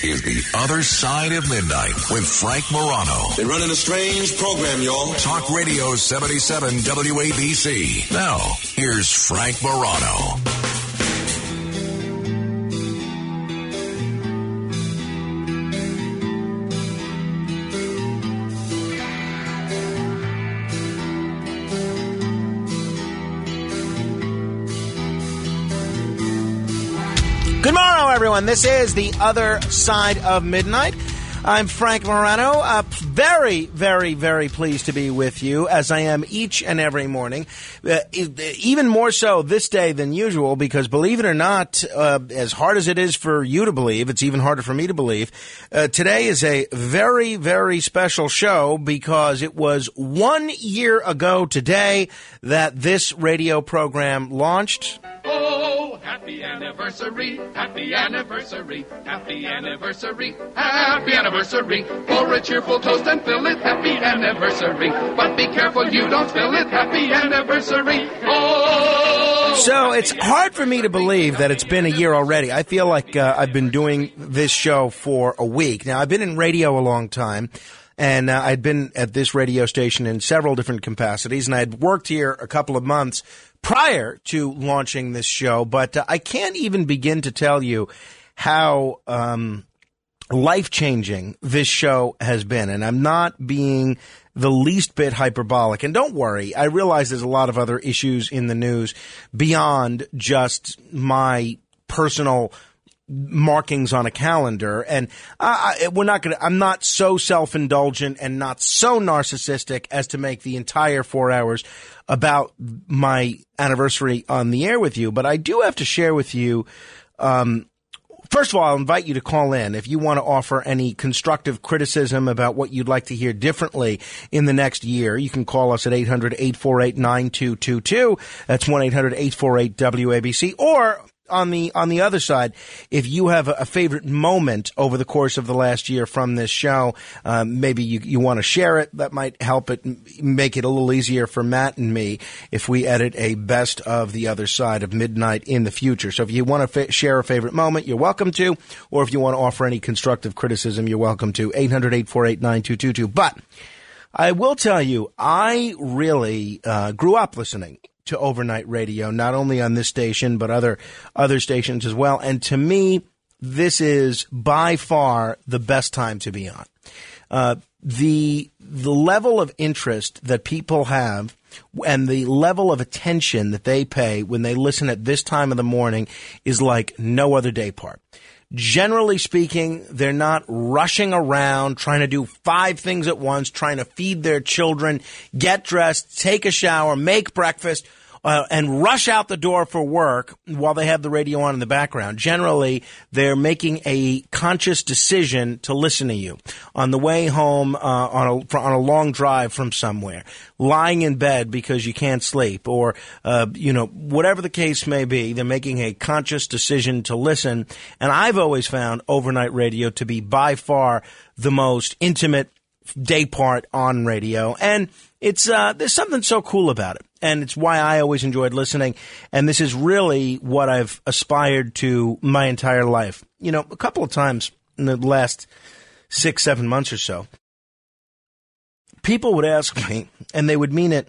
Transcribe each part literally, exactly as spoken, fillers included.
is The Other Side of Midnight with Frank Morano. They're running a strange program, y'all. Talk Radio seventy-seven W A B C. Now, here's Frank Morano. Good morning, everyone. This is The Other Side of Midnight. I'm Frank Morano. Uh, very, very, very pleased to be with you, as I am each and every morning. Uh, even more so this day than usual, because believe it or not, uh, as hard as it is for you to believe, it's even harder for me to believe. Uh, today is a very, very special show because it was one year ago today that this radio program launched. Oh, happy anniversary, happy anniversary, happy anniversary, happy anniversary. Pour a cheerful toast and fill it, happy anniversary. But be careful you don't spill it, happy anniversary. Oh! So it's hard for me to believe that it's been a year already. I feel like uh, I've been doing this show for a week. Now, I've been in radio a long time. And uh, I'd been at this radio station in several different capacities, and I had worked here a couple of months prior to launching this show. But uh, I can't even begin to tell you how um, life-changing this show has been. And I'm not being the least bit hyperbolic. And don't worry, I realize there's a lot of other issues in the news beyond just my personal markings on a calendar, and I, we're not going to, I'm not so self-indulgent and not so narcissistic as to make the entire four hours about my anniversary on the air with you, but I do have to share with you, um, first of all, I'll invite you to call in if you want to offer any constructive criticism about what you'd like to hear differently in the next year. You can call us at eight hundred, eight four eight, nine two two two. That's one eight hundred, eight four eight, W A B C. Or on the on the other side, if you have a, a favorite moment over the course of the last year from this show, um, maybe you, you want to share it. That might help it make it a little easier for Matt and me if we edit a best of The Other Side of Midnight in the future. So if you want to fa- share a favorite moment, you're welcome to. Or if you want to offer any constructive criticism, you're welcome to. eight hundred, eight four eight, nine two two two. But I will tell you, I really uh, grew up listening to overnight radio, not only on this station, but other other stations as well. And to me, this is by far the best time to be on. Uh, the the level of interest that people have and the level of attention that they pay when they listen at this time of the morning is like no other day part. Generally speaking, they're not rushing around trying to do five things at once, trying to feed their children, get dressed, take a shower, make breakfast, uh, and rush out the door for work while they have the radio on in the background. Generally, they're making a conscious decision to listen to you on the way home, uh, on a, on a long drive from somewhere, lying in bed because you can't sleep, or, uh, you know, whatever the case may be, they're making a conscious decision to listen. And I've always found overnight radio to be by far the most intimate day part on radio. And it's, uh, there's something so cool about it. And it's why I always enjoyed listening. And this is really what I've aspired to my entire life. You know, a couple of times in the last six, seven months or so, people would ask me, and they would mean it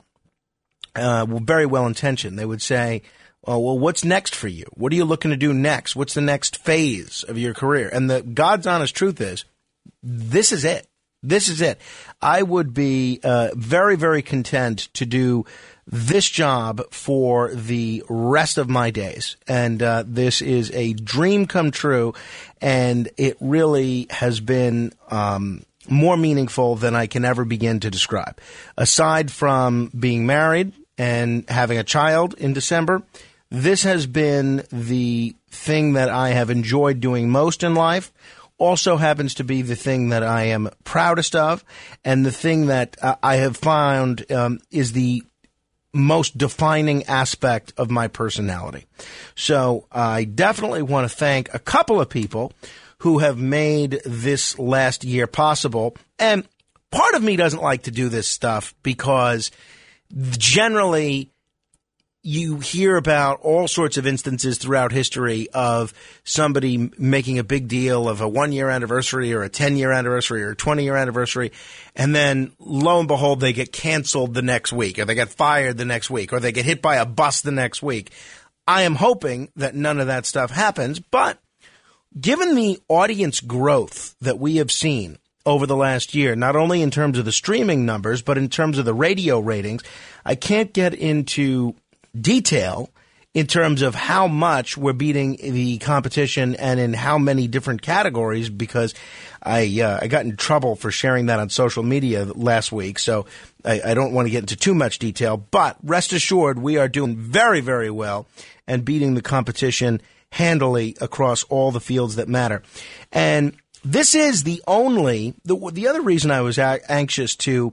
uh, very well-intentioned. They would say, oh, well, what's next for you? What are you looking to do next? What's the next phase of your career? And the God's honest truth is, this is it. This is it. I would be uh, very, very content to do this job for the rest of my days. And uh, this is a dream come true, and it really has been um, more meaningful than I can ever begin to describe. Aside from being married and having a child in December, this has been the thing that I have enjoyed doing most in life. Also happens to be the thing that I am proudest of, and the thing that uh, I have found um, is the most defining aspect of my personality. So I definitely want to thank a couple of people who have made this last year possible. And part of me doesn't like to do this stuff because generally you hear about all sorts of instances throughout history of somebody making a big deal of a one-year anniversary or a ten-year anniversary or a twenty-year anniversary, and then lo and behold, they get canceled the next week, or they get fired the next week, or they get hit by a bus the next week. I am hoping that none of that stuff happens, but given the audience growth that we have seen over the last year, not only in terms of the streaming numbers, but in terms of the radio ratings, I can't get into detail in terms of how much we're beating the competition and in how many different categories, because I uh, I got in trouble for sharing that on social media last week, so I, I don't want to get into too much detail. But rest assured, we are doing very, very well and beating the competition handily across all the fields that matter. And this is the only, the, the other reason I was a- anxious to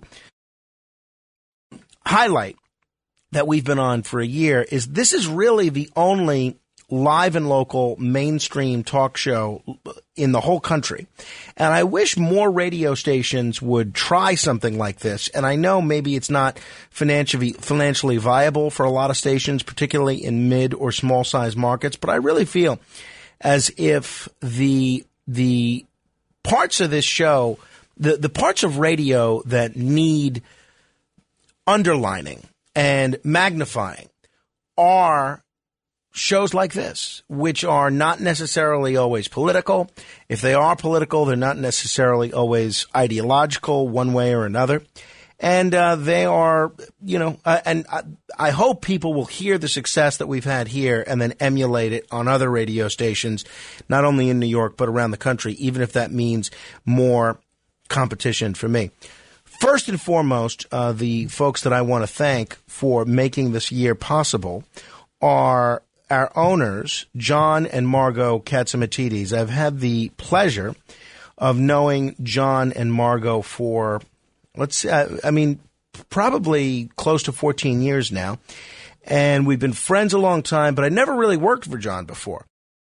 highlight that we've been on for a year is this is really the only live and local mainstream talk show in the whole country. And I wish more radio stations would try something like this. And I know maybe it's not financially financially viable for a lot of stations, particularly in mid or small size markets, but I really feel as if the the parts of this show, the, the parts of radio that need underlining and magnifying are shows like this, which are not necessarily always political. If they are political, they're not necessarily always ideological one way or another. And uh, they are, you know, uh, and I, I hope people will hear the success that we've had here and then emulate it on other radio stations, not only in New York, but around the country, even if that means more competition for me. First and foremost, uh, the folks that I want to thank for making this year possible are our owners, John and Margot Catsimatidis. I've had the pleasure of knowing John and Margot for, let's, uh, I mean, probably close to fourteen years now. And we've been friends a long time, but I never really worked for John before.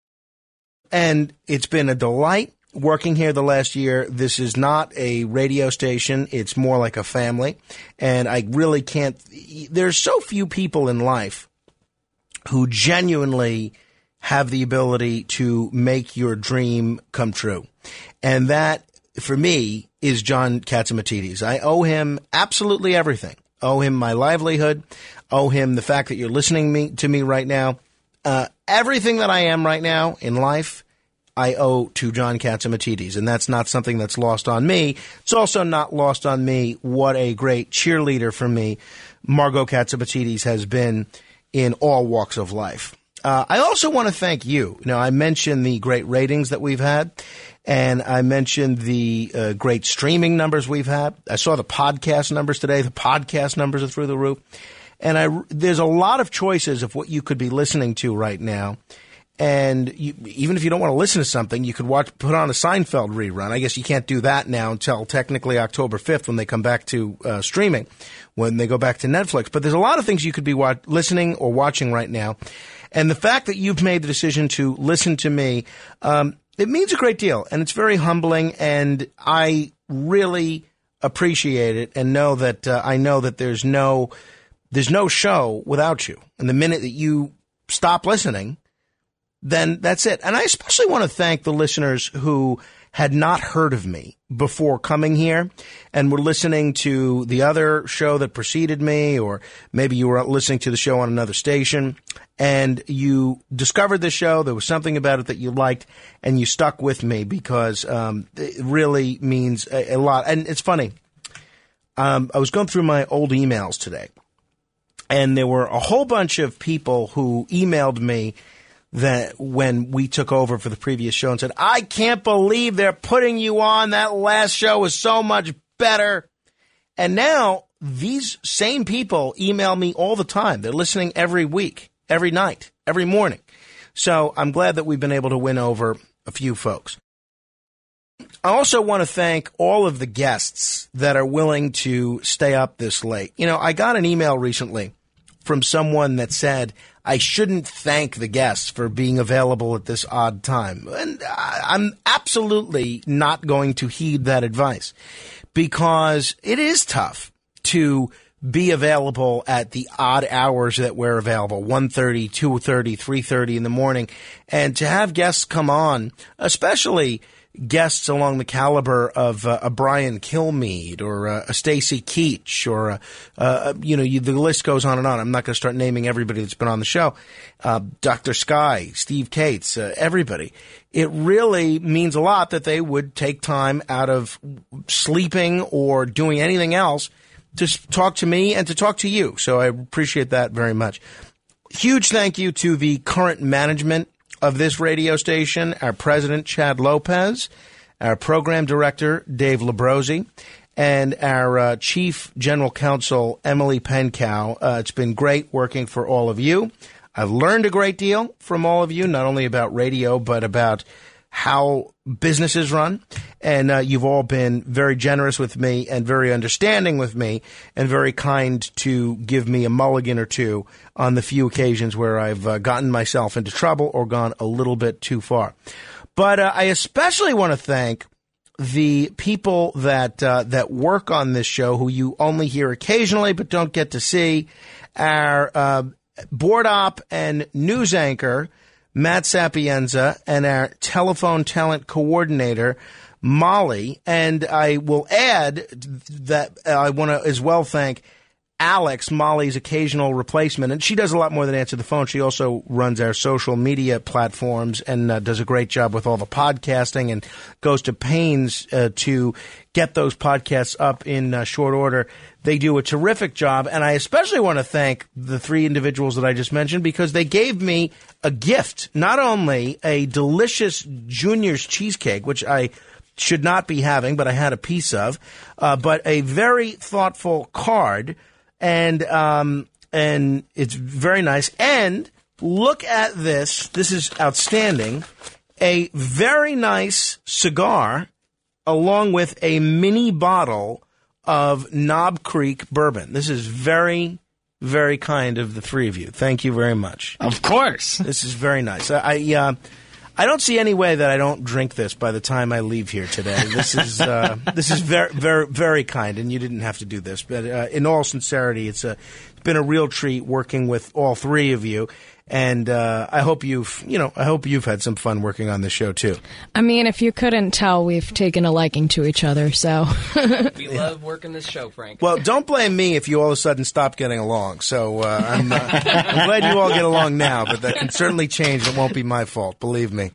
And it's been a delight working here the last year. This is not a radio station. It's more like a family. And I really can't, there's so few people in life who genuinely have the ability to make your dream come true. And that, for me, is John Catsimatidis. I owe him absolutely everything. Owe him my livelihood. Owe him the fact that you're listening me, to me right now. Uh, everything that I am right now in life, I owe to John Catsimatidis, and that's not something that's lost on me. It's also not lost on me what a great cheerleader for me Margot Catsimatidis has been in all walks of life. Uh, I also want to thank you. Now, I mentioned the great ratings that we've had, and I mentioned the uh, great streaming numbers we've had. I saw the podcast numbers today. The podcast numbers are through the roof. And I, there's a lot of choices of what you could be listening to right now. And you, even if you don't want to listen to something, you could watch, put on a Seinfeld rerun. I guess you can't do that now until technically October fifth when they come back to uh, streaming, when they go back to Netflix. But there's a lot of things you could be wa- listening or watching right now. And the fact that you've made the decision to listen to me, um, it means a great deal. And it's very humbling. And I really appreciate it and know that uh, I know that there's no there's no show without you. And the minute that you stop listening, then that's it. And I especially want to thank the listeners who had not heard of me before coming here and were listening to the other show that preceded me, or maybe you were listening to the show on another station and you discovered the show. There was something about it that you liked and you stuck with me because um, it really means a, a lot. And it's funny. Um, I was going through my old emails today and there were a whole bunch of people who emailed me that when we took over for the previous show and said, I can't believe they're putting you on. That last show was so much better. And now these same people email me all the time. They're listening every week, every night, every morning. So I'm glad that we've been able to win over a few folks. I also want to thank all of the guests that are willing to stay up this late. You know, I got an email recently from someone that said, I shouldn't thank the guests for being available at this odd time. And I'm absolutely not going to heed that advice because it is tough to be available at the odd hours that we're available, one thirty, two thirty, three thirty in the morning, and to have guests come on, especially guests along the caliber of uh, a Brian Kilmeade or uh, a Stacy Keach or, uh, uh, you know, you, the list goes on and on. I'm not going to start naming everybody that's been on the show. Uh, Doctor Sky, Steve Cates, uh, everybody. It really means a lot that they would take time out of sleeping or doing anything else to talk to me and to talk to you. So I appreciate that very much. Huge thank you to the current management of this radio station, our president, Chad Lopez, our program director, Dave Labrosi, and our uh, chief general counsel, Emily Pencow. Uh, it's been great working for all of you. I've learned a great deal from all of you, not only about radio, but about how businesses run. And uh, you've all been very generous with me and very understanding with me and very kind to give me a mulligan or two on the few occasions where I've uh, gotten myself into trouble or gone a little bit too far. But uh, I especially want to thank the people that uh, that work on this show who you only hear occasionally but don't get to see. Our uh, board op and news anchor, Matt Sapienza, and our telephone talent coordinator, Molly. And I will add that I want to as well thank Alex, Molly's occasional replacement. And she does a lot more than answer the phone. She also runs our social media platforms and uh, does a great job with all the podcasting and goes to pains uh, to get those podcasts up in uh, short order. They do a terrific job. And I especially want to thank the three individuals that I just mentioned because they gave me a gift, not only a delicious Junior's cheesecake, which I should not be having, but I had a piece of, uh, but a very thoughtful card. And um, and it's very nice. And look at this. This is outstanding. A very nice cigar along with a mini bottle of Knob Creek bourbon. This is very, very kind of the three of you. Thank you very much. Of course. This is very nice. I I, uh, I don't see any way that I don't drink this by the time I leave here today. This is uh, this is very, very, very kind, and you didn't have to do this. But uh, in all sincerity, it's a it's been a real treat working with all three of you. And uh, I hope you've, you know, I hope you've had some fun working on this show too. I mean, if you couldn't tell, we've taken a liking to each other. So we love working this show, Frank. Well, don't blame me if you all of a sudden stop getting along. So uh, I'm, uh, I'm glad you all get along now, but that can certainly change. It won't be my fault, believe me.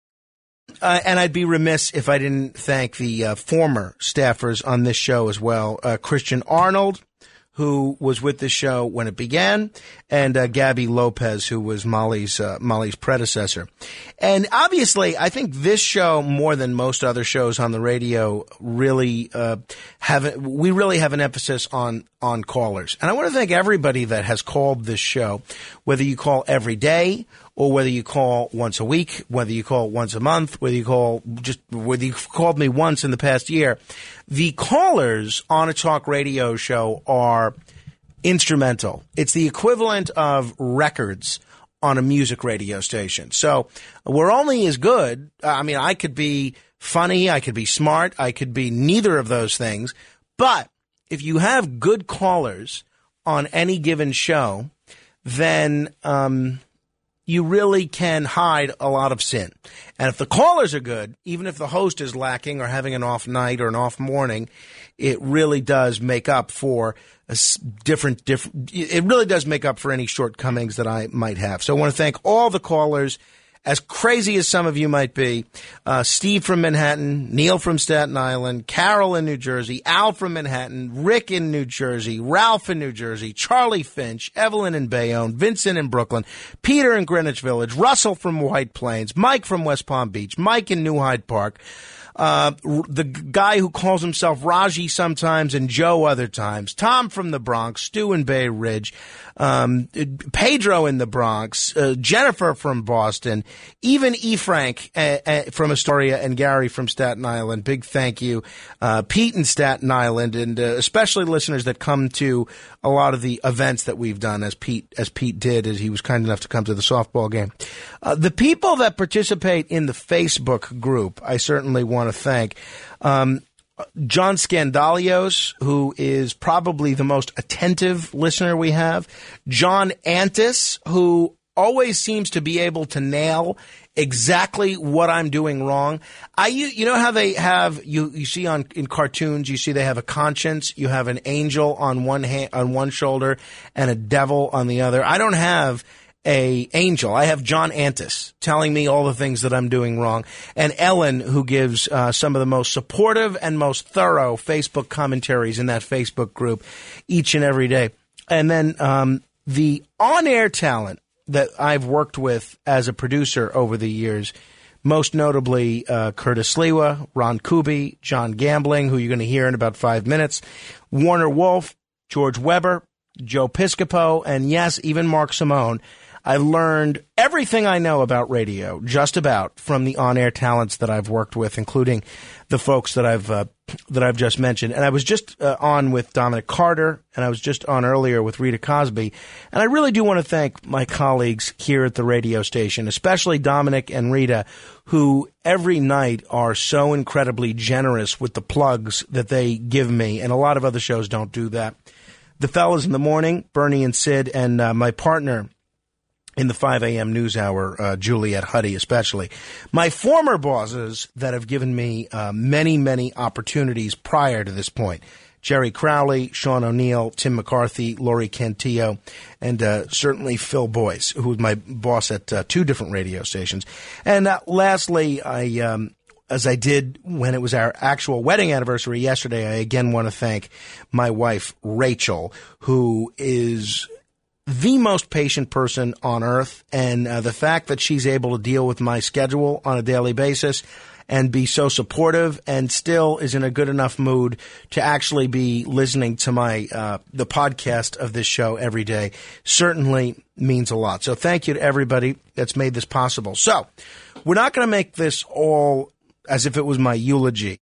Uh, and I'd be remiss if I didn't thank the uh, former staffers on this show as well, uh, Christian Arnold, who was with the show when it began, and uh, Gabby Lopez, who was Molly's uh, Molly's predecessor. And obviously, I think this show, more than most other shows on the radio, really uh, have we really have an emphasis on on callers. And I want to thank everybody that has called this show, whether you call every day or whether you call once a week, whether you call once a month, whether you call just whether you called me once in the past year. The callers on a talk radio show are instrumental. It's the equivalent of records on a music radio station. So we're only as good. I mean, I could be funny, I could be smart, I could be neither of those things. But if you have good callers on any given show, then um, you really can hide a lot of sin. And if the callers are good, even if the host is lacking or having an off night or an off morning, it really does make up for a different, different, it really does make up for any shortcomings that I might have. So I want to thank all the callers. As crazy as some of you might be, uh, Steve from Manhattan, Neil from Staten Island, Carol in New Jersey, Al from Manhattan, Rick in New Jersey, Ralph in New Jersey, Charlie Finch, Evelyn in Bayonne, Vincent in Brooklyn, Peter in Greenwich Village, Russell from White Plains, Mike from West Palm Beach, Mike in New Hyde Park, uh, the guy who calls himself Raji sometimes and Joe other times, Tom from the Bronx, Stu in Bay Ridge, um, Pedro in the Bronx, uh, Jennifer from Boston, even E. Frank uh, uh, from Astoria, and Gary from Staten Island. Big thank you. Uh, Pete in Staten Island, and uh, especially listeners that come to a lot of the events that we've done, as Pete as Pete did, as he was kind enough to come to the softball game. Uh, the people that participate in the Facebook group, I certainly want to thank. Um, John Scandalios, who is probably the most attentive listener we have. John Antis, who always seems to be able to nail exactly what I'm doing wrong. I, you, you know how they have, you, you see on, in cartoons, you see they have a conscience, you have an angel on one hand, on one shoulder and a devil on the other. I don't have a angel. I have John Antis telling me all the things that I'm doing wrong. And Ellen, who gives uh, some of the most supportive and most thorough Facebook commentaries in that Facebook group each and every day. And then um, the on-air talent that I've worked with as a producer over the years, most notably uh, Curtis Lewa, Ron Kuby, John Gambling, who you're going to hear in about five minutes, Warner Wolf, George Weber, Joe Piscopo, and yes, even Mark Simone. I learned everything I know about radio, just about, from the on-air talents that I've worked with, including the folks that I've uh, that I've just mentioned. And I was just uh, on with Dominic Carter, and I was just on earlier with Rita Cosby. And I really do want to thank my colleagues here at the radio station, especially Dominic and Rita, who every night are so incredibly generous with the plugs that they give me. And a lot of other shows don't do that. The fellas in the morning, Bernie and Sid, and uh, my partner in the five a.m. news hour, uh, Juliet Huddy especially. My former bosses that have given me uh, many, many opportunities prior to this point. Jerry Crowley, Sean O'Neill, Tim McCarthy, Lori Cantillo, and uh, certainly Phil Boyce, who was my boss at uh, two different radio stations. And uh, lastly, I, um, as I did when it was our actual wedding anniversary yesterday, I again want to thank my wife, Rachel, who is the most patient person on earth, and uh, the fact that she's able to deal with my schedule on a daily basis and be so supportive and still is in a good enough mood to actually be listening to my uh, the podcast of this show every day certainly means a lot. So thank you to everybody that's made this possible. So we're not going to make this all as if it was my eulogy.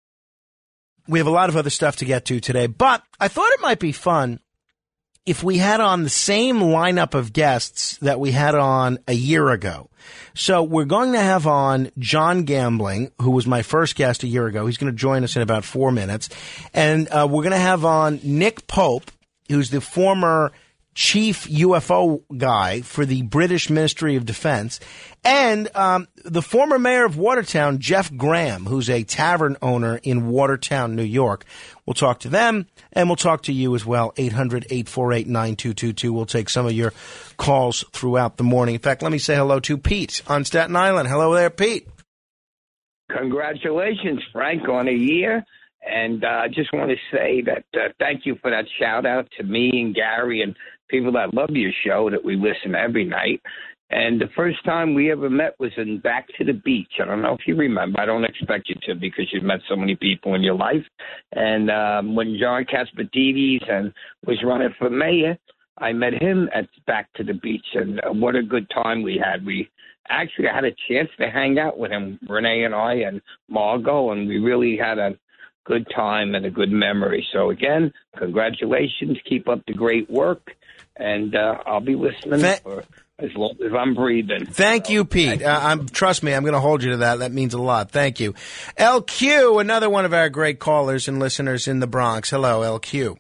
We have a lot of other stuff to get to today, but I thought it might be fun if we had on the same lineup of guests that we had on a year ago. So we're going to have on John Gambling, who was my first guest a year ago. He's going to join us in about four minutes. And uh, we're going to have on Nick Pope, who's the former chief U F O guy for the British Ministry of Defense, and um, the former mayor of Watertown, Jeff Graham, who's a tavern owner in Watertown, New York. We'll talk to them, and we'll talk to you as well, eight hundred, eight four eight, nine two two two. We'll take some of your calls throughout the morning. In fact, let me say hello to Pete on Staten Island. Hello there, Pete. Congratulations, Frank, on a year. And I uh, just want to say that uh, thank you for that shout-out to me and Gary and people that love your show that we listen every night. And the first time we ever met was in Back to the Beach. I don't know if you remember. I don't expect you to because you've met so many people in your life. And um, when John Caspatides and was running for mayor, I met him at Back to the Beach. And uh, what a good time we had. We actually had a chance to hang out with him, Renee and I and Margot, and we really had a good time and a good memory. So, again, congratulations. Keep up the great work. And uh, I'll be listening Th- for as long as I'm breathing. Thank so, you, Pete. Thank you. Uh, I'm, trust me, I'm going to hold you to that. That means a lot. Thank you. L Q, another one of our great callers and listeners in the Bronx. Hello, L Q.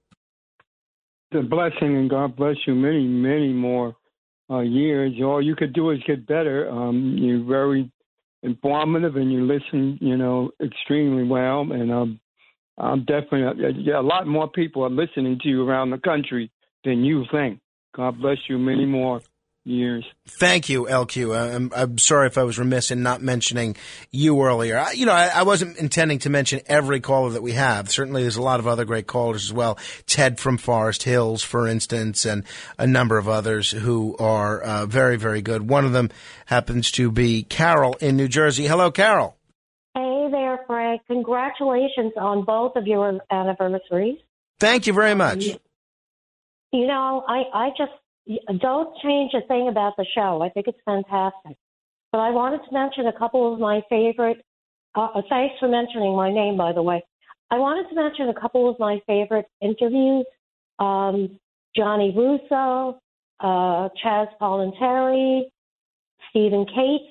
It's a blessing, and God bless you many, many more uh, years. All you could do is get better. Um, you're very informative, and you listen, you know, extremely well. And um, I'm definitely, yeah, a lot more people are listening to you around the country than you think. God bless you many more years. Thank you, L Q. I'm, I'm sorry if I was remiss in not mentioning you earlier. I, you know, I, I wasn't intending to mention every caller that we have. Certainly there's a lot of other great callers as well. Ted from Forest Hills, for instance, and a number of others who are uh, very, very good. One of them happens to be Carol in New Jersey. Hello, Carol. Hey there, Frank. Congratulations on both of your anniversaries. Thank you very much. Um, you know, I, I just don't change a thing about the show. I think it's fantastic. But I wanted to mention a couple of my favorite, uh, thanks for mentioning my name, by the way. I wanted to mention a couple of my favorite interviews. Um, Johnny Russo, uh, Chaz Palminteri, Stephen Cates,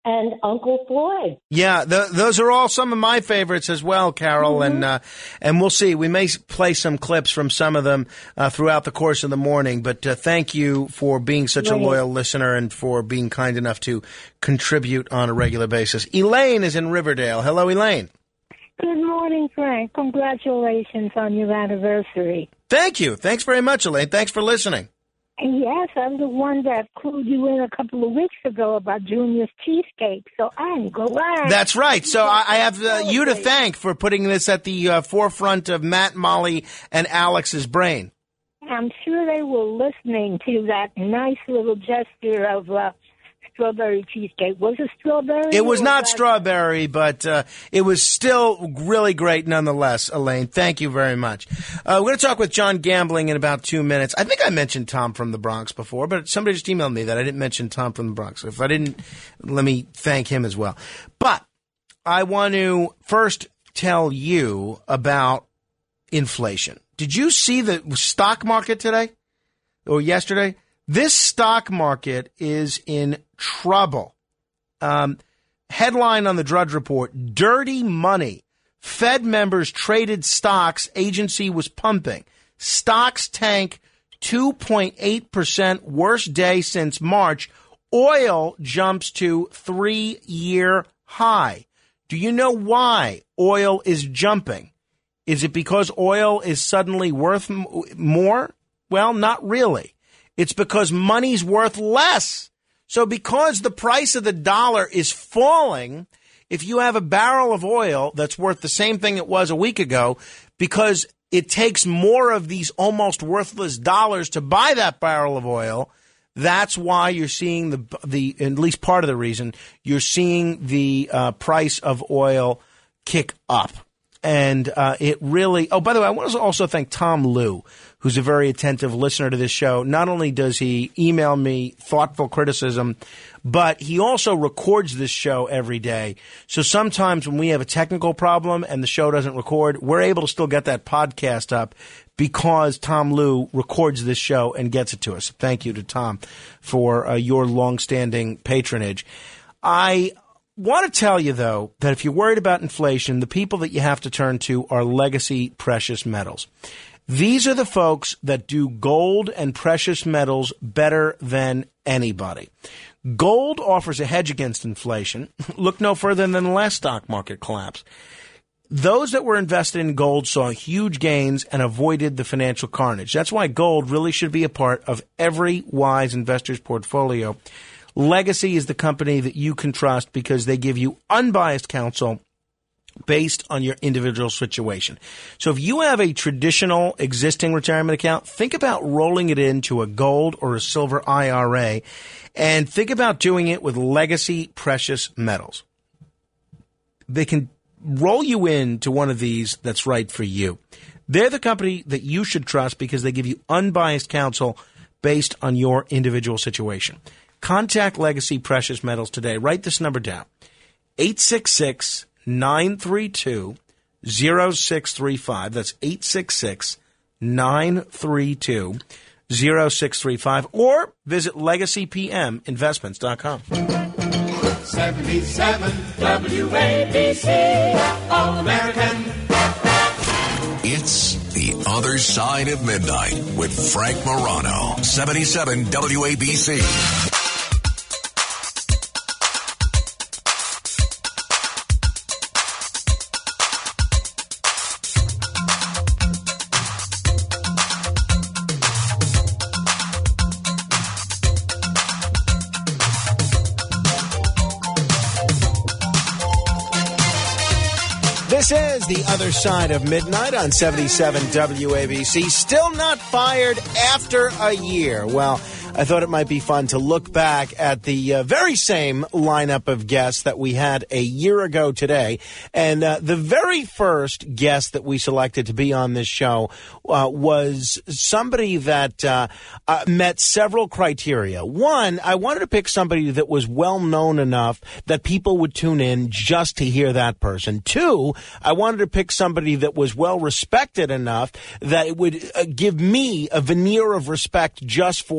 and Uncle Floyd. Yeah, th- those are all some of my favorites as well, Carol, Mm-hmm. and uh, and we'll see. We may s- play some clips from some of them uh, throughout the course of the morning, but uh, thank you for being such Right. a loyal listener and for being kind enough to contribute on a regular basis. Elaine is in Riverdale. Hello, Elaine. Good morning, Frank. Congratulations on your anniversary. Thank you. Thanks very much, Elaine. Thanks for listening. And yes, I'm the one that clued you in a couple of weeks ago about Junior's cheesecake, so I'm glad. That's right. So I, I have uh, you to thank for putting this at the uh, forefront of Matt, Molly, and Alex's brain. I'm sure they were listening to that nice little gesture of uh, strawberry cheesecake. Was it strawberry? It was or not that- strawberry, but uh, it was still really great nonetheless, Elaine. Thank you very much. Uh, we're going to talk with John Gambling in about two minutes. I think I mentioned Tom from the Bronx before, but somebody just emailed me that I didn't mention Tom from the Bronx. If I didn't, let me thank him as well. But I want to first tell you about inflation. Did you see the stock market today or yesterday? This stock market is in trouble. Um, headline on the Drudge Report, dirty money. Fed members traded stocks agency was pumping. Stocks tank two point eight percent, worst day since March. Oil jumps to three-year high. Do you know why oil is jumping? Is it because oil is suddenly worth m- more? Well, not really. It's because money's worth less. So because the price of the dollar is falling, if you have a barrel of oil that's worth the same thing it was a week ago, because it takes more of these almost worthless dollars to buy that barrel of oil, that's why you're seeing the, the at least part of the reason, you're seeing the uh, price of oil kick up. And uh, it really – oh, by the way, I want to also thank Tom Liu, who's a very attentive listener to this show. Not only does he email me thoughtful criticism, but he also records this show every day. So sometimes when we have a technical problem and the show doesn't record, we're able to still get that podcast up because Tom Liu records this show and gets it to us. Thank you to Tom for uh, your longstanding patronage. I – want to tell you, though, that if you're worried about inflation, the people that you have to turn to are Legacy Precious Metals. These are the folks that do gold and precious metals better than anybody. Gold offers a hedge against inflation. Look no further than the last stock market collapse. Those that were invested in gold saw huge gains and avoided the financial carnage. That's why gold really should be a part of every wise investor's portfolio. Legacy is the company that you can trust because they give you unbiased counsel based on your individual situation. So if you have a traditional existing retirement account, think about rolling it into a gold or a silver I R A, and think about doing it with Legacy Precious Metals. They can roll you into one of these that's right for you. They're the company that you should trust because they give you unbiased counsel based on your individual situation. Contact Legacy Precious Metals today. Write this number down. eight six six, nine three two, zero six three five. That's eight six six, nine three two, zero six three five. Or visit legacy p m investments dot com. seventy-seven W A B C, All American. It's The Other Side of Midnight with Frank Morano. seventy-seven W A B C. This is The Other Side of Midnight on seventy-seven W A B C. Still not fired after a year. Well, I thought it might be fun to look back at the uh, very same lineup of guests that we had a year ago today. And uh, the very first guest that we selected to be on this show uh, was somebody that uh, uh, met several criteria. One, I wanted to pick somebody that was well known enough that people would tune in just to hear that person. Two, I wanted to pick somebody that was well respected enough that it would uh, give me a veneer of respect just for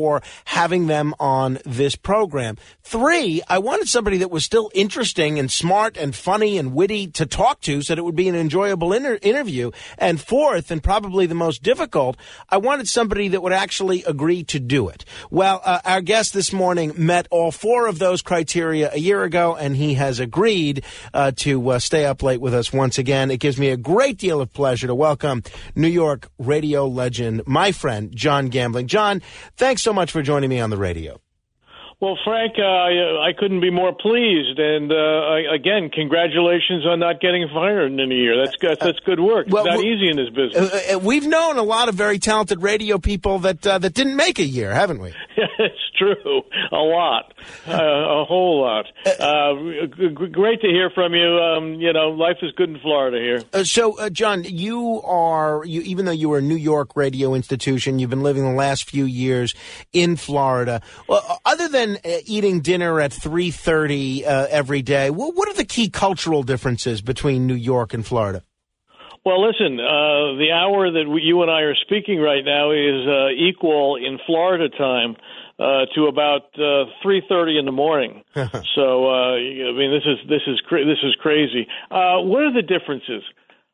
having them on this program. Three, I wanted somebody that was still interesting and smart and funny and witty to talk to so that it would be an enjoyable inter- interview. And fourth, and probably the most difficult, I wanted somebody that would actually agree to do it. Well, uh, our guest this morning met all four of those criteria a year ago, and he has agreed uh, to uh, stay up late with us once again. It gives me a great deal of pleasure to welcome New York radio legend, my friend, John Gambling. John, thanks so much for joining me on the radio. Well, Frank, uh, I, I couldn't be more pleased. And, uh, I, again, congratulations on not getting fired in a year. That's good, that's good work. It's well, not easy in this business. Uh, we've known a lot of very talented radio people that uh, that didn't make a year, haven't we? It's true. A lot. Uh, a whole lot. Uh, g- great to hear from you. Um, you know, life is good in Florida here. Uh, so, uh, John, you are, you, even though you were a New York radio institution, you've been living the last few years in Florida. Well, other than uh, eating dinner at three thirty uh, every day, what, what are the key cultural differences between New York and Florida? Well, listen, uh, the hour that we, you and I are speaking right now is uh, equal in Florida time uh, to about uh, three thirty in the morning. So, uh, I mean, this is this is cra- this is crazy. Uh, what are the differences?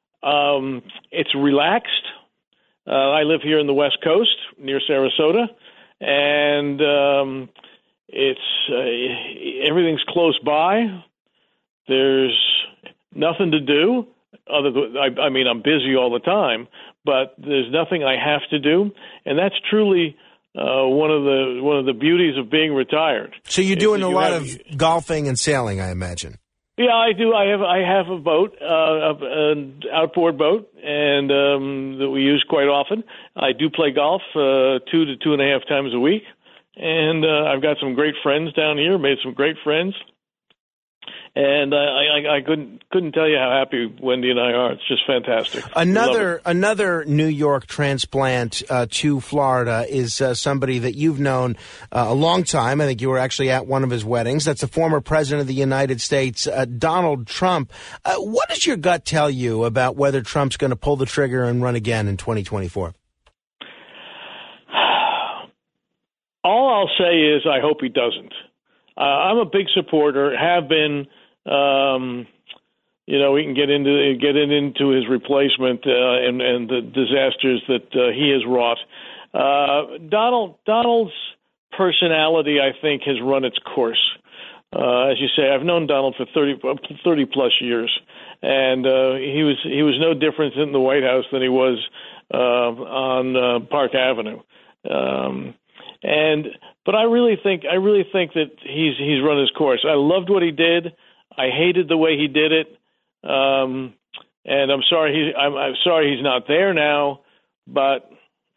Um, it's relaxed. Uh, I live here in the West Coast near Sarasota, and um, it's uh, everything's close by. There's nothing to do. Other than, I, I mean, I'm busy all the time, but there's nothing I have to do, and that's truly uh, one of the one of the beauties of being retired. So you're doing a you lot have, of golfing and sailing, I imagine. Yeah, I do. I have I have a boat, uh, an outboard boat, and um, that we use quite often. I do play golf uh, two to two and a half times a week, and uh, I've got some great friends down here. Made some great friends. And I, I, I couldn't couldn't tell you how happy Wendy and I are. It's just fantastic. Another another New York transplant uh, to Florida is uh, somebody that you've known uh, a long time. I think you were actually at one of his weddings. That's the former president of the United States, uh, Donald Trump. Uh, what does your gut tell you about whether Trump's going to pull the trigger and run again in twenty twenty-four? All I'll say is I hope he doesn't. Uh, I'm a big supporter, have been. Um, you know, we can get into get in, into his replacement uh, and, and the disasters that uh, he has wrought. Uh, Donald Donald's personality, I think, has run its course. Uh, as you say, I've known Donald for thirty, thirty plus years, and uh, he was he was no different in the White House than he was uh, on uh, Park Avenue. Um, and but I really think I really think that he's he's run his course. I loved what he did. I hated the way he did it, um, and I'm sorry. He, I'm, I'm sorry he's not there now. But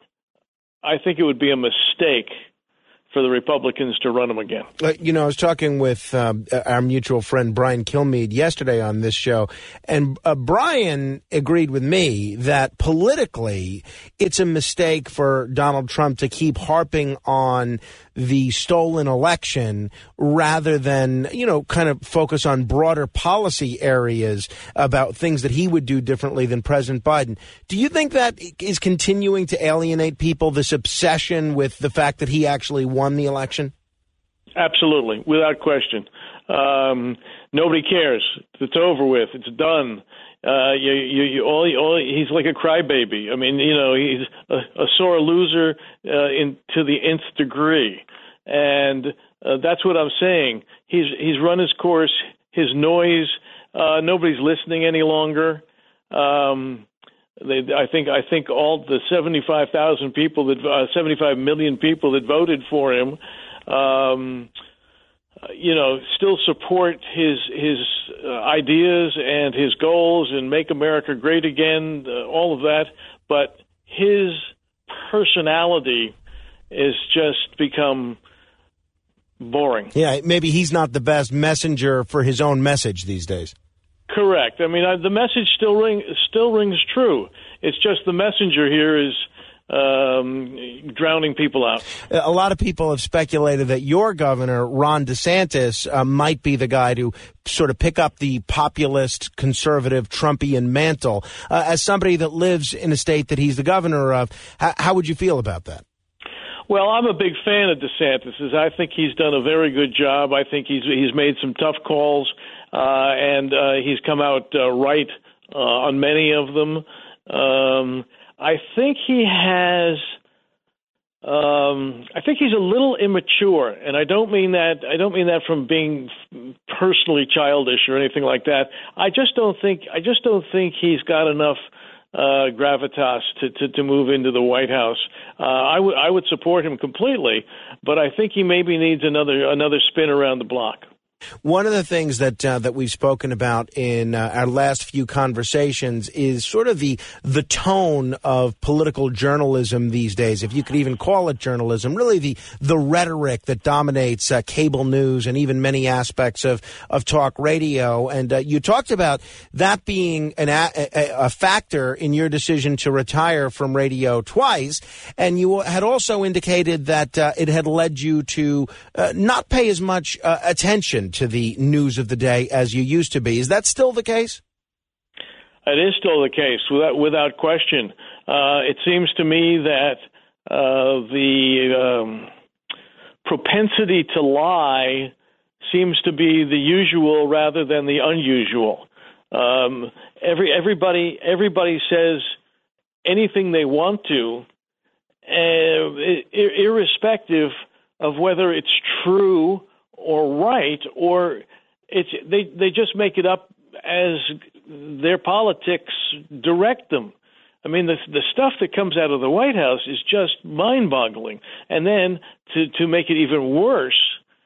I think it would be a mistake for the Republicans to run him again. Uh, you know, I was talking with uh, our mutual friend Brian Kilmeade yesterday on this show, and uh, Brian agreed with me that politically it's a mistake for Donald Trump to keep harping on the stolen election rather than, you know, kind of focus on broader policy areas about things that he would do differently than President Biden. Do you think that is continuing to alienate people, this obsession with the fact that he actually won the election? Absolutely, without question. Um, nobody cares. It's over with. It's done. Uh, you, you, you, all, all, he's like a crybaby. I mean, you know, he's a, a sore loser uh, in to the nth degree, and uh, that's what I'm saying. He's he's run his course. His noise. Uh, nobody's listening any longer. Um, they, I think I think all the seventy-five thousand people that uh, seventy-five million people that voted for him. Um, you know, still support his his uh, ideas and his goals and make America great again, uh, all of that. But his personality has just become boring. Yeah, maybe he's not the best messenger for his own message these days. Correct. I mean, I, the message still ring still rings true. It's just the messenger here is Um, drowning people out. A lot of people have speculated that your governor, Ron DeSantis, uh, might be the guy to sort of pick up the populist, conservative, Trumpian mantle. Uh, as somebody that lives in a state that he's the governor of, how, how would you feel about that? Well, I'm a big fan of DeSantis. I think he's done a very good job. I think he's he's made some tough calls, uh, and uh, he's come out uh, right uh, on many of them. Um, I think he has. Um, I think he's a little immature, and I don't mean that. I don't mean that from being personally childish or anything like that. I just don't think. I just don't think he's got enough uh, gravitas to, to, to move into the White House. Uh, I would I would support him completely, but I think he maybe needs another another spin around the block. One of the things that uh, that we've spoken about in uh, our last few conversations is sort of the the tone of political journalism these days, if you could even call it journalism, really the the rhetoric that dominates uh, cable news and even many aspects of, of talk radio. And uh, you talked about that being an a, a, a factor in your decision to retire from radio twice. And you had also indicated that uh, it had led you to uh, not pay as much uh, attention to the news of the day as you used to be. Is that still the case? It is still the case, without without question. Uh, it seems to me that uh, the um, propensity to lie seems to be the usual rather than the unusual. Um, every everybody everybody says anything they want to, uh, irrespective of whether it's true or right, or it's they they just make it up as their politics direct them. I mean, the the stuff that comes out of the White House is just mind-boggling. And then to to make it even worse,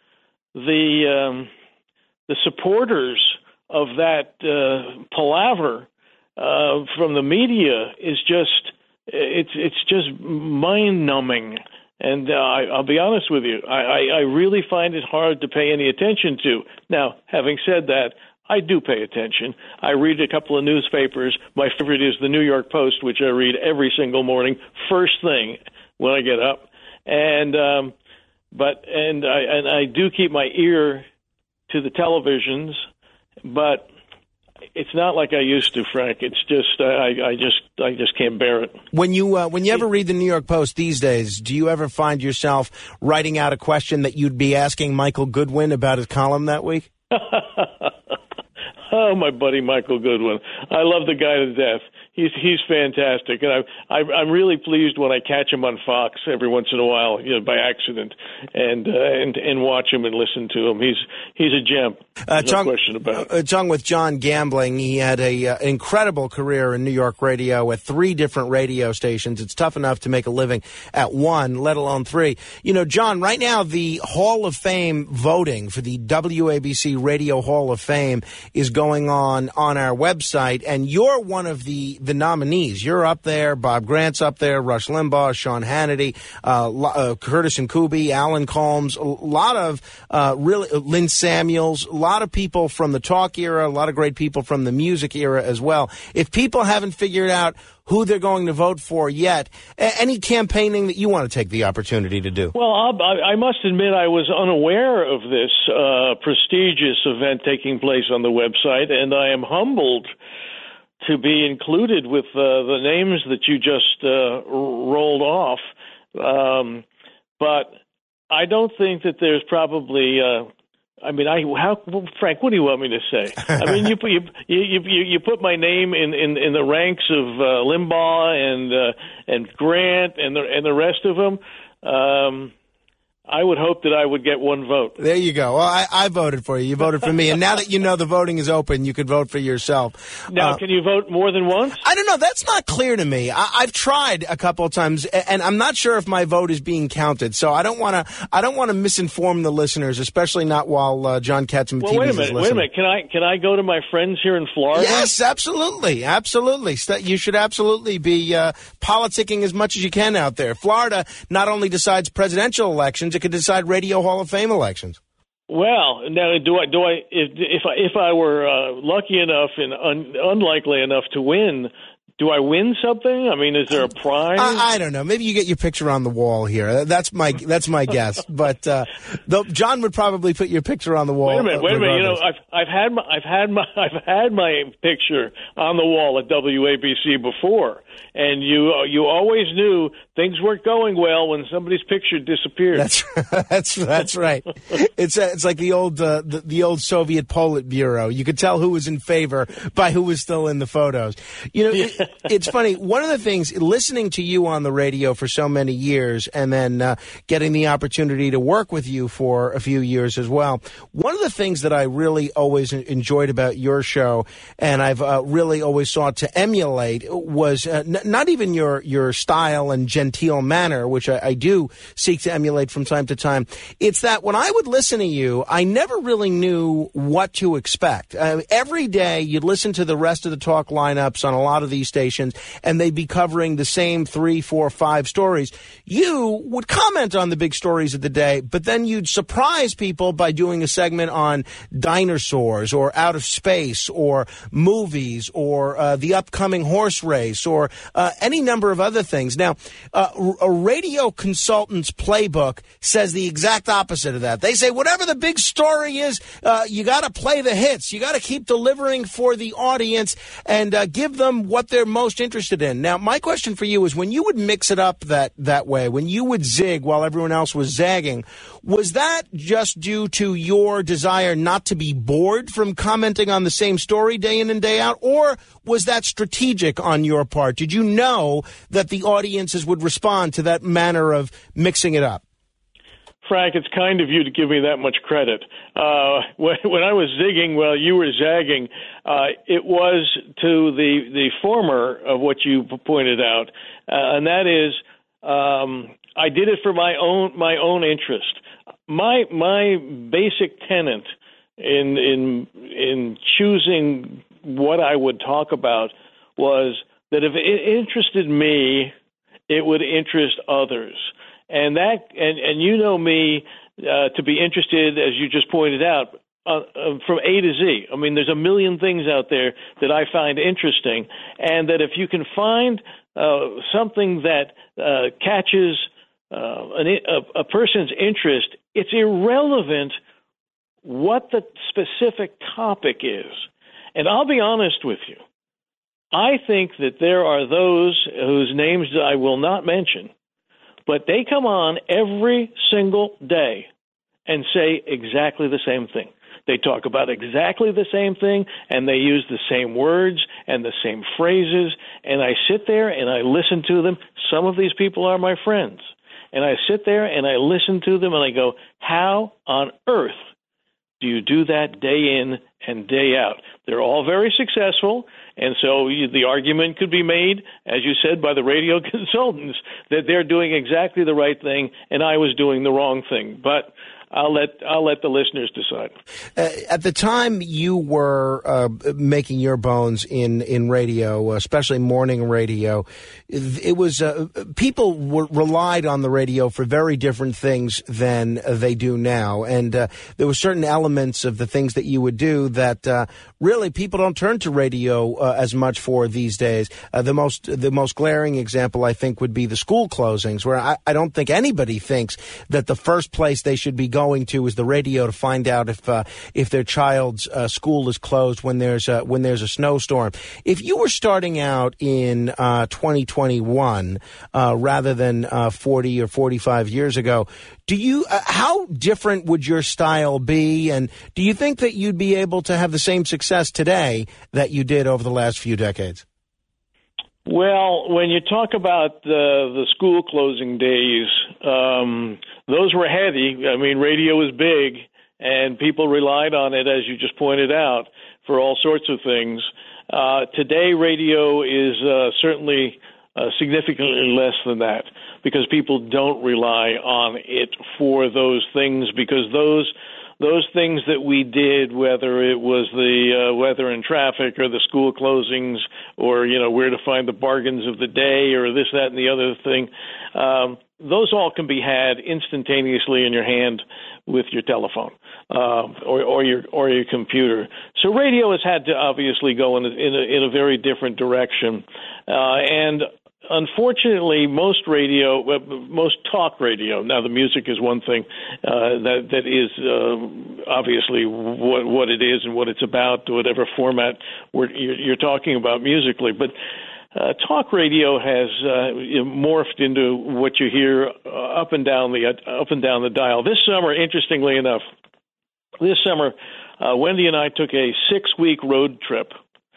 the um, the supporters of that uh, palaver uh, from the media is just it's it's just mind-numbing. And uh, I, I'll be honest with you, I, I, I really find it hard to pay any attention to. Now, having said that, I do pay attention. I read a couple of newspapers. My favorite is the New York Post, which I read every single morning, first thing when I get up. And um, but and I and I do keep my ear to the televisions, but it's not like I used to, Frank. It's just I, I just I just can't bear it. When you uh, when you ever read the New York Post these days, do you ever find yourself writing out a question that you'd be asking Michael Goodwin about his column that week? Oh, my buddy Michael Goodwin. I love the guy to death. He's he's fantastic, and I, I I'm really pleased when I catch him on Fox every once in a while, you know, by accident, and uh, and and watch him and listen to him. He's he's a gem. Uh, no talk, question about it. Uh, talking with John Gambling, he had a uh, incredible career in New York radio at three different radio stations. It's tough enough to make a living at one, let alone three. You know, John, right now the Hall of Fame voting for the W A B C Radio Hall of Fame is going on on our website, and you're one of the the nominees. You're up there. Bob Grant's up there. Rush Limbaugh, Sean Hannity, uh, uh, Curtis and Kuby, Alan Colmes, a lot of uh, really Lynn Samuels, a lot of people from the talk era, a lot of great people from the music era as well. If people haven't figured out who they're going to vote for yet, a- any campaigning that you want to take the opportunity to do? Well, I'll, I must admit I was unaware of this uh, prestigious event taking place on the website, and I am humbled to be included with uh, the names that you just uh, rolled off. Um, but I don't think that there's probably uh, I mean, I how Frank, what do you want me to say? I mean, you put you you you, you put my name in, in, in the ranks of uh, Limbaugh and uh, and Grant and the and the rest of them. Um, I would hope that I would get one vote. There you go. Well, I, I voted for you. You voted for me. And now that you know the voting is open, you could vote for yourself. Now, uh, can you vote more than once? I don't know. That's not clear to me. I, I've tried a couple of times, and I'm not sure if my vote is being counted. So I don't want to. I don't want to misinform the listeners, especially not while uh, John Katzman well, wait a minute. Wait a minute. Can I can I go to my friends here in Florida? Yes, absolutely, absolutely. You should absolutely be uh, politicking as much as you can out there. Florida not only decides presidential elections, it could decide Radio Hall of Fame elections. Well, now do I do I if if I if I were uh, lucky enough and un, unlikely enough to win Do I win something? I mean, is there a prize? I, I don't know. Maybe you get your picture on the wall here. That's my that's my guess. But uh, though John would probably put your picture on the wall. Wait a minute. Wait a minute. You know, I've I've had my I've had my I've had my picture on the wall at W A B C before, and you you always knew things weren't going well when somebody's picture disappeared. That's that's that's right. It's uh, it's like the old uh, the, the old Soviet Politburo. You could tell who was in favor by who was still in the photos. You know. Yeah. It, It's funny. One of the things, listening to you on the radio for so many years and then uh, getting the opportunity to work with you for a few years as well, one of the things that I really always enjoyed about your show, and I've uh, really always sought to emulate, was uh, n- not even your, your style and genteel manner, which I, I do seek to emulate from time to time. It's that when I would listen to you, I never really knew what to expect. Uh, every day you'd listen to the rest of the talk lineups on a lot of these stations, and they'd be covering the same three, four, five stories. You would comment on the big stories of the day, but then you'd surprise people by doing a segment on dinosaurs or outer space or movies or uh, the upcoming horse race or uh, any number of other things. Now, uh, a radio consultant's playbook says the exact opposite of that. They say whatever the big story is, uh, you got to play the hits. You got to keep delivering for the audience and uh, give them what they're most interested in. Now, my question for you is, when you would mix it up that, that way, when you would zig while everyone else was zagging, was that just due to your desire not to be bored from commenting on the same story day in and day out, or was that strategic on your part? Did you know that the audiences would respond to that manner of mixing it up? Frank, it's kind of you to give me that much credit. Uh, when, when I was zigging while you were zagging, uh, it was to the, the former of what you pointed out, uh, and that is um, I did it for my own my own interest. My my basic tenet in in in choosing what I would talk about was that if it interested me, it would interest others. And that, and, and you know me uh, to be interested, as you just pointed out, uh, uh, from A to Z. I mean, there's a million things out there that I find interesting, and that if you can find uh, something that uh, catches uh, an, a, a person's interest, it's irrelevant what the specific topic is. And I'll be honest with you. I think that there are those whose names I will not mention, but they come on every single day and say exactly the same thing. They talk about exactly the same thing, and they use the same words and the same phrases, and I sit there and I listen to them. Some of these people are my friends. And I sit there and I listen to them and I go, how on earth do you do that day in and day out? They're all very successful, and so you, the argument could be made, as you said, by the radio consultants, that they're doing exactly the right thing and I was doing the wrong thing. But I'll let I'll let the listeners decide. Uh, at the time you were uh, making your bones in in radio, especially morning radio, it was uh, people were, relied on the radio for very different things than they do now, and uh, there were certain elements of the things that you would do that uh, really people don't turn to radio uh, as much for these days. Uh, the most the most glaring example, I think, would be the school closings, where I, I don't think anybody thinks that the first place they should be going to is the radio to find out if uh, if their child's uh, school is closed when there's a, when there's a snowstorm. If you were starting out in uh, twenty twenty-one uh, rather than uh, forty or forty-five years ago, do you uh, how different would your style be, and do you think that you'd be able to have the same success today that you did over the last few decades? Well, when you talk about the the school closing days, um, those were heavy. I mean, radio was big, and people relied on it, as you just pointed out, for all sorts of things. Uh, today, radio is uh, certainly uh, significantly less than that, because people don't rely on it for those things, because those Those things that we did, whether it was the uh, weather and traffic or the school closings or, you know, where to find the bargains of the day or this, that, and the other thing, um, those all can be had instantaneously in your hand with your telephone. uh, or, or your or your computer. So radio has had to obviously go in a, in a, in a very different direction, uh, and unfortunately, most radio, most talk radio. Now, the music is one thing uh, that that is uh, obviously what what it is and what it's about, whatever format we're, you're, you're talking about musically, but. Uh, talk radio has uh, morphed into what you hear uh, up and down the uh, up and down the dial. This summer, interestingly enough, this summer, uh, Wendy and I took a six-week road trip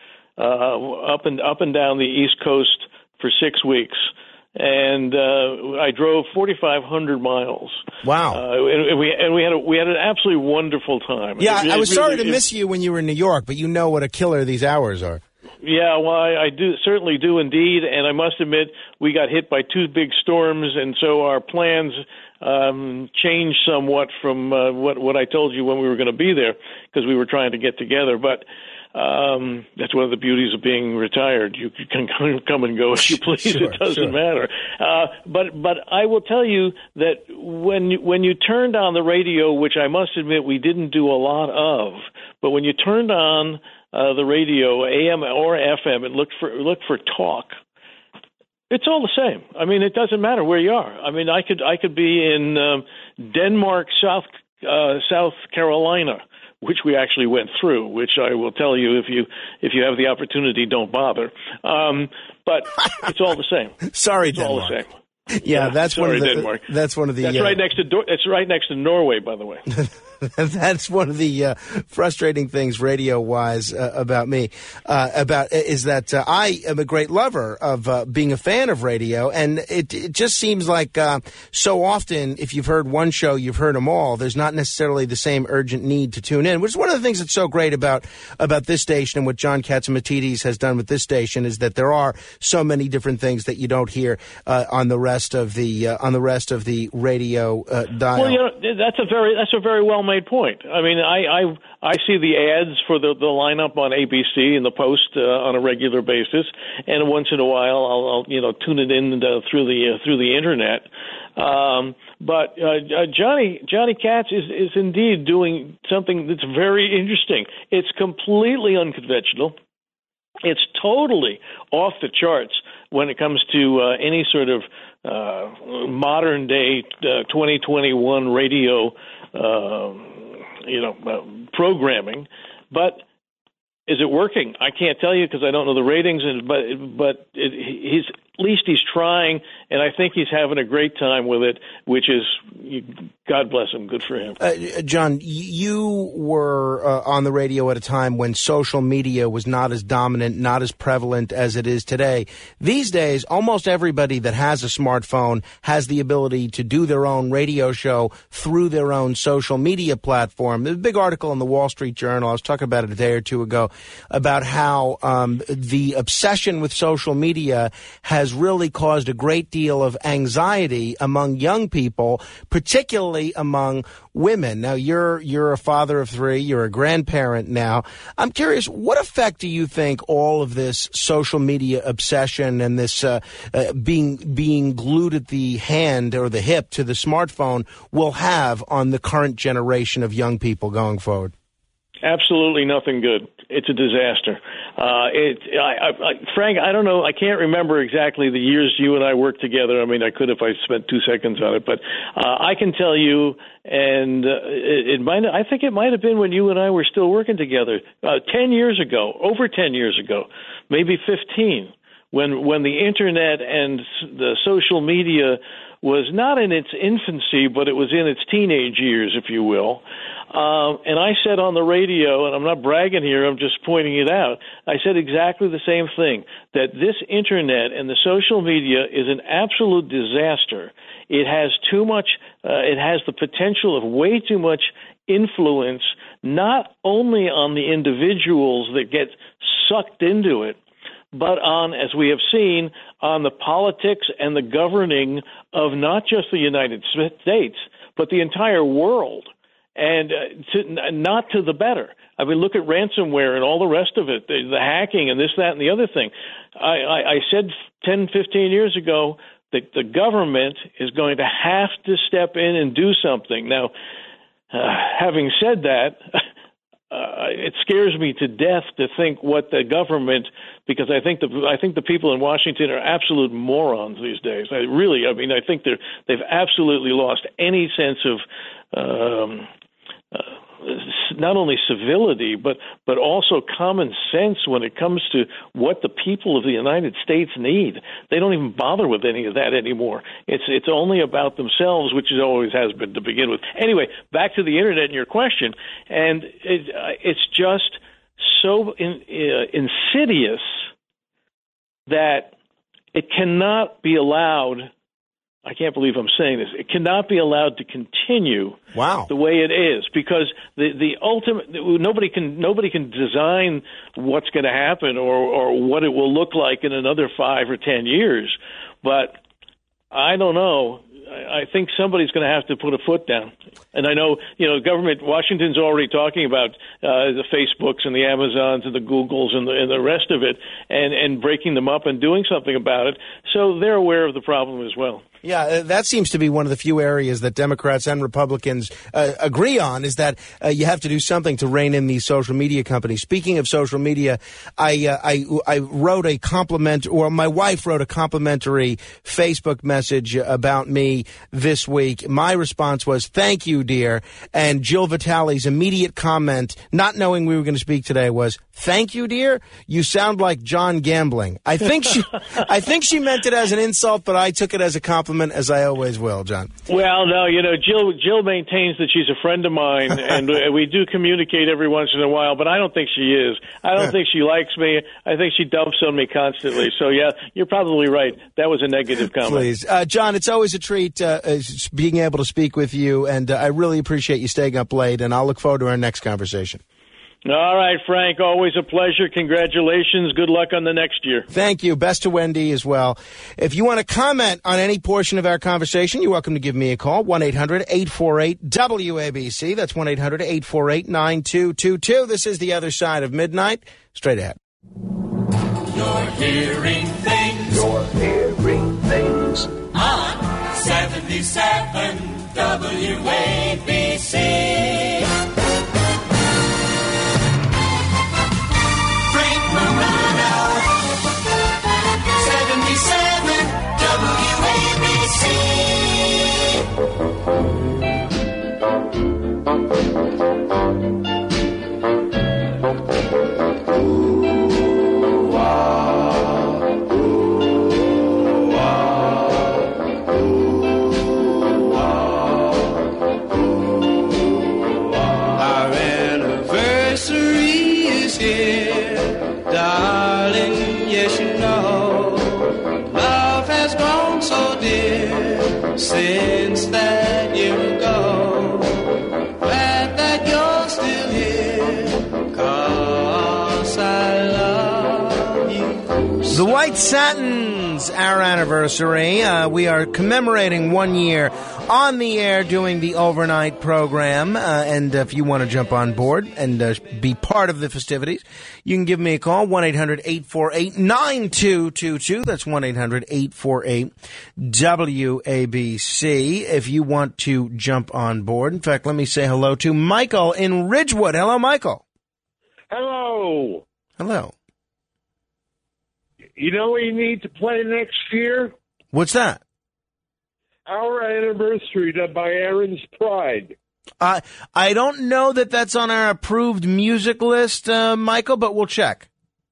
uh, up and up and down the East Coast for six weeks, and uh, I drove forty-five hundred miles. Wow! Uh, and, and we and we had a, we had an absolutely wonderful time. Yeah, it, I was it sorry really, to it, miss you when you were in New York, but you know what a killer these hours are. Yeah, well, I, I do certainly do indeed, and I must admit we got hit by two big storms, and so our plans um, changed somewhat from uh, what what I told you when we were going to be there, because we were trying to get together. But um, that's one of the beauties of being retired. You can come and go as you please; Sure, it doesn't sure. matter. Uh, but but I will tell you that when when you turned on the radio, which I must admit we didn't do a lot of, but when you turned on Uh, the radio, A M or F M, and look for look for talk. It's all the same. I mean, it doesn't matter where you are. I mean, I could I could be in um, Denmark, South uh, South Carolina, which we actually went through. Which I will tell you, if you if you have the opportunity, don't bother. Um, but it's all the same. Sorry, it's Denmark. all the same. Yeah, Yeah, that's sorry, one of the. Denmark. That's one of the. That's uh, right next to. Dor- It's right next to Norway, by the way. That's one of the uh, frustrating things radio-wise uh, about me, uh, about is that uh, I am a great lover of uh, being a fan of radio, and it, it just seems like uh, so often, if you've heard one show, you've heard them all. There's not necessarily the same urgent need to tune in, which is one of the things that's so great about about this station and what John Catsimatidis has done with this station is that there are so many different things that you don't hear uh, on the rest of the uh, on the rest of the radio uh, dial. Well, you know, that's a very that's a very well made point. I mean, I I, I see the ads for the, the lineup on A B C and the Post uh, on a regular basis, and once in a while I'll, I'll you know tune it in uh, through the uh, through the internet. Um, but uh, uh, Johnny Johnny Katz is is indeed doing something that's very interesting. It's completely unconventional. It's totally off the charts when it comes to uh, any sort of uh, modern day uh, twenty twenty-one radio. Uh, you know, uh, programming, but is it working? I can't tell you because I don't know the ratings, and but but it, he's at least he's trying, and I think he's having a great time with it, which is, God bless him, good for him. Uh, John, you were uh, on the radio at a time when social media was not as dominant, not as prevalent as it is today. These days, almost everybody that has a smartphone has the ability to do their own radio show through their own social media platform. There's a big article in the Wall Street Journal, I was talking about it a day or two ago, about how um, the obsession with social media has really caused a great deal of anxiety among young people, particularly among women. Now, you're you're a father of three. You're a grandparent now. I'm curious, what effect do you think all of this social media obsession and this uh, uh, being being glued at the hand or the hip to the smartphone will have on the current generation of young people going forward? Absolutely nothing good. It's a disaster. Uh, it, I, I, Frank, I don't know. I can't remember exactly the years you and I worked together. I mean, I could if I spent two seconds on it, but uh, I can tell you, and uh, it, it might. I think it might have been when you and I were still working together, uh, ten years ago, over ten years ago, maybe fifteen, when when the internet and the social media was not in its infancy, but it was in its teenage years, if you will. Um, and I said on the radio, and I'm not bragging here, I'm just pointing it out, I said exactly the same thing, that this internet and the social media is an absolute disaster. It has too much, uh, it has the potential of way too much influence, not only on the individuals that get sucked into it, but on, as we have seen, on the politics and the governing of not just the United States, but the entire world. And uh, to, not to the better. I mean, look at ransomware and all the rest of it, the, the hacking and this, that, and the other thing. I, I, I said ten, fifteen years ago that the government is going to have to step in and do something. Now, uh, having said that, uh, it scares me to death to think what the government, because I think the I think the people in Washington are absolute morons these days. I really, I mean, I think they're they've absolutely lost any sense of um, uh, not only civility, but but also common sense when it comes to what the people of the United States need. They don't even bother with any of that anymore. It's it's only about themselves, which it always has been to begin with. Anyway, back to the internet and your question, and it, uh, it's just so in, uh, insidious that it cannot be allowed. I can't believe I'm saying this. It cannot be allowed to continue wow. the way it is, because the the ultimate nobody can nobody can design what's going to happen or or what it will look like in another five or ten years. But I don't know. I think somebody's going to have to put a foot down. And I know, you know, government, Washington's already talking about uh, the Facebooks and the Amazons and the Googles and the, and the rest of it, and, and breaking them up and doing something about it. So they're aware of the problem as well. Yeah, that seems to be one of the few areas that Democrats and Republicans uh, agree on, is that uh, you have to do something to rein in these social media companies. Speaking of social media, I uh, I, I wrote a compliment, or my wife wrote a complimentary Facebook message about me this week. My response was, "Thank you, dear." And Jill Vitale's immediate comment, not knowing we were going to speak today, was, "Thank you, dear. You sound like John Gambling." I think she, I think she meant it as an insult, but I took it as a compliment. As I always will, John. Well, no, you know, Jill Jill maintains that she's a friend of mine, and we do communicate every once in a while, but I don't think she is. I don't think she likes me. I think she dumps on me constantly. So, yeah, you're probably right. That was a negative comment. Please. Uh, John, it's always a treat uh, being able to speak with you, and uh, I really appreciate you staying up late, and I'll look forward to our next conversation. All right, Frank, always a pleasure. Congratulations. Good luck on the next year. Thank you. Best to Wendy as well. If you want to comment on any portion of our conversation, you're welcome to give me a call, one eight hundred eight four eight W A B C. That's one eight hundred eight four eight nine two two two. This is The Other Side of Midnight. Straight ahead. You're hearing things. You're hearing things. On seventy-seven W A B C. seventy-seven W A B Ooh, ah, ooh, ah, ooh, ah, ooh, ah. Our anniversary is here, darling, yes you know. Love has grown so dear since that year ago. Glad that you're still here, 'cause I love you. The White Satins, our anniversary. Uh, we are commemorating one year on the air doing the overnight program. Uh, and if you want to jump on board and uh, be part of the festivities, you can give me a call, one eight hundred eight four eight nine two two two. That's one eight hundred eight four eight W A B C if you want to jump on board. In fact, let me say hello to Michael in Ridgewood. Hello, Michael. Hello. Hello. You know what you need to play next year? What's that? Our anniversary, done by Aaron's Pride. Uh, I don't know that that's on our approved music list, uh, Michael, but we'll check.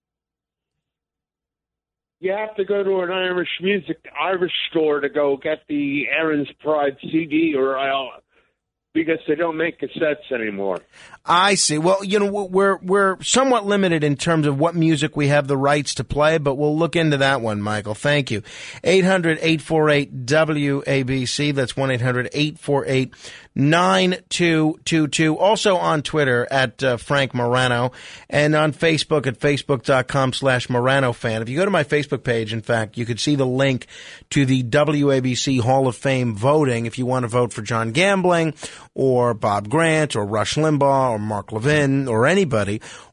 You have to go to an Irish music, Irish store to go get the Aaron's Pride C D, or I'll, because they don't make cassettes anymore. I see. Well, you know, we're we're somewhat limited in terms of what music we have the rights to play, but we'll look into that one, Michael. Thank you. eight hundred eight four eight W A B C. That's one eight hundred eight four eight nine two two two. Also on Twitter at uh, Frank Morano, and on Facebook at facebook.com slash Morano fan. If you go to my Facebook page, in fact, you could see the link to the W A B C Hall of Fame voting if you want to vote for John Gambling or Bob Grant or Rush Limbaugh or Mark Levin or anybody,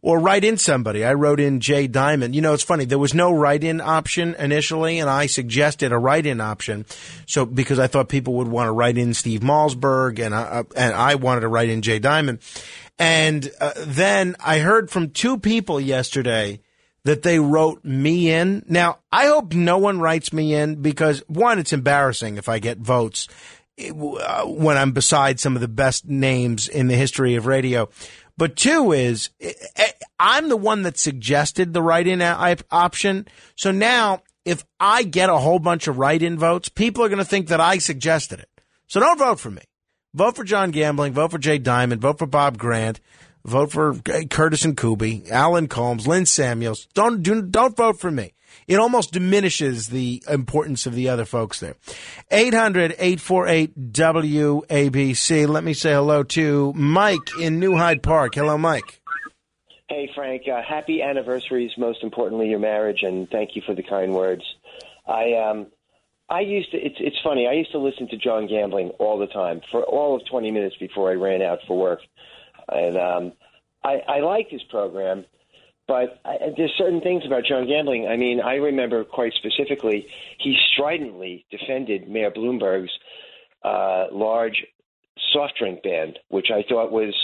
or write in somebody. I wrote in Jay Diamond. You know, it's funny. There was no write-in option initially, and I suggested a write-in option. So because I thought people would want to write in Steve Malzberg, and I, and I wanted to write in Jay Diamond. And uh, then I heard from two people yesterday that they wrote me in. Now, I hope no one writes me in because, one, it's embarrassing if I get votes uh, when I'm beside some of the best names in the history of radio. But two is, I'm the one that suggested the write-in option. So now, if I get a whole bunch of write-in votes, people are going to think that I suggested it. So don't vote for me. Vote for John Gambling. Vote for Jay Diamond. Vote for Bob Grant. Vote for Curtis and Kuby, Alan Combs, Lynn Samuels. Don't do, don't vote for me. It almost diminishes the importance of the other folks there. eight hundred, eight four eight, W A B C. Let me say hello to Mike in New Hyde Park. Hello, Mike. Hey, Frank. Uh, happy anniversaries, most importantly, your marriage, and thank you for the kind words. I um, I used to. It's it's funny. I used to listen to John Gambling all the time for all of twenty minutes before I ran out for work. And um, I, I like his program, but I, there's certain things about John Gambling. I mean, I remember quite specifically, he stridently defended Mayor Bloomberg's uh, large soft drink ban, which I thought was,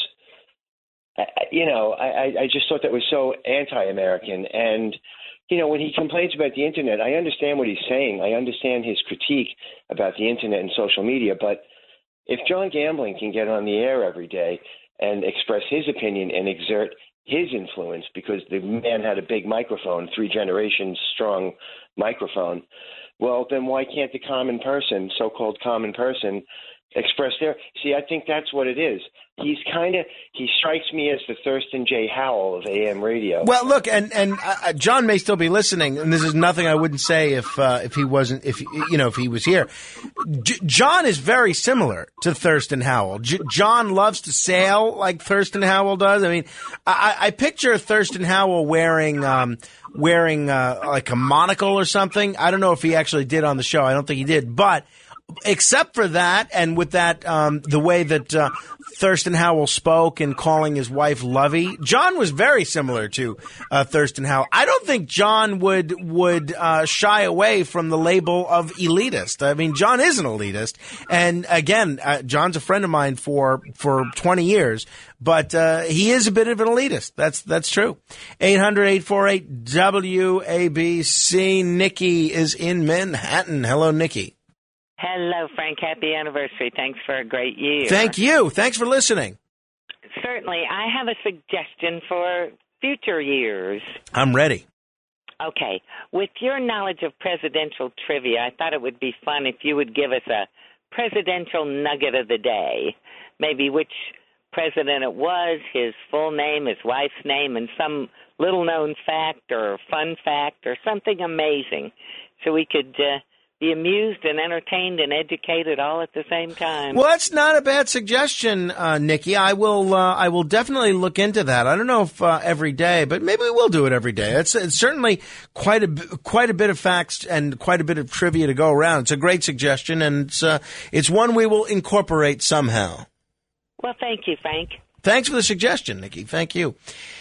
you know, I, I just thought that was so anti-American. And, you know, when he complains about the Internet, I understand what he's saying. I understand his critique about the Internet and social media. But if John Gambling can get on the air every day and express his opinion and exert his influence, because the man had a big microphone, three generations strong microphone, well, then why can't the common person, so-called common person, express their... See, I think that's what it is. He's kind of... He strikes me as the Thurston J. Howell of A M radio. Well, look, and and uh, John may still be listening, and this is nothing I wouldn't say if uh, if he wasn't, if you know, if he was here. J- John is very similar to Thurston Howell. J- John loves to sail like Thurston Howell does. I mean, I, I picture Thurston Howell wearing um, wearing uh, like a monocle or something. I don't know if he actually did on the show. I don't think he did, but. Except for that, and with that, um, the way that uh, Thurston Howell spoke and calling his wife Lovey, John was very similar to uh, Thurston Howell. I don't think John would would uh, shy away from the label of elitist. I mean, John is an elitist, and again, uh, John's a friend of mine for for twenty years, but uh, he is a bit of an elitist. That's that's true. eight hundred, eight four eight, W A B C. Nikki is in Manhattan. Hello, Nikki. Hello, Frank. Happy anniversary. Thanks for a great year. Thank you. Thanks for listening. Certainly. I have a suggestion for future years. I'm ready. Okay. With your knowledge of presidential trivia, I thought it would be fun if you would give us a presidential nugget of the day. Maybe which president it was, his full name, his wife's name, and some little-known fact or fun fact or something amazing so we could... Uh, be amused and entertained and educated all at the same time. Well, that's not a bad suggestion, uh, Nikki. I will uh, I will definitely look into that. I don't know if uh, every day, but maybe we will do it every day. It's, it's certainly quite a, quite a bit of facts and quite a bit of trivia to go around. It's a great suggestion, and it's, uh, it's one we will incorporate somehow. Well, thank you, Frank. Thanks for the suggestion, Nikki. Thank you.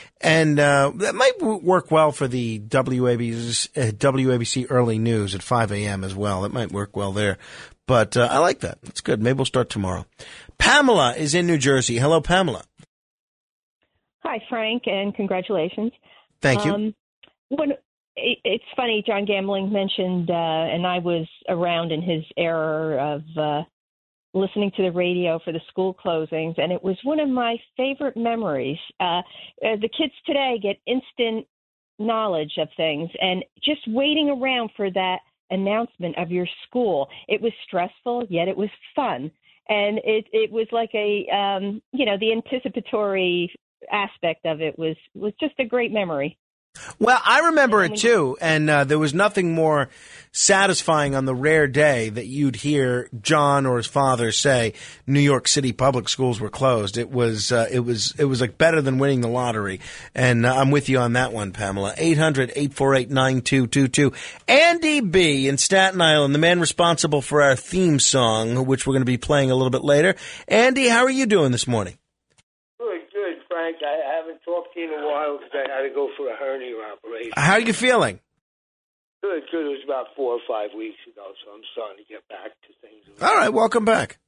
And uh, that might work well for the W A B C, uh, W A B C early news at five a.m. as well. It might work well there. But uh, I like that. That's good. Maybe we'll start tomorrow. Pamela is in New Jersey. Hello, Pamela. Hi, Frank, and congratulations. Thank you. Um, when, it, it's funny, John Gambling mentioned, uh, and I was around in his era of uh, listening to the radio for the school closings, and it was one of my favorite memories. Uh, uh, the kids today get instant knowledge of things, and just waiting around for that announcement of your school, it was stressful, yet it was fun. And it, it was like a, um, you know, the anticipatory aspect of it was, was just a great memory. Well, I remember it too, and uh, there was nothing more satisfying on the rare day that you'd hear John or his father say New York City public schools were closed. It was uh, it was it was like better than winning the lottery, and uh, I'm with you on that one, Pamela. eight hundred, eight four eight, nine two two two. Andy B. in Staten Island, the man responsible for our theme song, which we're going to be playing a little bit later. Andy, how are you doing this morning? Good, good, Frank. I haven't talked to in a while because I had to go for a hernia operation. How are you feeling? Good, good. It was about four or five weeks ago, so I'm starting to get back to things. All right, welcome back.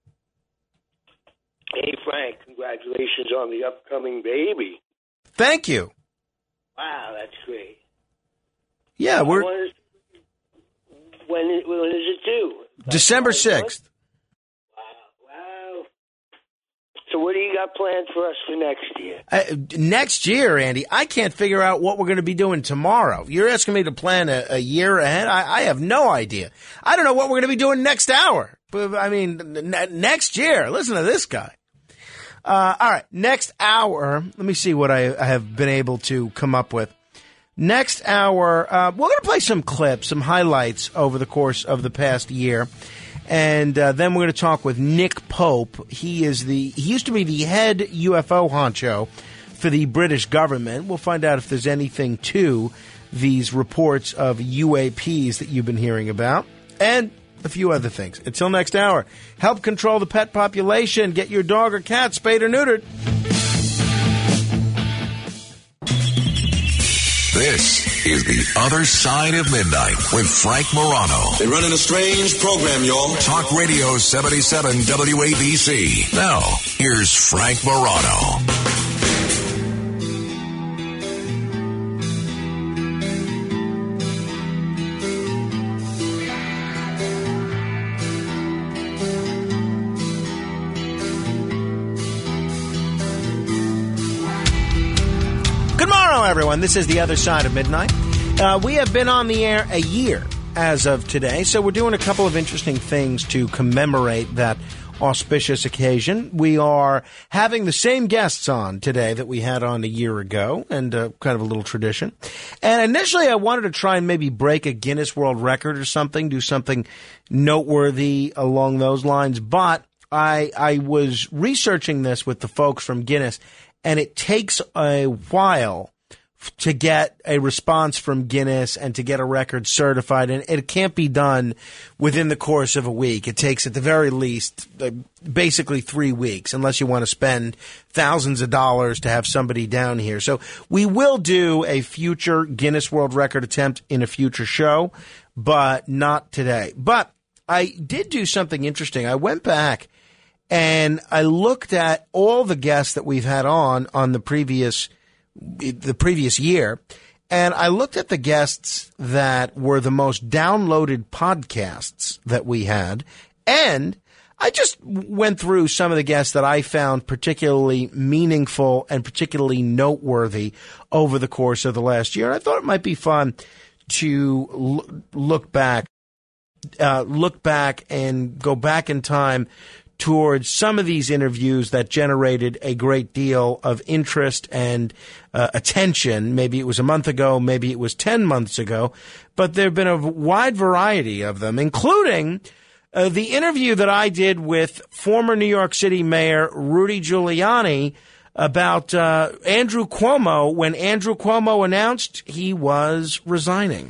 Hey, Frank, congratulations on the upcoming baby. Thank you. Wow, that's great. Yeah, we're When is, when is, when is it due? December sixth. Wow. So what do you got planned for us for next year? Uh, next year, Andy, I can't figure out what we're going to be doing tomorrow. You're asking me to plan a, a year ahead? I, I have no idea. I don't know what we're going to be doing next hour. But, I mean, n- next year. Listen to this guy. Uh, all right, next hour, let me see what I, I have been able to come up with. Next hour, uh, we're going to play some clips, some highlights over the course of the past year. And uh, then we're going to talk with Nick Pope. He is the he used to be the head U F O honcho for the British government. We'll find out if there's anything to these reports of U A Ps that you've been hearing about. And a few other things. Until next hour, help control the pet population. Get your dog or cat spayed or neutered. This is The Other Side of Midnight with Frank Morano. They're running a strange program, y'all. Talk Radio seventy-seven W A B C. Now, here's Frank Morano. Everyone, this is The Other Side of Midnight. Uh, we have been on the air a year as of today, so we're doing a couple of interesting things to commemorate that auspicious occasion. We are having the same guests on today that we had on a year ago, and uh, kind of a little tradition. And initially I wanted to try and maybe break a Guinness World Record or something, do something noteworthy along those lines, but I, I was researching this with the folks from Guinness, and it takes a while to get a response from Guinness and to get a record certified, and it can't be done within the course of a week. It takes at the very least uh, basically three weeks, unless you want to spend thousands of dollars to have somebody down here. So we will do a future Guinness World Record attempt in a future show, but not today. But I did do something interesting. I went back and I looked at all the guests that we've had on on the previous the previous year, and I looked at the guests that were the most downloaded podcasts that we had, and I just went through some of the guests that I found particularly meaningful and particularly noteworthy over the course of the last year. I thought it might be fun to l- look back, uh, look back and go back in time towards some of these interviews that generated a great deal of interest and uh, attention. Maybe it was a month ago, maybe it was ten months ago, but there have been a wide variety of them, including uh, the interview that I did with former New York City Mayor Rudy Giuliani about uh, Andrew Cuomo when Andrew Cuomo announced he was resigning.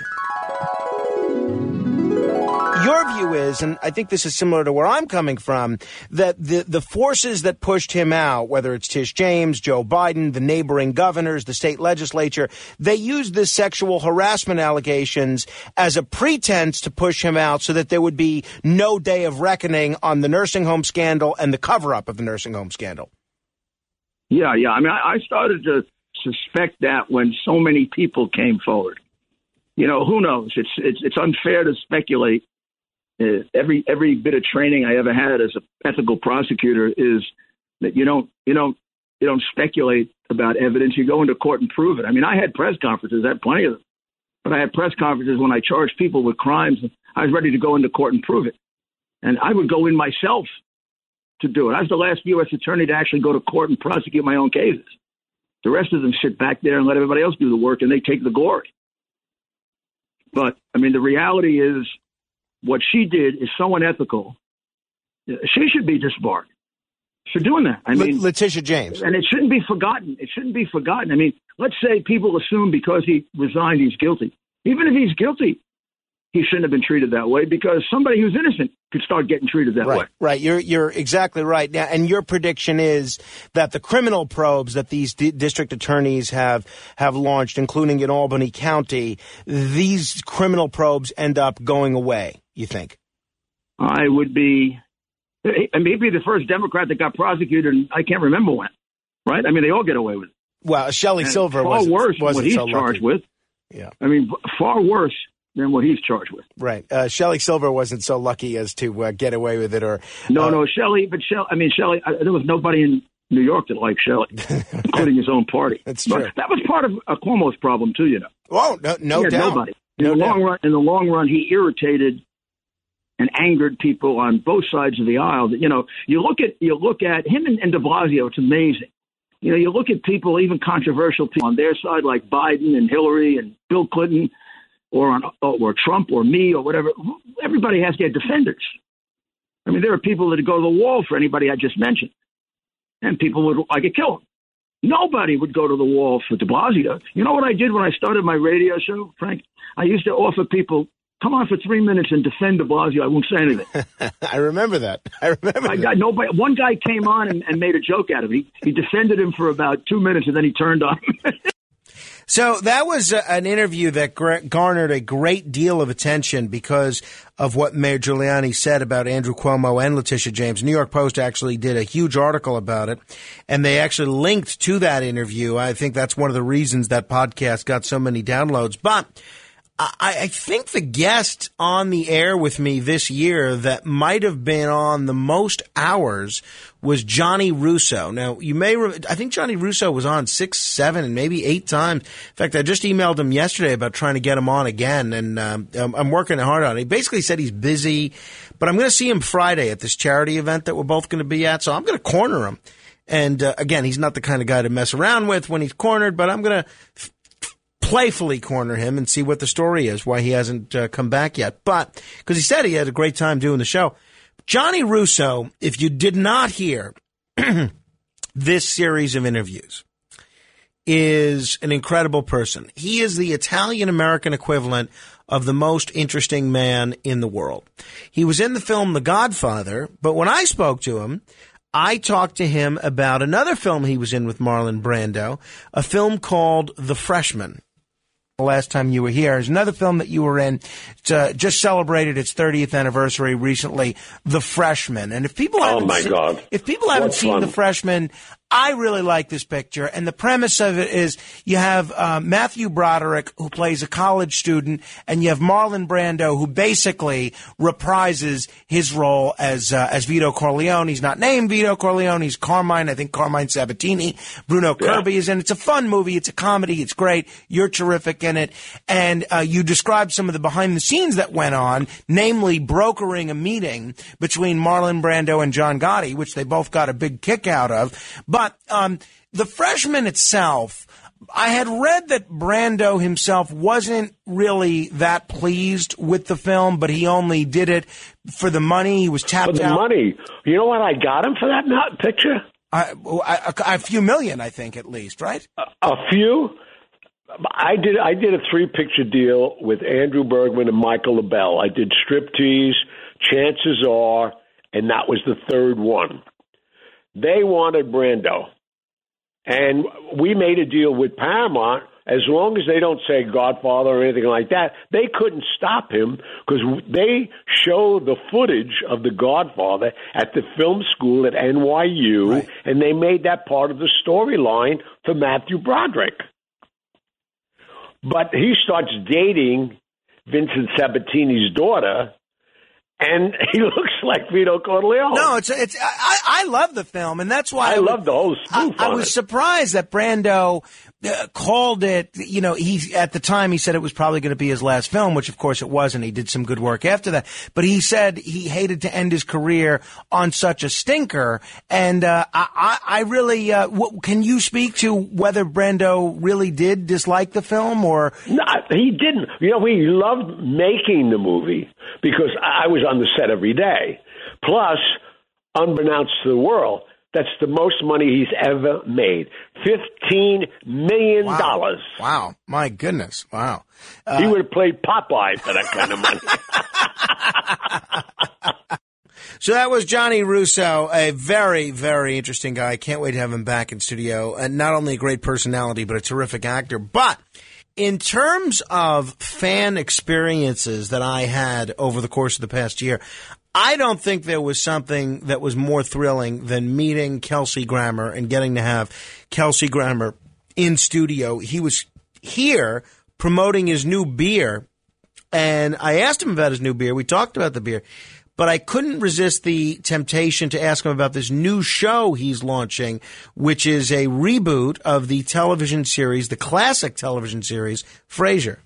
Your view is, and I think this is similar to where I'm coming from, that the, the forces that pushed him out, whether it's Tish James, Joe Biden, the neighboring governors, the state legislature, they used this sexual harassment allegations as a pretense to push him out so that there would be no day of reckoning on the nursing home scandal and the cover-up of the nursing home scandal. Yeah, yeah. I mean, I, I started to suspect that when so many people came forward. You know, who knows? It's it's, it's unfair to speculate. Uh, every every bit of training I ever had as an ethical prosecutor is that you don't you don't you don't speculate about evidence. You go into court and prove it. I mean, I had press conferences, I had plenty of them, but I had press conferences when I charged people with crimes. I was ready to go into court and prove it, and I would go in myself to do it. I was the last U S attorney to actually go to court and prosecute my own cases. The rest of them sit back there and let everybody else do the work, and they take the glory. But I mean, the reality is, what she did is so unethical. She should be disbarred for doing that. I mean, Letitia James. And it shouldn't be forgotten. It shouldn't be forgotten. I mean, let's say people assume because he resigned he's guilty. Even if he's guilty, he shouldn't have been treated that way because somebody who's innocent could start getting treated that right, way. Right, you're you're exactly right. Now, and your prediction is that the criminal probes that these d- district attorneys have have launched, including in Albany County, these criminal probes end up going away. You think? I would be, and maybe the first Democrat that got prosecuted, and I can't remember when. Right? I mean, they all get away with it. Well, Shelley And Silver far wasn't, worse than wasn't what he's so charged lucky. with. Yeah. I mean, far worse than what he's charged with. Right. Uh, Shelley Silver wasn't so lucky as to uh, get away with it, or No, uh, no, Shelley. But Shelley, I mean, Shelley. I, there was nobody in New York that liked Shelley, including his own party. That's But true. that was part of uh, Cuomo's problem too. You know. Oh, no, no He had doubt. Nobody. In No the doubt. long run, in the long run, he irritated and angered people on both sides of the aisle. You know, you look at you look at him and, and De Blasio. It's amazing. You know, you look at people, even controversial people on their side, like Biden and Hillary and Bill Clinton, or on or Trump or me or whatever. Everybody has their defenders. I mean, there are people that go to the wall for anybody I just mentioned, and people would like to kill him. Nobody would go to the wall for De Blasio. You know what I did when I started my radio show, Frank? I used to offer people, come on for three minutes and defend De Blasio. I won't say anything. I remember that. I remember I that. got nobody. One guy came on and, and made a joke out of it. He, he defended him for about two minutes, and then he turned on him. So that was uh, an interview that gra- garnered a great deal of attention because of what Mayor Giuliani said about Andrew Cuomo and Letitia James. New York Post actually did a huge article about it, and they actually linked to that interview. I think that's one of the reasons that podcast got so many downloads. But I, I think the guest on the air with me this year that might have been on the most hours was Johnny Russo. Now, you may, re- I think Johnny Russo was on six, seven, and maybe eight times. In fact, I just emailed him yesterday about trying to get him on again, and um, I'm I'm working hard on it. He basically said he's busy, but I'm going to see him Friday at this charity event that we're both going to be at, so I'm going to corner him. And uh, again, he's not the kind of guy to mess around with when he's cornered, but I'm going to f- playfully corner him and see what the story is, why he hasn't uh, come back yet. But, because he said he had a great time doing the show. Johnny Russo, if you did not hear this series of interviews, is an incredible person. He is the Italian-American equivalent of the most interesting man in the world. He was in the film The Godfather, but when I spoke to him, I talked to him about another film he was in with Marlon Brando, a film called The Freshman. The last time you were here is another film that you were in. It's, uh, just celebrated its thirtieth anniversary recently, The Freshman. And if people Oh, haven't my seen, God. if people haven't What seen fun. The Freshman, I really like this picture. And the premise of it is you have uh, Matthew Broderick, who plays a college student, and you have Marlon Brando, who basically reprises his role as uh, as Vito Corleone. He's not named Vito Corleone. He's Carmine. I think Carmine Sabatini. Bruno Yeah. Kirby is in. It's a fun movie. It's a comedy. It's great. You're terrific in it. And uh, you described some of the behind the scenes that went on, namely brokering a meeting between Marlon Brando and John Gotti, which they both got a big kick out of. But um, The Freshman itself, I had read that Brando himself wasn't really that pleased with the film, but he only did it for the money. He was tapped For the out. money. You know what I got him for that mo- picture? I, I, a, a few million, I think, at least, right? A few. I did. I did a three-picture deal with Andrew Bergman and Michael LaBelle. I did Striptease, Chances Are, and that was the third one. They wanted Brando, and we made a deal with Paramount. As long as they don't say Godfather or anything like that, they couldn't stop him because they show the footage of the Godfather at the film school at N Y U, right. And they made that part of the storyline for Matthew Broderick. But he starts dating Vincent Sabatini's daughter, and he looks like Vito Corleone. No, it's it's. I, I love the film, and that's why I, I love was, the whole spoof I, I on was it. surprised that Brando uh, called it. You know, he at the time he said it was probably going to be his last film, which of course it wasn't. He did some good work after that, but he said he hated to end his career on such a stinker. And uh, I, I, I really uh, w- can you speak to whether Brando really did dislike the film, or no, he didn't. You know, he loved making the movie because I was on the set every day. Plus, unbeknownst to the world, That's the most money he's ever made. Fifteen million dollars. Wow. wow, my goodness, wow. Uh, he would have played Popeye for that kind of money. So that was Johnny Russo, a very, very interesting guy. I can't wait to have him back in studio. And not only a great personality, but a terrific actor. But in terms of fan experiences that I had over the course of the past year, I don't think there was something that was more thrilling than meeting Kelsey Grammer and getting to have Kelsey Grammer in studio. He was here promoting his new beer, and I asked him about his new beer. We talked about the beer. But I couldn't resist the temptation to ask him about this new show he's launching, which is a reboot of the television series, the classic television series, Frasier.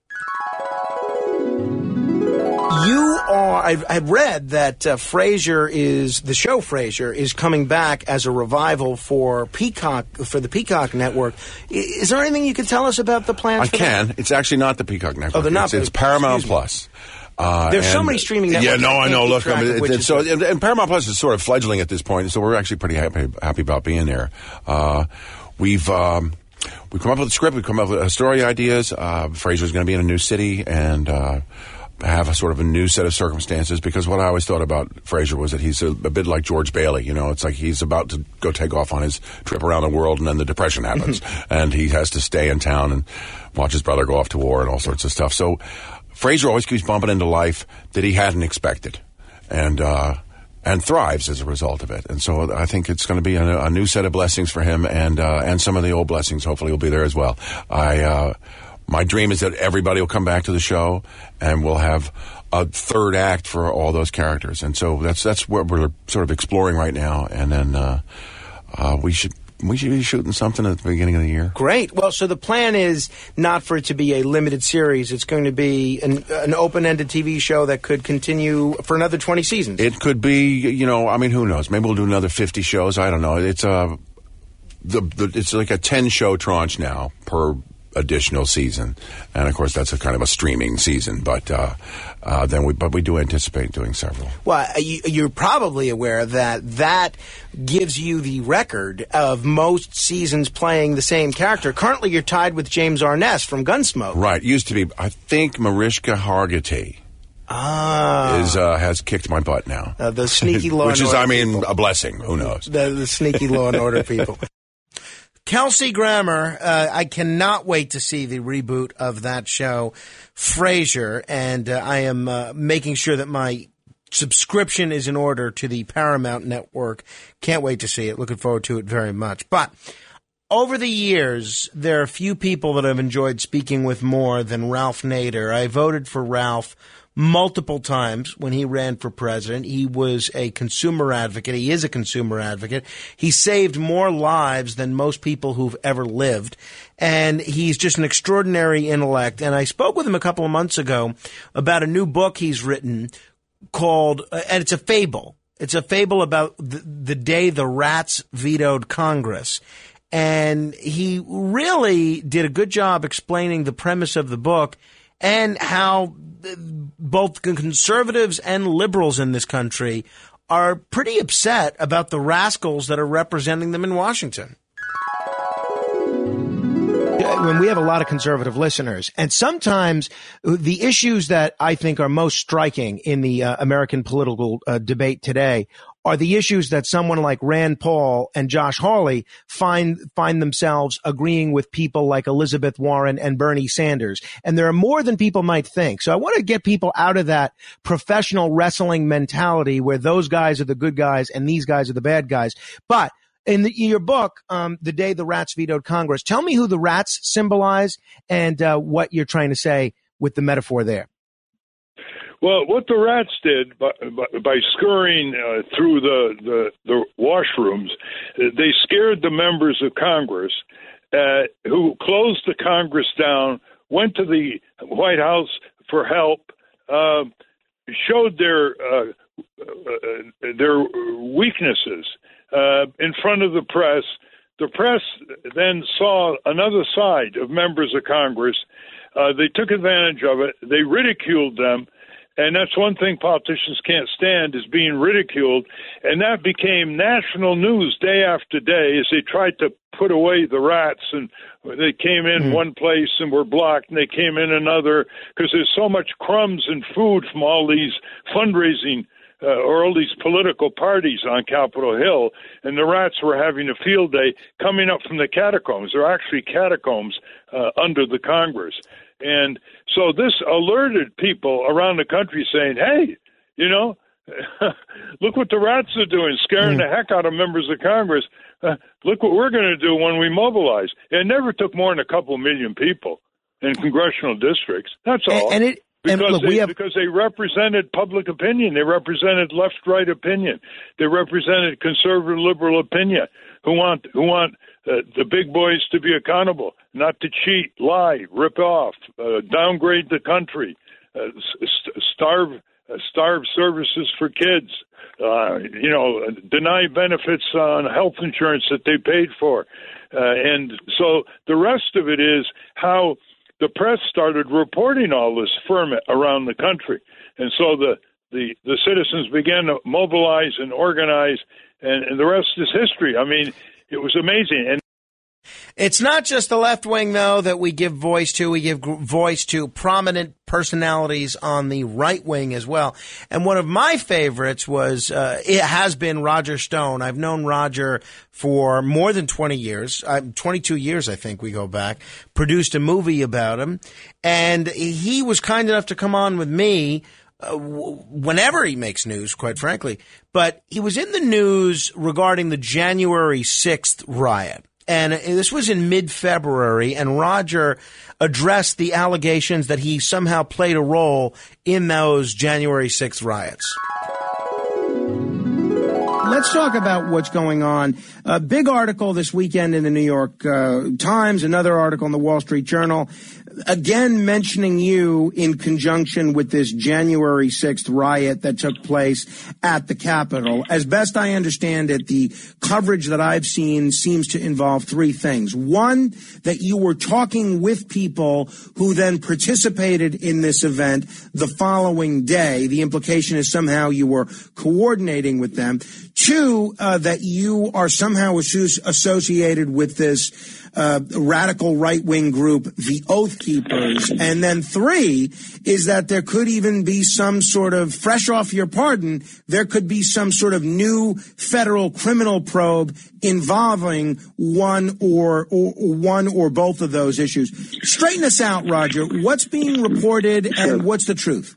You are, I've, I've read that uh, Frasier is, the show Frasier is coming back as a revival for Peacock, for the Peacock Network. Is there anything you can tell us about the plans I for can. that? It's actually not the Peacock Network. Oh, they're not. It's, it's Paramount Plus. Uh, There's and, so many streaming networks. Yeah, no, I I can't know. keep Look, track I mean, of which it, is so which. and, and Paramount Plus is sort of fledgling at this point, so we're actually pretty happy happy about being there. Uh, we've um, we've come up with a script. We've come up with uh, story ideas. Uh, Frasier's going to be in a new city and uh, have a sort of a new set of circumstances. Because what I always thought about Frasier was that he's a, a bit like George Bailey. You know, it's like he's about to go take off on his trip around the world, and then the Depression happens, and he has to stay in town and watch his brother go off to war and all sorts of stuff. So Frasier always keeps bumping into life that he hadn't expected, and uh, and thrives as a result of it. And so I think it's going to be a, a new set of blessings for him, and uh, and some of the old blessings hopefully will be there as well. I uh, my dream is that everybody will come back to the show, and we'll have a third act for all those characters. And so that's that's what we're sort of exploring right now. And then uh, uh, we should. We should be shooting something at the beginning of the year. Great. Well, so the plan is not for it to be a limited series. It's going to be an, an open-ended T V show that could continue for another twenty seasons. It could be, you know, I mean, who knows? Maybe we'll do another fifty shows. I don't know. It's a, the, the it's like a ten-show tranche now per additional season, and of course that's a kind of a streaming season. But uh, uh, then we, but we do anticipate doing several. Well, you, you're probably aware that that gives you the record of most seasons playing the same character. Currently, you're tied with James Arness from Gunsmoke. Right. Used to be, I think, Mariska Hargitay. Ah, is uh, has kicked my butt now. Uh, the sneaky law, which and is, order I mean, people. a blessing. Who knows? The, the sneaky law and order people. Kelsey Grammer, uh, I cannot wait to see the reboot of that show, Frasier, and uh, I am uh, making sure that my subscription is in order to the Paramount Network. Can't wait to see it. Looking forward to it very much. But over the years, there are few people that I've enjoyed speaking with more than Ralph Nader. I voted for Ralph multiple times when he ran for president. He was a consumer advocate. He is a consumer advocate. He saved more lives than most people who've ever lived. And he's just an extraordinary intellect. And I spoke with him a couple of months ago about a new book he's written called, uh, and it's a fable. It's a fable about the, the day the rats vetoed Congress. And he really did a good job explaining the premise of the book and how both conservatives and liberals in this country are pretty upset about the rascals that are representing them in Washington. When we have a lot of conservative listeners, and sometimes the issues that I think are most striking in the uh, American political uh, debate today are the issues that someone like Rand Paul and Josh Hawley find find themselves agreeing with people like Elizabeth Warren and Bernie Sanders. And there are more than people might think. So I want to get people out of that professional wrestling mentality where those guys are the good guys and these guys are the bad guys. But in, the, in your book, um, The Day the Rats Vetoed Congress, tell me who the rats symbolize and uh, what you're trying to say with the metaphor there. Well, what the rats did by, by, by scurrying uh, through the, the, the washrooms, they scared the members of Congress uh, who closed the Congress down, went to the White House for help, uh, showed their uh, uh, their weaknesses uh, in front of the press. The press then saw another side of members of Congress. Uh, they took advantage of it. They ridiculed them. And that's one thing politicians can't stand, is being ridiculed. And that became national news day after day as they tried to put away the rats. And they came in mm. one place and were blocked, and they came in another, because there's so much crumbs and food from all these fundraising uh, or all these political parties on Capitol Hill. And the rats were having a field day coming up from the catacombs. There are actually catacombs uh, under the Congress. And so this alerted people around the country saying, hey, you know, look what the rats are doing, scaring mm. the heck out of members of Congress. Uh, look what we're going to do when we mobilize. It never took more than a couple million people in congressional districts. That's all. And, and it, because, and look, they, we have... because they represented public opinion. They represented left-right opinion. They represented conservative liberal opinion who want who want uh, the big boys to be accountable, not to cheat, lie, rip off, uh, downgrade the country, uh, st- starve uh, starve services for kids, uh, you know, deny benefits on health insurance that they paid for. Uh, and so the rest of it is how the press started reporting all this ferment around the country. And so the, the, the citizens began to mobilize and organize, and, and the rest is history. I mean, it was amazing. And it's not just the left wing, though, that we give voice to. We give voice to prominent personalities on the right wing as well. And one of my favorites was, uh, it has been Roger Stone. I've known Roger for more than twenty years, uh, twenty-two years, I think we go back, produced a movie about him. And he was kind enough to come on with me Uh, w- whenever he makes news, quite frankly. But he was in the news regarding the January sixth riot. And this was in mid-February, and Roger addressed the allegations that he somehow played a role in those January sixth riots. Let's talk about what's going on. A big article this weekend in the New York uh, Times, another article in the Wall Street Journal, again mentioning you in conjunction with this January sixth riot that took place at the Capitol. As best I understand it, the coverage that I've seen seems to involve three things. One, that you were talking with people who then participated in this event the following day. The implication is somehow you were coordinating with them. Two, uh, that you are somehow associated with this uh, radical right-wing group, the Oath Keepers. And then three is that there could even be some sort of, fresh off your pardon, there could be some sort of new federal criminal probe involving one or, or one or both of those issues. Straighten us out, Roger. What's being reported and what's the truth?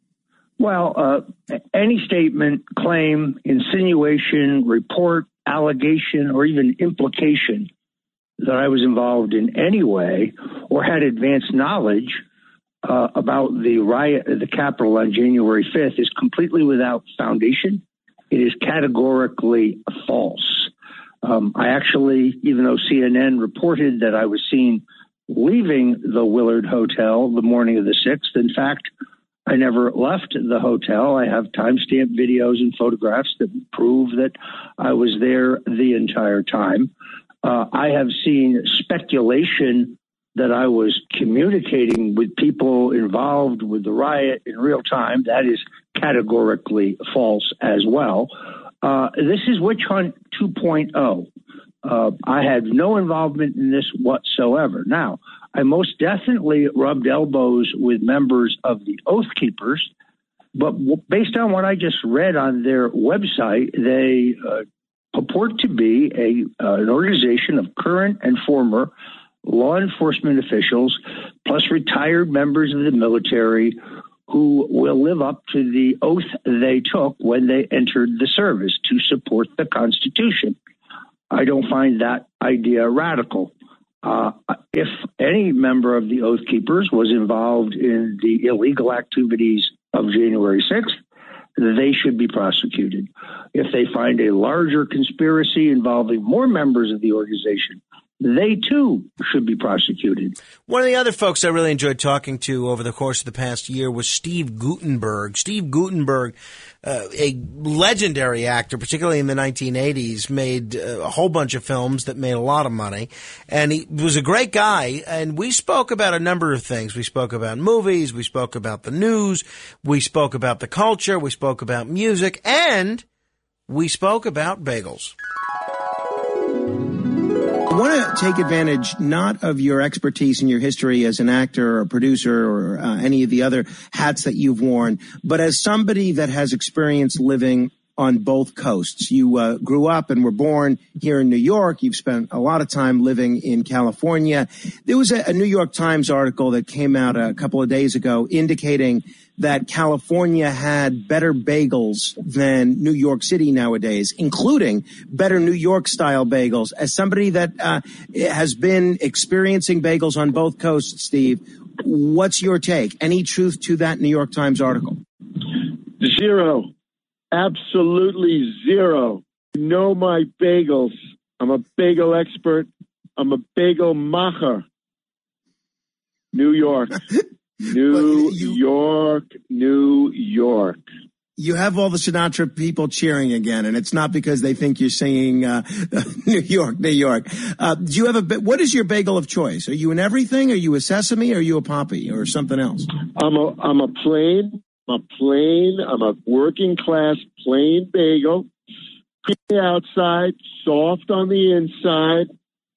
Well, uh, any statement, claim, insinuation, report, allegation, or even implication that I was involved in any way or had advanced knowledge uh, about the riot at the Capitol on January fifth is completely without foundation. It is categorically false. Um, I actually, even though C N N reported that I was seen leaving the Willard Hotel the morning of the sixth, in fact, I never left the hotel. I have timestamp videos and photographs that prove that I was there the entire time. Uh, I have seen speculation that I was communicating with people involved with the riot in real time. That is categorically false as well. Uh, this is witch hunt two point oh. Uh, I had no involvement in this whatsoever. Now, I most definitely rubbed elbows with members of the Oath Keepers, but w- based on what I just read on their website, they uh, purport to be a uh, an organization of current and former law enforcement officials, plus retired members of the military who will live up to the oath they took when they entered the service to support the Constitution. I don't find that idea radical. Uh, if any member of the Oath Keepers was involved in the illegal activities of January sixth, they should be prosecuted. If they find a larger conspiracy involving more members of the organization, they too should be prosecuted. One of the other folks I really enjoyed talking to over the course of the past year was Steve Guttenberg. Steve Guttenberg, uh, a legendary actor, particularly in the nineteen eighties, made uh, a whole bunch of films that made a lot of money. And he was a great guy. And we spoke about a number of things. We spoke about movies. We spoke about the news. We spoke about the culture. We spoke about music. And we spoke about bagels. I want to take advantage not of your expertise and your history as an actor or a producer or uh, any of the other hats that you've worn, but as somebody that has experience living on both coasts. You uh, grew up and were born here in New York. You've spent a lot of time living in California. There was a, a New York Times article that came out a couple of days ago indicating that California had better bagels than New York City nowadays, including better New York-style bagels. As somebody that uh, has been experiencing bagels on both coasts, Steve, what's your take? Any truth to that New York Times article? Zero. Absolutely zero. You know my bagels. I'm a bagel expert. I'm a bagel macher. New York. New you, York, New York. You have all the Sinatra people cheering again, and it's not because they think you're singing uh, New York, New York. Uh, do you have a? What is your bagel of choice? Are you an everything? Are you a sesame? Are you a poppy or something else? I'm a I'm a plain. I'm a plain. I'm a working class plain bagel. Creamy outside, soft on the inside.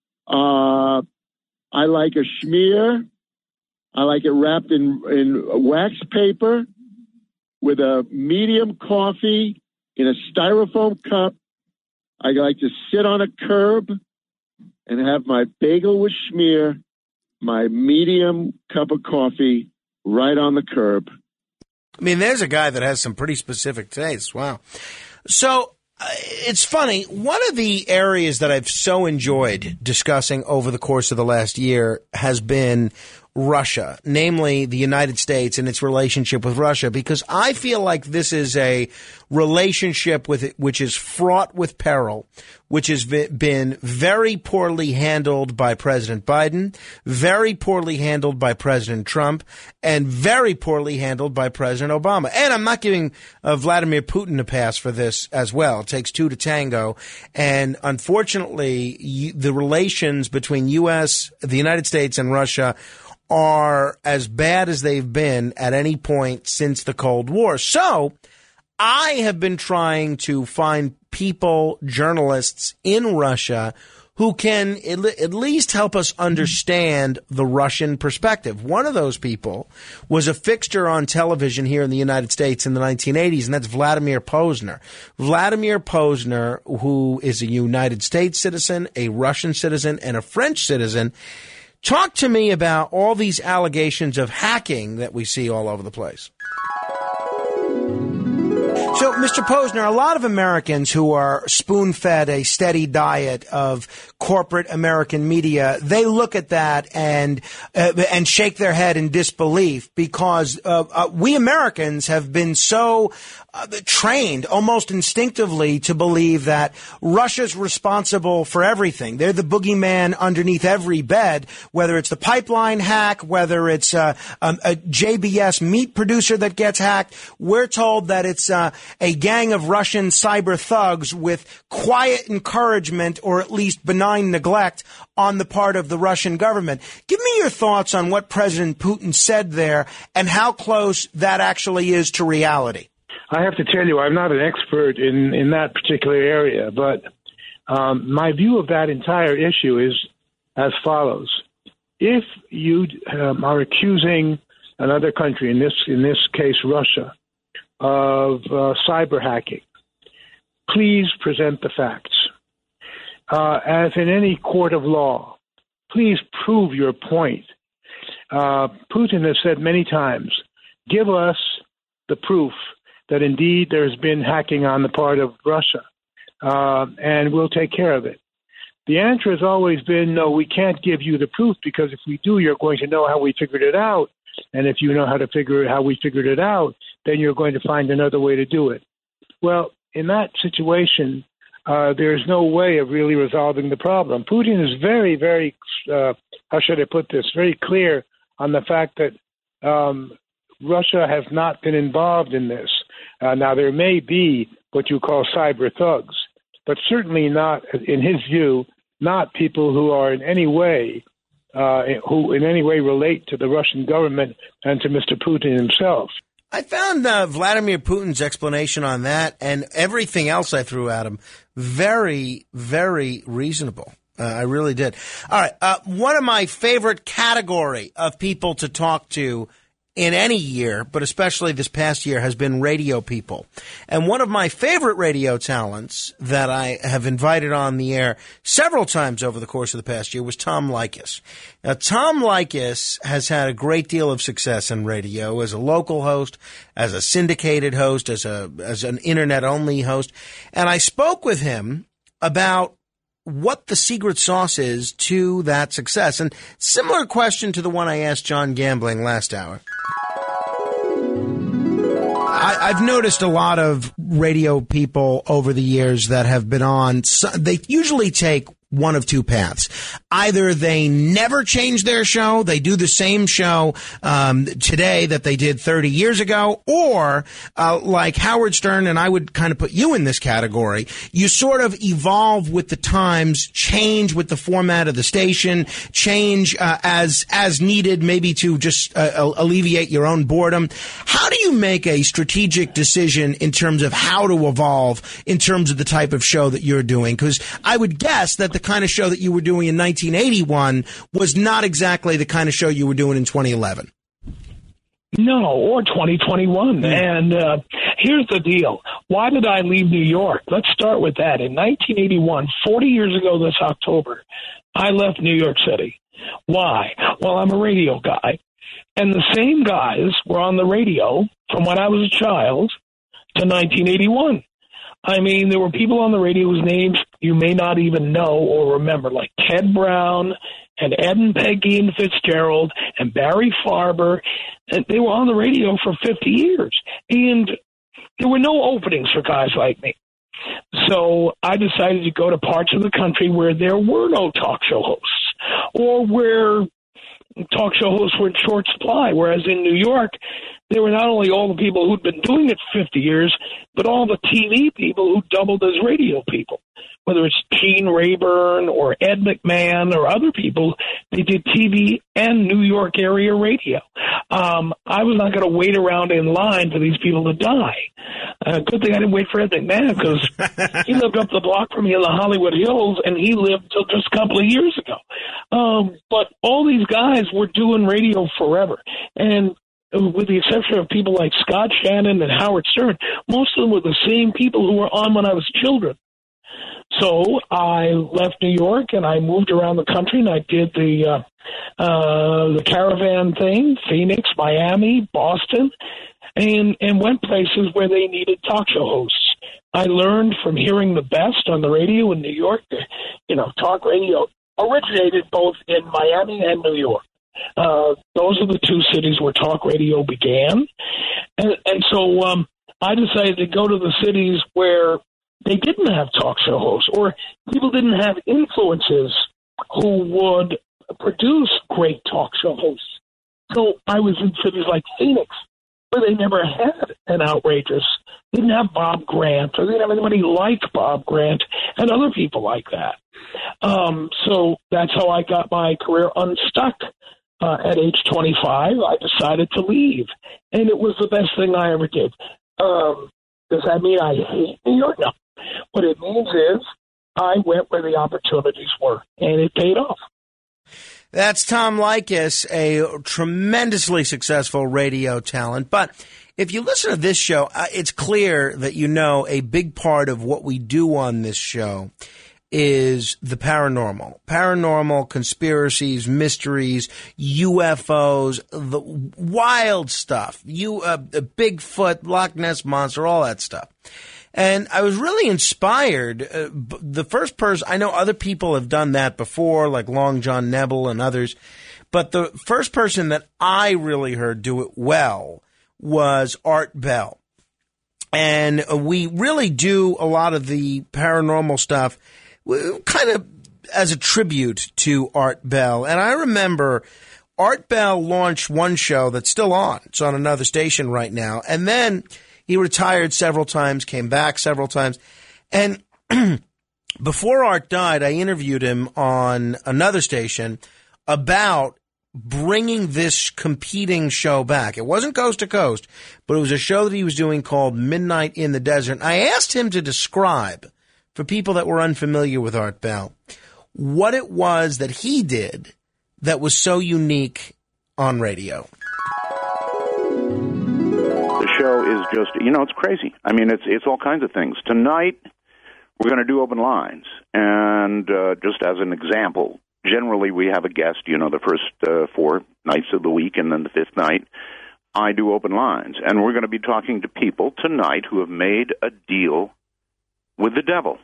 Uh, I like a schmear. I like it wrapped in, in wax paper with a medium coffee in a styrofoam cup. I like to sit on a curb and have my bagel with schmear, my medium cup of coffee right on the curb. I mean, there's a guy that has some pretty specific tastes. Wow. So uh, it's funny. One of the areas that I've so enjoyed discussing over the course of the last year has been Russia, namely the United States and its relationship with Russia, because I feel like this is a relationship with it which is fraught with peril, which has been very poorly handled by President Biden, very poorly handled by President Trump, and very poorly handled by President Obama. And I'm not giving uh, Vladimir Putin a pass for this as well. It takes two to tango. And unfortunately, you, the relations between U S, the United States, and Russia are as bad as they've been at any point since the Cold War. So I have been trying to find people, journalists in Russia who can at least help us understand the Russian perspective. One of those people was a fixture on television here in the United States in the nineteen eighties, and that's Vladimir Posner. Vladimir Posner, who is a United States citizen, a Russian citizen, and a French citizen. Talk to me about all these allegations of hacking that we see all over the place. So, Mister Posner, a lot of Americans who are spoon-fed a steady diet of corporate American media, they look at that and uh, and shake their head in disbelief because uh, uh, we Americans have been so uh, trained almost instinctively to believe that Russia's responsible for everything. They're the boogeyman underneath every bed, whether it's the pipeline hack, whether it's uh, um, a J B S meat producer that gets hacked. We're told that it's uh, a gang of Russian cyber thugs with quiet encouragement or at least benign neglect on the part of the Russian government. Give me your thoughts on what President Putin said there and how close that actually is to reality. I have to tell you, I'm not an expert in, in that particular area, but um, my view of that entire issue is as follows. If you um, are accusing another country, in this in this case Russia, of uh, cyber hacking, please present the facts. Uh, as in any court of law, please prove your point. Uh, Putin has said many times, give us the proof that indeed there's been hacking on the part of Russia, uh, and we'll take care of it. The answer has always been, no, we can't give you the proof because if we do, you're going to know how we figured it out. And if you know how to figure how we figured it out, then you're going to find another way to do it. Well, in that situation, uh, there's no way of really resolving the problem. Putin is very, very, uh, how should I put this, very clear on the fact that um, Russia has not been involved in this. Uh, now, there may be what you call cyber thugs, but certainly not, in his view, not people who are in any way uh, who in any way relate to the Russian government and to Mister Putin himself. I found uh, Vladimir Putin's explanation on that and everything else I threw at him very, very reasonable. Uh, I really did. All right. Uh, one of my favorite category of people to talk to in any year, but especially this past year, has been radio people. And one of my favorite radio talents that I have invited on the air several times over the course of the past year was Tom Leykis. Now, Tom Leykis has had a great deal of success in radio as a local host, as a syndicated host, as a as an internet-only host. And I spoke with him about what the secret sauce is to that success. And similar question to the one I asked John Gambling last hour. I, I've noticed a lot of radio people over the years that have been on, they usually take one of two paths. Either they never change their show, they do the same show um, today that they did thirty years ago, or uh, like Howard Stern, and I would kind of put you in this category, you sort of evolve with the times, change with the format of the station, change uh, as as needed, maybe to just uh, alleviate your own boredom. How do you make a strategic decision in terms of how to evolve in terms of the type of show that you're doing? Because I would guess that the kind of show that you were doing in nineteen eighty-one was not exactly the kind of show you were doing in twenty eleven. No, or twenty twenty-one. Mm. And uh, here's the deal. Why did I leave New York? Let's start with that. In nineteen eighty-one, forty years ago this October, I left New York City. Why? Well, I'm a radio guy. And the same guys were on the radio from when I was a child to nineteen eighty-one. I mean, there were people on the radio whose names you may not even know or remember, like Ted Brown and Ed and Peggy and Fitzgerald and Barry Farber. And they were on the radio for fifty years. And there were no openings for guys like me. So I decided to go to parts of the country where there were no talk show hosts, or where talk show hosts were in short supply, whereas in New York, there were not only all the people who'd been doing it fifty years, but all the T V people who doubled as radio people. Whether it's Gene Rayburn or Ed McMahon or other people, they did T V and New York area radio. Um, I was not going to wait around in line for these people to die. Uh, good thing I didn't wait for Ed McMahon, because he lived up the block from me in the Hollywood Hills, and he lived till just a couple of years ago. Um, but all these guys were doing radio forever. And with the exception of people like Scott Shannon and Howard Stern, most of them were the same people who were on when I was children. So I left New York and I moved around the country, and I did the uh, uh, the caravan thing, Phoenix, Miami, Boston, and, and went places where they needed talk show hosts. I learned from hearing the best on the radio in New York. You know, talk radio originated both in Miami and New York. Uh, those are the two cities where talk radio began. And, and so um, I decided to go to the cities where they didn't have talk show hosts, or people didn't have influences who would produce great talk show hosts. So I was in cities like Phoenix, where they never had an outrageous, didn't have Bob Grant, or they didn't have anybody like Bob Grant and other people like that. Um, so that's how I got my career unstuck. Uh, at age twenty-five, I decided to leave, and it was the best thing I ever did. Um, does that mean I hate New York? No. What it means is I went where the opportunities were, and it paid off. That's Tom Leykis, a tremendously successful radio talent. But if you listen to this show, uh, it's clear that you know a big part of what we do on this show is the paranormal. Paranormal, conspiracies, mysteries, U F Os, the wild stuff. You, uh, Bigfoot, Loch Ness Monster, all that stuff. And I was really inspired. Uh, the first person, I know other people have done that before, like Long John Nebel and others, but the first person that I really heard do it well was Art Bell. And we really do a lot of the paranormal stuff kind of as a tribute to Art Bell. And I remember Art Bell launched one show that's still on. It's on another station right now. And then he retired several times, came back several times. And before Art died, I interviewed him on another station about bringing this competing show back. It wasn't Coast to Coast, but it was a show that he was doing called Midnight in the Desert. I asked him to describe, for people that were unfamiliar with Art Bell, what it was that he did that was so unique on radio. The show is just, you know, it's crazy. I mean, it's it's all kinds of things. Tonight, we're going to do open lines. And uh, just as an example, generally, we have a guest, you know, the first uh, four nights of the week, and then the fifth night, I do open lines. And we're going to be talking to people tonight who have made a deal with the devil.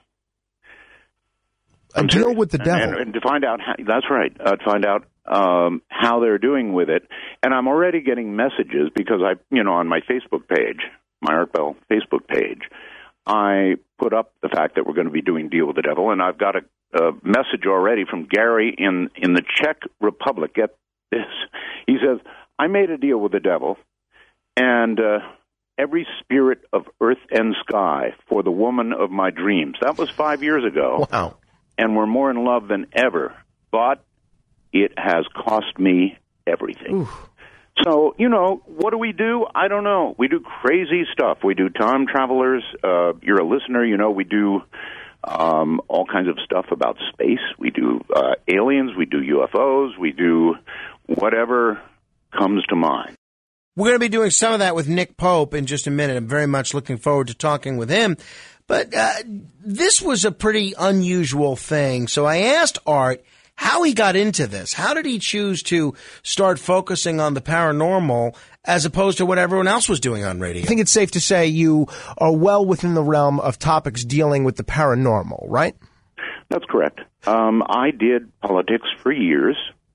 A deal with the devil? And, and to find out, how, that's right, uh, to find out um, how they're doing with it. And I'm already getting messages because I, you know, on my Facebook page, my Art Bell Facebook page, I put up the fact that we're going to be doing Deal with the Devil, and I've got a A message already from Gary in, in the Czech Republic. Get this. He says, I made a deal with the devil, and uh, every spirit of earth and sky for the woman of my dreams. That was five years ago. Wow. And we're more in love than ever, but it has cost me everything. Ooh. So, you know, what do we do? I don't know. We do crazy stuff. We do time travelers. Uh, you're a listener, you know, we do... Um, all kinds of stuff about space. We do uh, aliens, we do U F Os, we do whatever comes to mind. We're going to be doing some of that with Nick Pope in just a minute. I'm very much looking forward to talking with him. But uh, this was a pretty unusual thing. So I asked Art how he got into this. How did he choose to start focusing on the paranormal as opposed to what everyone else was doing on radio? I think it's safe to say you are well within the realm of topics dealing with the paranormal, right? That's correct. Um, I did politics for years.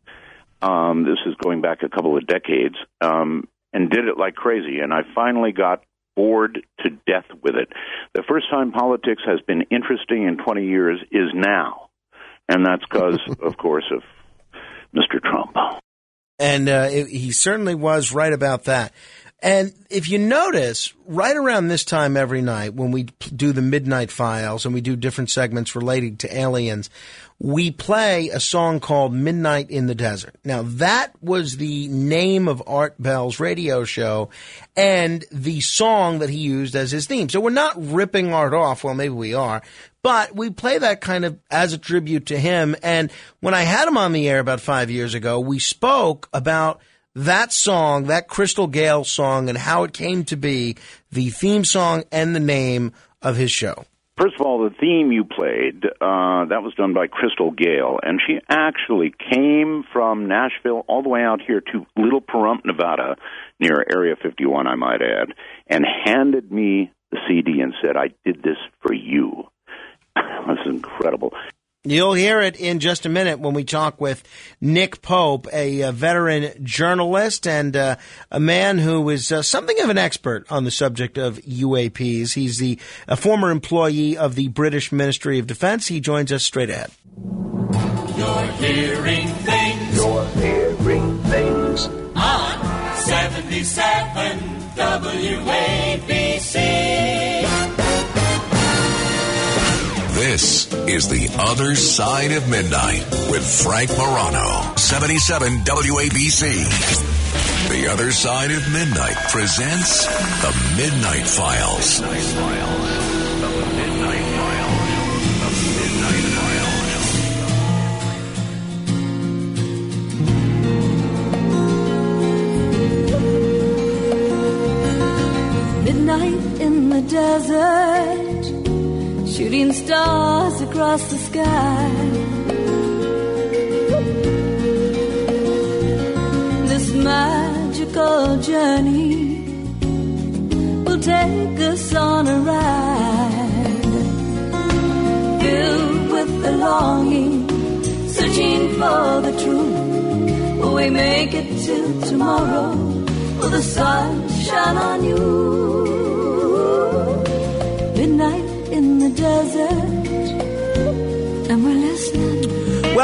Um, this is going back a couple of decades, um, and did it like crazy. And I finally got bored to death with it. The first time politics has been interesting in twenty years is now. And that's because, of course, of Mister Trump. And uh, it, he certainly was right about that. And if you notice, right around this time every night when we do the Midnight Files and we do different segments relating to aliens, we play a song called Midnight in the Desert. Now, that was the name of Art Bell's radio show and the song that he used as his theme. So we're not ripping Art off. Well, maybe we are. But we play that kind of as a tribute to him. And when I had him on the air about five years ago, we spoke about that song, that Crystal Gayle song, and how it came to be the theme song and the name of his show. First of all, the theme you played, uh, that was done by Crystal Gayle, and she actually came from Nashville all the way out here to Little Pahrump, Nevada, near Area fifty-one, I might add, and handed me the C D and said, I did this for you. That's incredible. You'll hear it in just a minute when we talk with Nick Pope, a, a veteran journalist and uh, a man who is uh, something of an expert on the subject of U A Ps. He's the a former employee of the British Ministry of Defense. He joins us straight ahead. You're hearing things. You're hearing things. On seventy-seven W A B C. This is The Other Side of Midnight with Frank Morano, seventy-seven W A B C. The Other Side of Midnight presents The Midnight Files. The Midnight Files. Midnight in the desert, shooting stars across the sky. This magical journey will take us on a ride, filled with the longing, searching for the truth. Will we make it to tomorrow? Will the sun shine on you?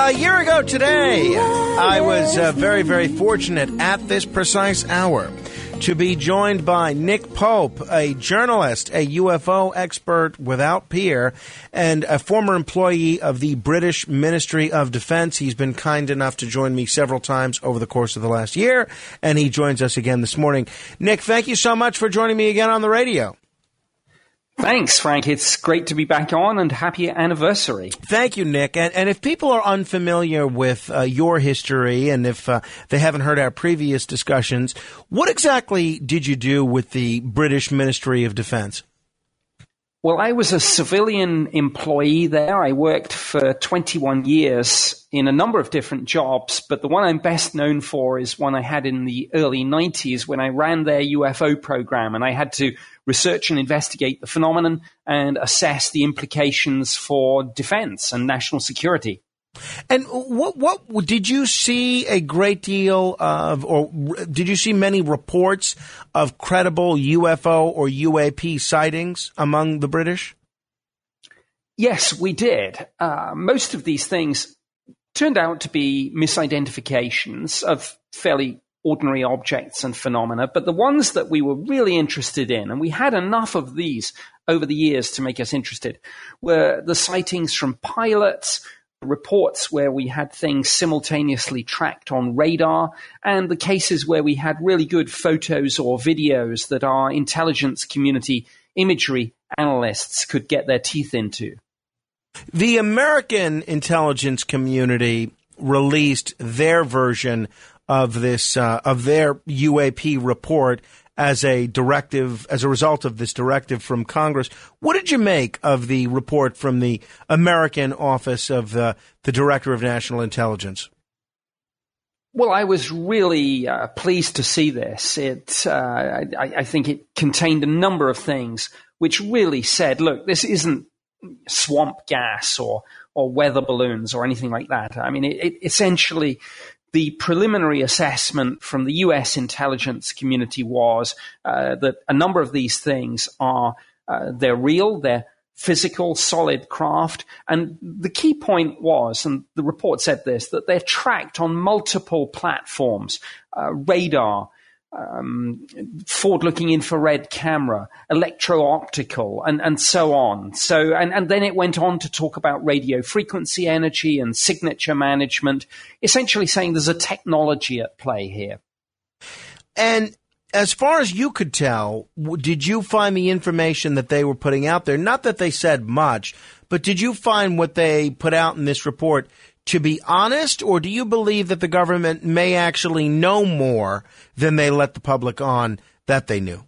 A year ago today, I was uh, very, very fortunate at this precise hour to be joined by Nick Pope, a journalist, a U F O expert without peer, and a former employee of the British Ministry of Defense. He's been kind enough to join me several times over the course of the last year, and he joins us again this morning. Nick, thank you so much for joining me again on the radio. Thanks, Frank. It's great to be back on, and happy anniversary. Thank you, Nick. And, and if people are unfamiliar with uh, your history, and if uh, they haven't heard our previous discussions, what exactly did you do with the British Ministry of Defense? Well, I was a civilian employee there. I worked for twenty-one years in a number of different jobs, but the one I'm best known for is one I had in the early nineties when I ran their U F O program, and I had to research and investigate the phenomenon and assess the implications for defense and national security. And what what did you see a great deal of, or did you see many reports of credible U F O or U A P sightings among the British? Yes, we did. Uh, most of these things turned out to be misidentifications of fairly ordinary objects and phenomena, but the ones that we were really interested in, and we had enough of these over the years to make us interested, were the sightings from pilots, reports where we had things simultaneously tracked on radar, and the cases where we had really good photos or videos that our intelligence community imagery analysts could get their teeth into. The American intelligence community released their version of this, uh, of their U A P report as a directive, as a result of this directive from Congress. What did you make of the report from the American Office of the, the Director of National Intelligence? Well, I was really uh, pleased to see this. It, uh, I, I think it contained a number of things which really said, look, this isn't swamp gas or, or weather balloons or anything like that. I mean, it, it essentially, the preliminary assessment from the U S intelligence community was uh, that a number of these things are, uh, they're real, they're physical, solid craft. And the key point was, and the report said this, that they're tracked on multiple platforms, uh, radar, um, forward-looking infrared camera, electro-optical, and, and so on. So, and, and then it went on to talk about radio frequency energy and signature management, essentially saying there's a technology at play here. And as far as you could tell, did you find the information that they were putting out there, not that they said much, but did you find what they put out in this report to be honest, or do you believe that the government may actually know more than they let the public on that they knew?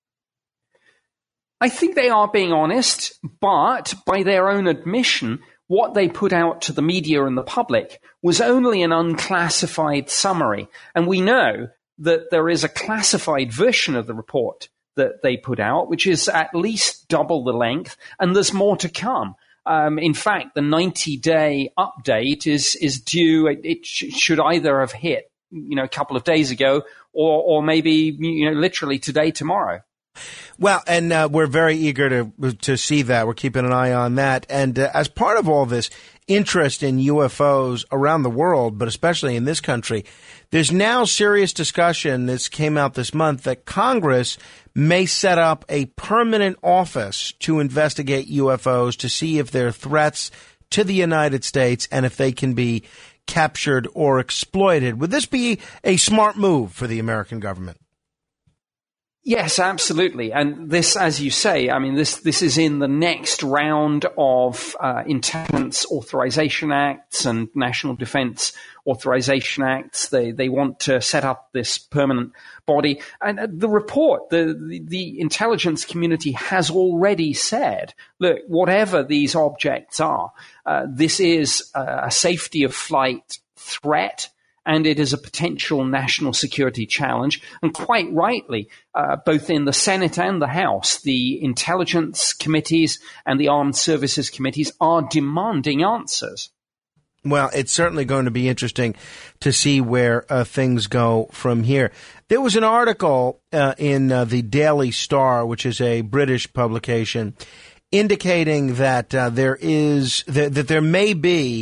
I think they are being honest, but by their own admission, what they put out to the media and the public was only an unclassified summary. And we know that there is a classified version of the report that they put out, which is at least double the length, and there's more to come. Um, in fact, the ninety-day update is is due. It, it sh- should either have hit, you know, a couple of days ago, or or maybe, you know, literally today, tomorrow. Well, and uh, we're very eager to to see that. We're keeping an eye on that. And uh, as part of all this interest in U F Os around the world, but especially in this country, there's now serious discussion, this came out this month, that Congress may set up a permanent office to investigate U F Os to see if they're threats to the United States and if they can be captured or exploited. Would this be a smart move for the American government? Yes, absolutely. And this, as you say, I mean, this this is in the next round of uh, intelligence authorization acts and national defense authorization acts. They they want to set up this permanent body. And uh, the report, the, the the intelligence community has already said, look, whatever these objects are, uh, this is a safety of flight threat, and it is a potential national security challenge. And quite rightly, uh, both in the Senate and the House, the intelligence committees and the armed services committees are demanding answers. Well, it's certainly going to be interesting to see where uh, things go from here. There was an article uh, in uh, the Daily Star, which is a British publication, indicating that uh, there is that, that there may be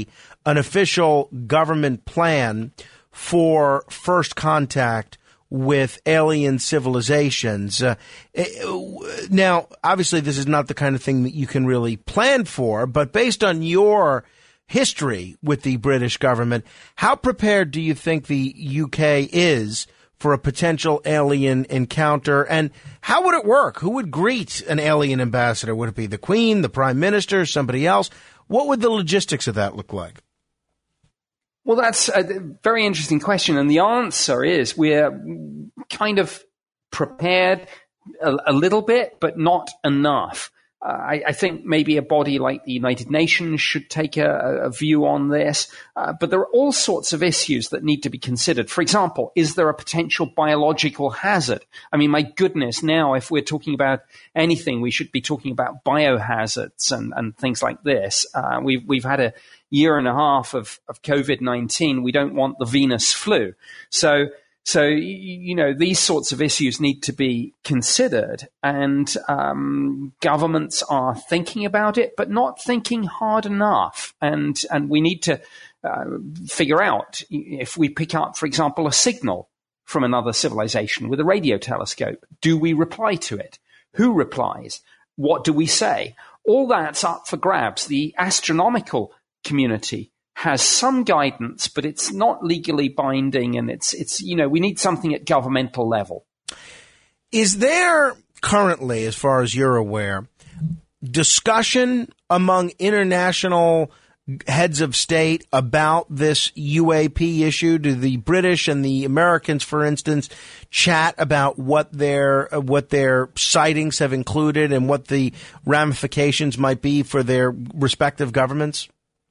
an official government plan for first contact with alien civilizations. Uh, now, obviously, this is not the kind of thing that you can really plan for, but based on your history with the British government, how prepared do you think the U K is for a potential alien encounter? And how would it work? Who would greet an alien ambassador? Would it be the Queen, the Prime Minister, somebody else? What would the logistics of that look like? Well, that's a very interesting question. And the answer is we're kind of prepared a, a little bit, but not enough. Uh, I, I think maybe a body like the United Nations should take a, a view on this. Uh, but there are all sorts of issues that need to be considered. For example, is there a potential biological hazard? I mean, my goodness, now if we're talking about anything, we should be talking about biohazards and, and things like this. Uh, we've, we've had a year and a half of, of COVID nineteen. We don't want the Venus flu. So, So, you know, these sorts of issues need to be considered, and um, governments are thinking about it, but not thinking hard enough. And and we need to uh, figure out if we pick up, for example, a signal from another civilization with a radio telescope, do we reply to it? Who replies? What do we say? All that's up for grabs. The astronomical community has some guidance, but it's not legally binding, and it's, it's you know, we need something at governmental level. Is there currently, as far as you're aware, discussion among international heads of state about this U A P issue? Do the British and the Americans, for instance, chat about what their what their sightings have included and what the ramifications might be for their respective governments?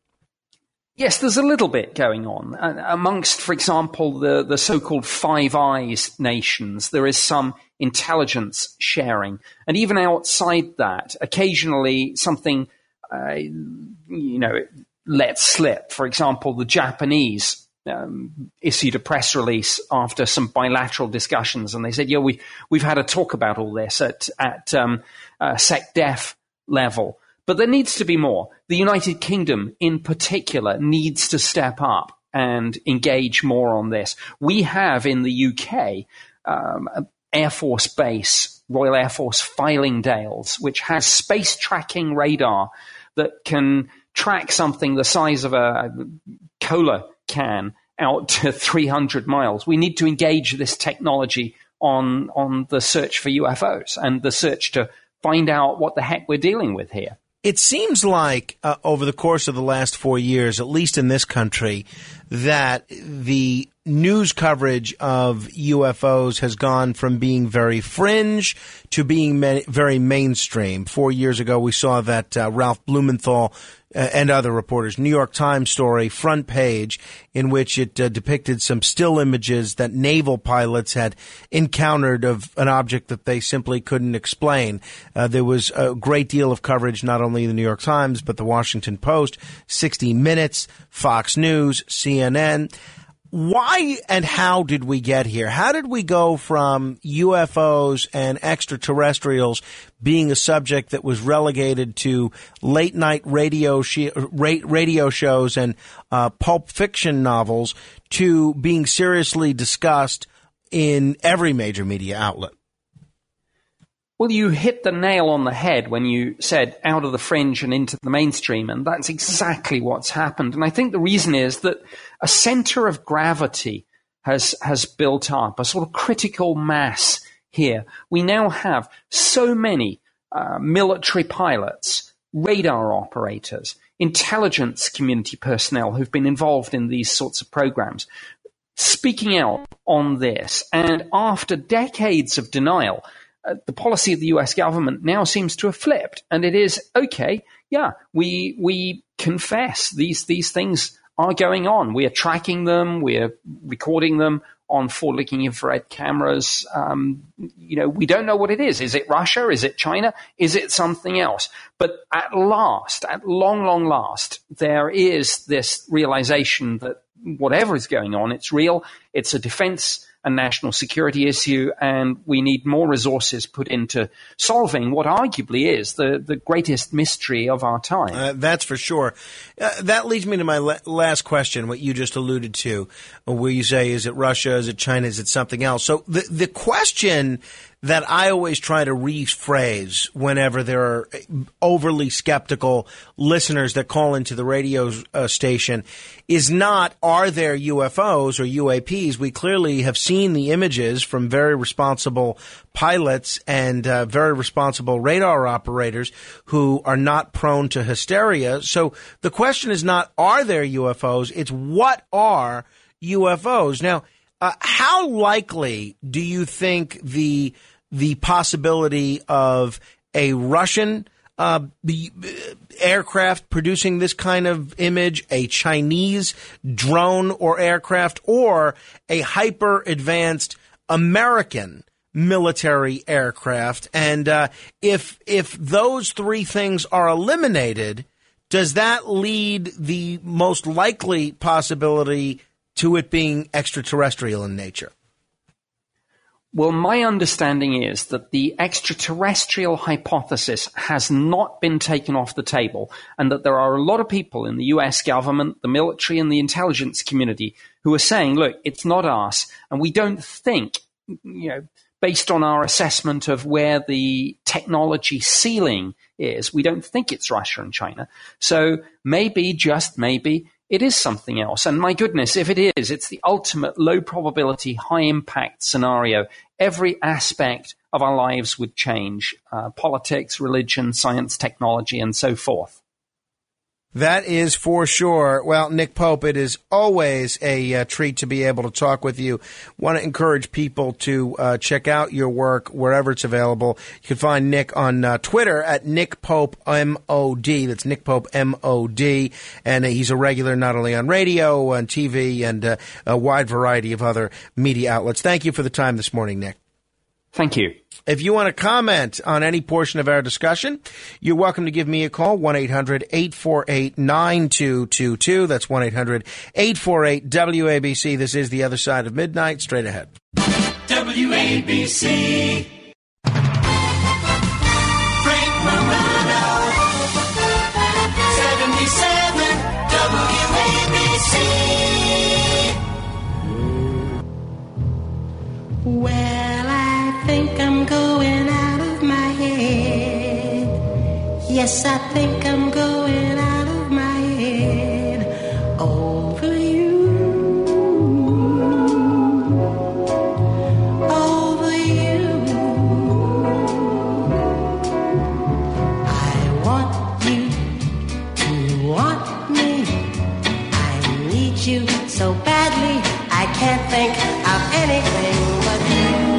Yes, there's a little bit going on. Uh, amongst, for example, the, the so-called Five Eyes nations, there is some intelligence sharing. And even outside that, occasionally something, uh, you know, let slip. For example, the Japanese um, issued a press release after some bilateral discussions, and they said, yeah, we, we've had a talk about all this at, at um, uh, SecDef level. But there needs to be more. The United Kingdom, in particular, needs to step up and engage more on this. We have in the U K um, an Air Force base, Royal Air Force Fylingdales, which has space tracking radar that can track something the size of a cola can out to three hundred miles. We need to engage this technology on, on the search for U F Os and the search to find out what the heck we're dealing with here. It seems like uh, over the course of the last four years, at least in this country, that the news coverage of U F Os has gone from being very fringe to being ma- very mainstream. Four years ago, we saw that uh, Ralph Blumenthal uh, and other reporters, New York Times story, front page, in which it uh, depicted some still images that naval pilots had encountered of an object that they simply couldn't explain. Uh, there was a great deal of coverage, not only in the New York Times, but the Washington Post, sixty minutes, Fox News, C N N. Why and how did we get here? How did we go from U F Os and extraterrestrials being a subject that was relegated to late night radio sh- radio shows and uh, pulp fiction novels to being seriously discussed in every major media outlet? Well, you hit the nail on the head when you said out of the fringe and into the mainstream, and that's exactly what's happened. And I think the reason is that a center of gravity has has built up, a sort of critical mass here. We now have so many uh, military pilots, radar operators, intelligence community personnel who've been involved in these sorts of programs, speaking out on this. And after decades of denial, Uh, the policy of the U S government now seems to have flipped, and it is, okay, yeah, we we confess these these things are going on. We are tracking them, we are recording them on forward-looking infrared cameras. Um, you know, we don't know what it is. Is it Russia? Is it China? Is it something else? But at last, at long, long last, there is this realization that whatever is going on, it's real. It's a defense a national security issue, and we need more resources put into solving what arguably is the, the greatest mystery of our time. Uh, that's for sure. Uh, that leads me to my la- last question, what you just alluded to, where you say, is it Russia, is it China, is it something else? So the the question that I always try to rephrase whenever there are overly skeptical listeners that call into the radio uh, station is not, are there U F Os or U A Ps? We clearly have seen the images from very responsible pilots and uh, very responsible radar operators who are not prone to hysteria. So the question is not, are there U F Os? It's what are U F Os? Now, Uh, how likely do you think the the possibility of a Russian uh, the, uh, aircraft producing this kind of image, a Chinese drone or aircraft, or a hyper advanced American military aircraft? And uh, if if those three things are eliminated, does that lead the most likely possibility to it being extraterrestrial in nature? Well, my understanding is that the extraterrestrial hypothesis has not been taken off the table, and that there are a lot of people in the U S government, the military, and the intelligence community who are saying, look, it's not us, and we don't think, you know, based on our assessment of where the technology ceiling is, we don't think it's Russia and China. So maybe, just maybe, it is something else. And my goodness, if it is, it's the ultimate low probability, high impact scenario. Every aspect of our lives would change. Uh, politics, religion, science, technology, and so forth. That is for sure. Well, Nick Pope, it is always a uh, treat to be able to talk with you. Want to encourage people to uh, check out your work wherever it's available. You can find Nick on uh, Twitter at Nick Pope M O D. That's Nick Pope M O D. And uh, he's a regular not only on radio, on T V, and uh, a wide variety of other media outlets. Thank you for the time this morning, Nick. Thank you. If you want to comment on any portion of our discussion, you're welcome to give me a call, one eight hundred eight four eight nine two two two. That's one eight hundred eight four eight W A B C. This is The Other Side of Midnight. Straight ahead. W A B C. Frank Morano. seventy-seven W A B C. Well, I think I'm going out of my head. Yes, I think I'm going out of my head over you. Over you. I want you to want me. I need you so badly. I can't think of anything but you.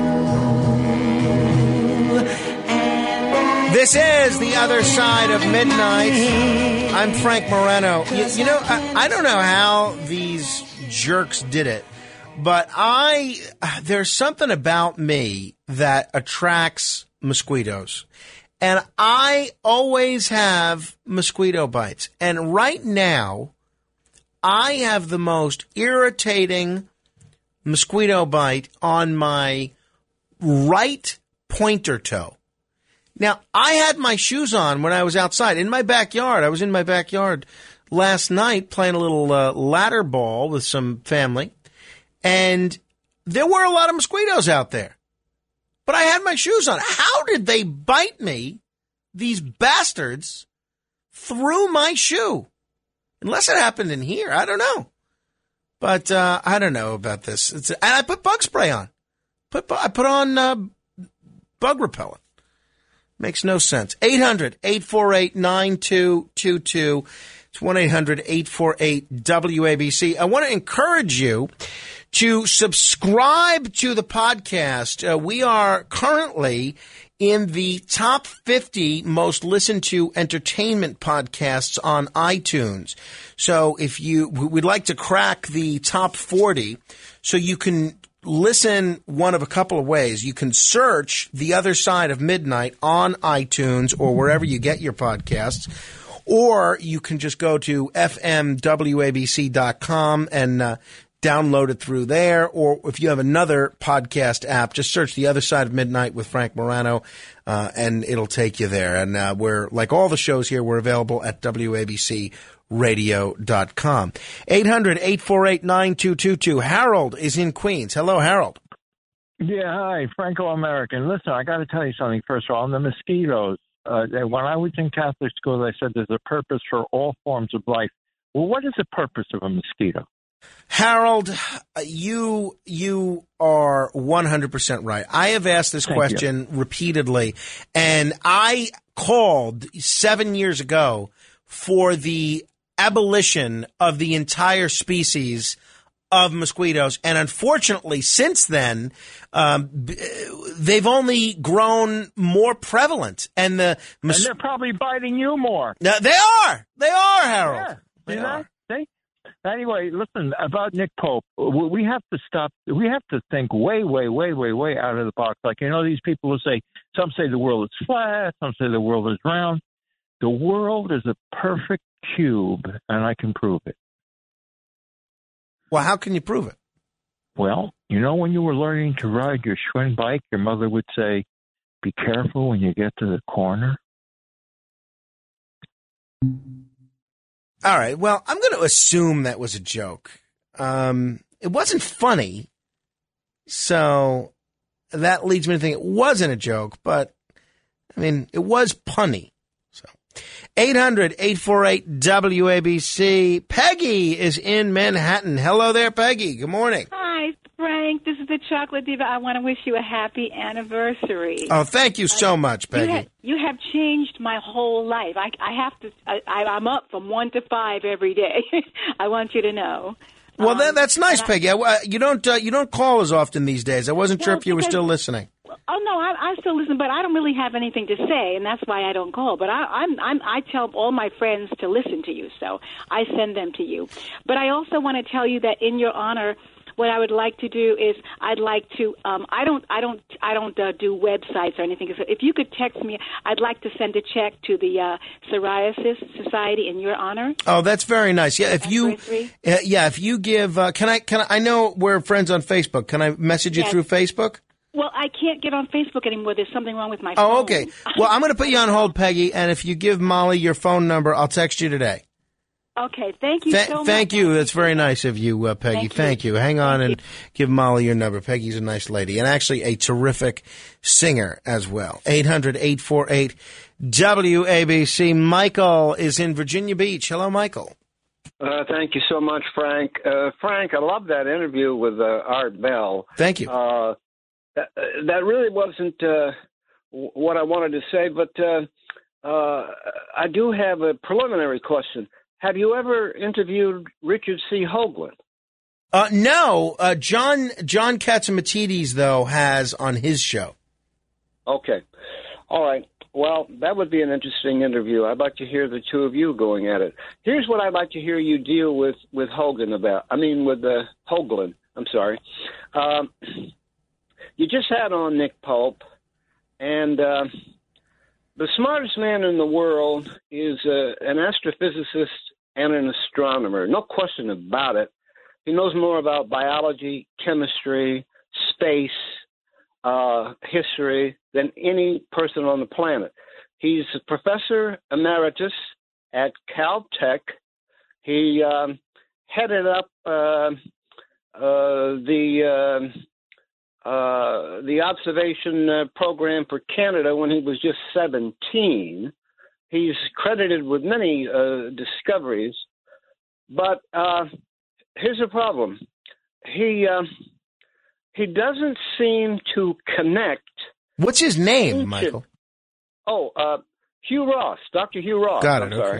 This is The Other Side of Midnight. I'm Frank Morano. You, you know, I, I don't know how these jerks did it, but I there's something about me that attracts mosquitoes. And I always have mosquito bites. And right now, I have the most irritating mosquito bite on my right pointer toe. Now, I had my shoes on when I was outside in my backyard. I was in my backyard last night playing a little uh, ladder ball with some family, and there were a lot of mosquitoes out there. But I had my shoes on. How did they bite me, these bastards, through my shoe? Unless it happened in here, I don't know. But uh, I don't know about this. It's, and I put bug spray on. Put I put on uh, bug repellent. Makes no sense. eight hundred eight four eight nine two two two. It's one eight hundred eight four eight W A B C. I want to encourage you to subscribe to the podcast. Uh, we are currently in the top fifty most listened to entertainment podcasts on iTunes. So if you, we'd like to crack the top forty, so you can listen one of a couple of ways. You can search The Other Side of Midnight on iTunes or wherever you get your podcasts, or you can just go to f m w a b c dot com and uh, download it through there, or if you have another podcast app, just search The Other Side of Midnight with Frank Morano, uh, and it'll take you there. And uh, we're, like all the shows here, we're available at W A B C radio dot com. eight hundred, eight four eight, nine two two two. Harold is in Queens. Hello, Harold. Yeah, hi, Franco-American. Listen, I got to tell you something, first of all, on the mosquitoes. Uh, when I was in Catholic school, they said there's a purpose for all forms of life. Well, what is the purpose of a mosquito? Harold, you you are one hundred percent right. I have asked this Thank question you. repeatedly, and I called seven years ago for the abolition of the entire species of mosquitoes. And unfortunately, since then, um, they've only grown more prevalent. And the mos- and they're probably biting you more. Now, they are. They are, Harold. Yeah, they see are. that? See? Anyway, listen, about Nick Pope, we have to stop. We have to think way, way, way, way, way out of the box. Like, you know, these people who say, some say the world is flat, some say the world is round. The world is a perfect cube, and I can prove it. Well, how can you prove it? Well, you know, when you were learning to ride your Schwinn bike, your mother would say, be careful when you get to the corner. All right. Well, I'm going to assume that was a joke. Um, it wasn't funny. So that leads me to think it wasn't a joke, but I mean, it was punny. So eight hundred, eight four eight, W A B C. Peggy is in Manhattan. Hello there, Peggy. Good morning. Hi, Frank. This is the Chocolate Diva. I want to wish you a happy anniversary. Oh, thank you so uh, much, Peggy. You have, you have changed my whole life. I, I have to. I, I'm up from one to five every day. I want you to know. Well, um, that, that's nice, I, Peggy. I, uh, you don't uh, you don't call as often these days. I wasn't sure well, if you were because, still listening. Oh no, I, I still listen, but I don't really have anything to say, and that's why I don't call. But I, I'm, I'm I tell all my friends to listen to you, so I send them to you. But I also want to tell you that in your honor, what I would like to do is I'd like to. Um, I don't. I don't. I don't uh, do websites or anything. So if you could text me, I'd like to send a check to the uh, Psoriasis Society in your honor. Oh, that's very nice. Yeah, if you, Anniversary. uh, yeah, if you give, uh, can I? Can I? I know we're friends on Facebook. Can I message you Yes. through Facebook? Well, I can't get on Facebook anymore. There's something wrong with my phone. Oh, okay. Well, I'm going to put you on hold, Peggy, and if you give Molly your phone number, I'll text you today. Okay, thank you Th- so much. thank you. That's very nice of you, uh, Peggy. Thank you. Thank you. Hang on and give Molly your number. Peggy's a nice lady and actually a terrific singer as well. eight hundred, eight four eight, W A B C. Michael is in Virginia Beach. Hello, Michael. Uh, thank you so much, Frank. Uh, Frank, I love that interview with uh, Art Bell. Thank you. Uh, that, that really wasn't uh, w- what I wanted to say, but uh, uh, I do have a preliminary question. Have you ever interviewed Richard C. Hoagland? Uh, no, uh, John John Katzimatidis, though, has on his show. Okay. All right. Well, that would be an interesting interview. I'd like to hear the two of you going at it. Here's what I'd like to hear you deal with, with Hogan about. I mean, with uh, Hoagland. I'm sorry. Um, you just had on Nick Pope, and uh, the smartest man in the world is uh, an astrophysicist and an astronomer. No question about it. He knows more about biology, chemistry, space, uh, history than any person on the planet. He's a professor emeritus at Caltech. He um, headed up uh, uh, the uh, uh, the observation uh, program for Canada when he was just seventeen. He's credited with many uh, discoveries, but uh, here's a problem. He uh, he doesn't seem to connect. What's his name, ancient- Michael? Oh, uh, Hugh Ross, Doctor Hugh Ross. Got it, I'm sorry. okay.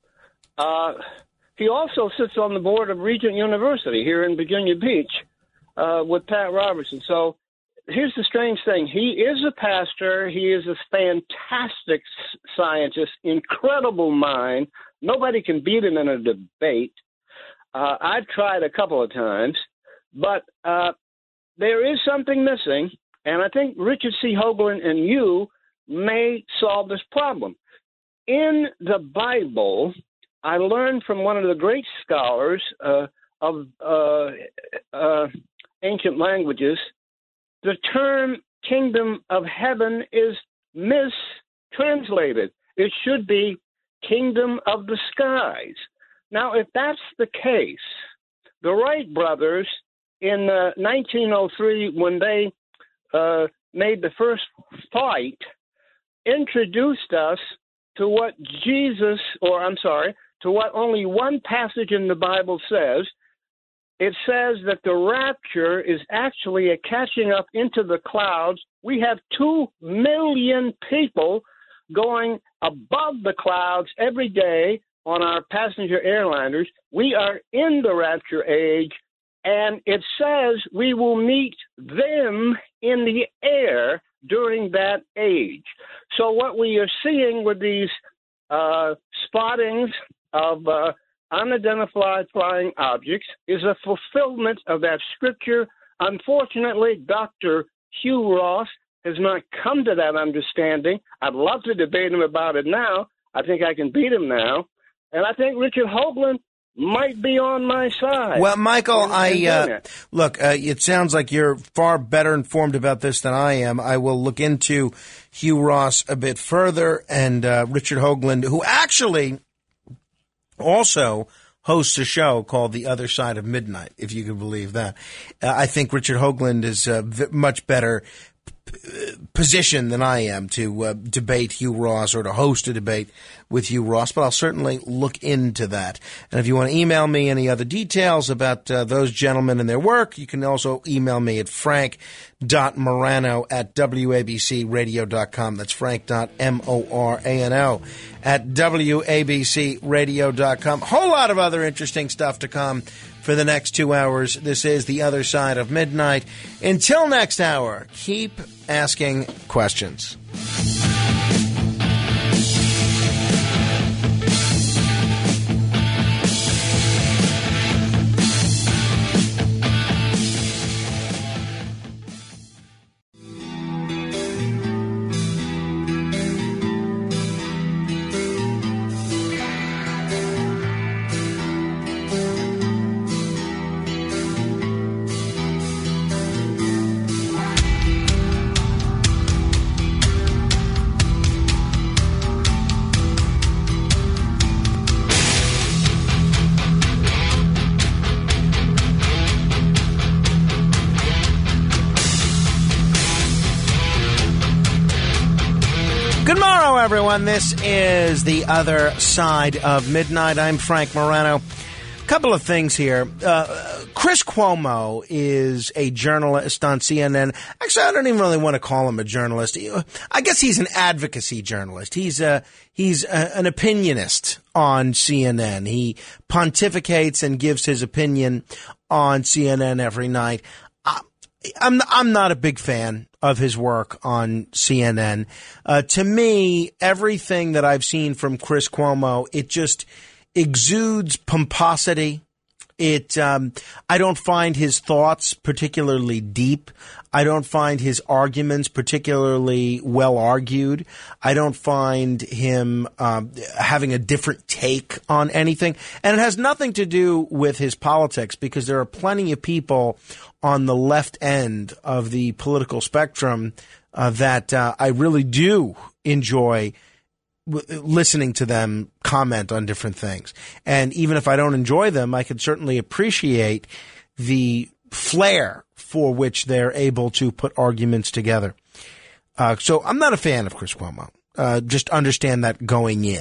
Uh, he also sits on the board of Regent University here in Virginia Beach uh, with Pat Robertson. So here's the strange thing. He is a pastor. He is a fantastic s- scientist, incredible mind. Nobody can beat him in a debate. Uh, I've tried a couple of times, but uh, there is something missing, and I think Richard C. Hoagland and you may solve this problem. In the Bible, I learned from one of the great scholars, uh, of uh, uh, ancient languages, the term kingdom of heaven is mistranslated. It should be kingdom of the skies. Now, if that's the case, the Wright brothers in uh, nineteen oh three, when they uh, made the first flight, introduced us to what Jesus, or I'm sorry, to what only one passage in the Bible says. It says that the rapture is actually a catching up into the clouds. We have two million people going above the clouds every day on our passenger airliners. We are in the rapture age, and it says we will meet them in the air during that age. So what we are seeing with these uh, spottings of uh, unidentified flying objects is a fulfillment of that scripture. Unfortunately, Doctor Hugh Ross has not come to that understanding. I'd love to debate him about it now. I think I can beat him now. And I think Richard Hoagland might be on my side. Well, Michael, in, I in uh, look, uh, it sounds like you're far better informed about this than I am. I will look into Hugh Ross a bit further, and uh, Richard Hoagland, who actually also hosts a show called The Other Side of Midnight, if you can believe that. Uh, I think Richard Hoagland is uh, v- much better position than I am to uh, debate Hugh Ross or to host a debate with Hugh Ross, but I'll certainly look into that. And if you want to email me any other details about uh, those gentlemen and their work, you can also email me at frank.morano at w a b c radio dot com. That's frank.morano at w a b c radio dot com. Whole lot of other interesting stuff to come for the next two hours. This is The Other Side of Midnight. Until next hour, keep asking questions. Everyone, this is The Other Side of Midnight. I'm Frank Morano. A couple of things here. Uh, Chris Cuomo is a journalist on C N N. Actually, I don't even really want to call him a journalist. I guess he's an advocacy journalist. He's a, he's a, an opinionist on C N N. He pontificates and gives his opinion on C N N every night. I'm I'm not a big fan of his work on C N N. Uh, to me, everything that I've seen from Chris Cuomo, it just exudes pomposity. It um, I don't find his thoughts particularly deep. I don't find his arguments particularly well argued. I don't find him um, having a different take on anything. And it has nothing to do with his politics, because there are plenty of people on the left end of the political spectrum uh, that uh, I really do enjoy w- listening to them comment on different things. And even if I don't enjoy them, I can certainly appreciate the flair for which they're able to put arguments together. Uh, so I'm not a fan of Chris Cuomo. Uh, just understand that going in.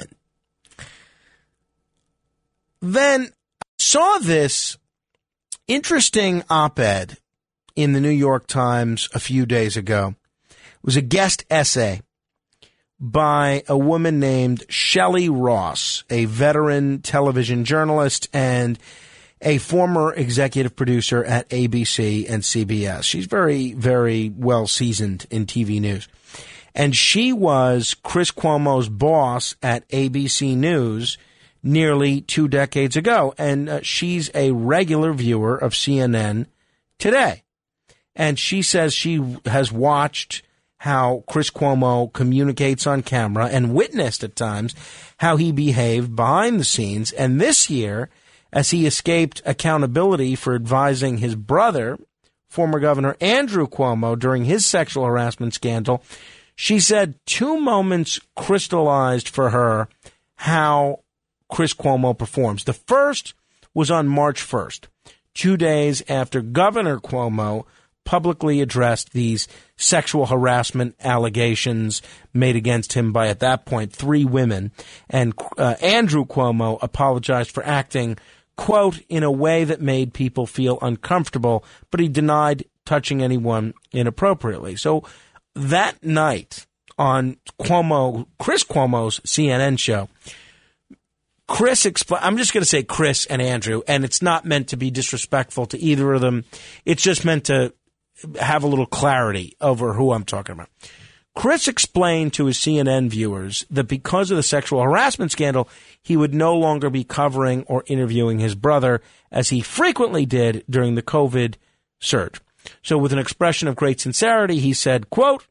Then I saw this interesting op-ed in the New York Times a few days ago. It was a guest essay by a woman named Shelley Ross, a veteran television journalist and a former executive producer at A B C and C B S. She's very, very well seasoned in T V news. And she was Chris Cuomo's boss at A B C News nearly two decades ago. And uh, she's a regular viewer of C N N today. And she says she has watched how Chris Cuomo communicates on camera and witnessed at times how he behaved behind the scenes. And this year, as he escaped accountability for advising his brother, former Governor Andrew Cuomo, during his sexual harassment scandal. She said two moments crystallized for her how Chris Cuomo performs. The first was on March first, two days after Governor Cuomo publicly addressed these sexual harassment allegations made against him by, at that point, three women. And uh, Andrew Cuomo apologized for acting, quote, in a way that made people feel uncomfortable, but he denied touching anyone inappropriately. So that night on Cuomo, Chris Cuomo's C N N show, Chris expl- I'm just going to say Chris and Andrew, and it's not meant to be disrespectful to either of them. It's just meant to have a little clarity over who I'm talking about. Chris explained to his C N N viewers that because of the sexual harassment scandal, he would no longer be covering or interviewing his brother, as he frequently did during the COVID surge. So with an expression of great sincerity, he said, quote,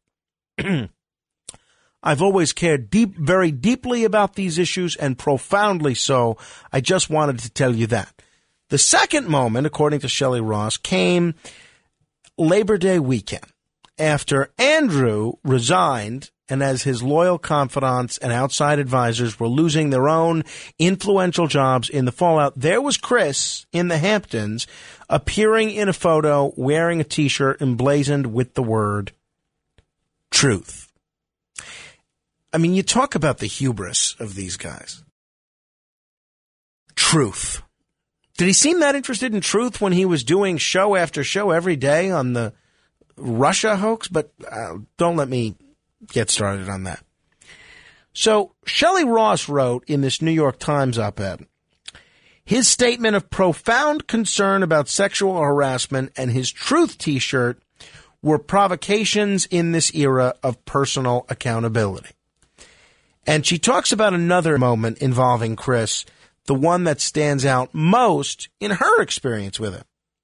I've always cared deep, very deeply about these issues, and profoundly so. I just wanted to tell you that. The second moment, according to Shelley Ross, came Labor Day weekend, after Andrew resigned, and as his loyal confidants and outside advisors were losing their own influential jobs in the fallout. There was Chris in the Hamptons appearing in a photo wearing a T-shirt emblazoned with the word truth. I mean, you talk about the hubris of these guys. Truth. Did he seem that interested in truth when he was doing show after show every day on the Russia hoax? But uh, don't let me get started on that. So Shelley Ross wrote in this New York Times op-ed, his statement of profound concern about sexual harassment and his truth T-shirt were provocations in this era of personal accountability. And she talks about another moment involving Chris, the one that stands out most in her experience with him.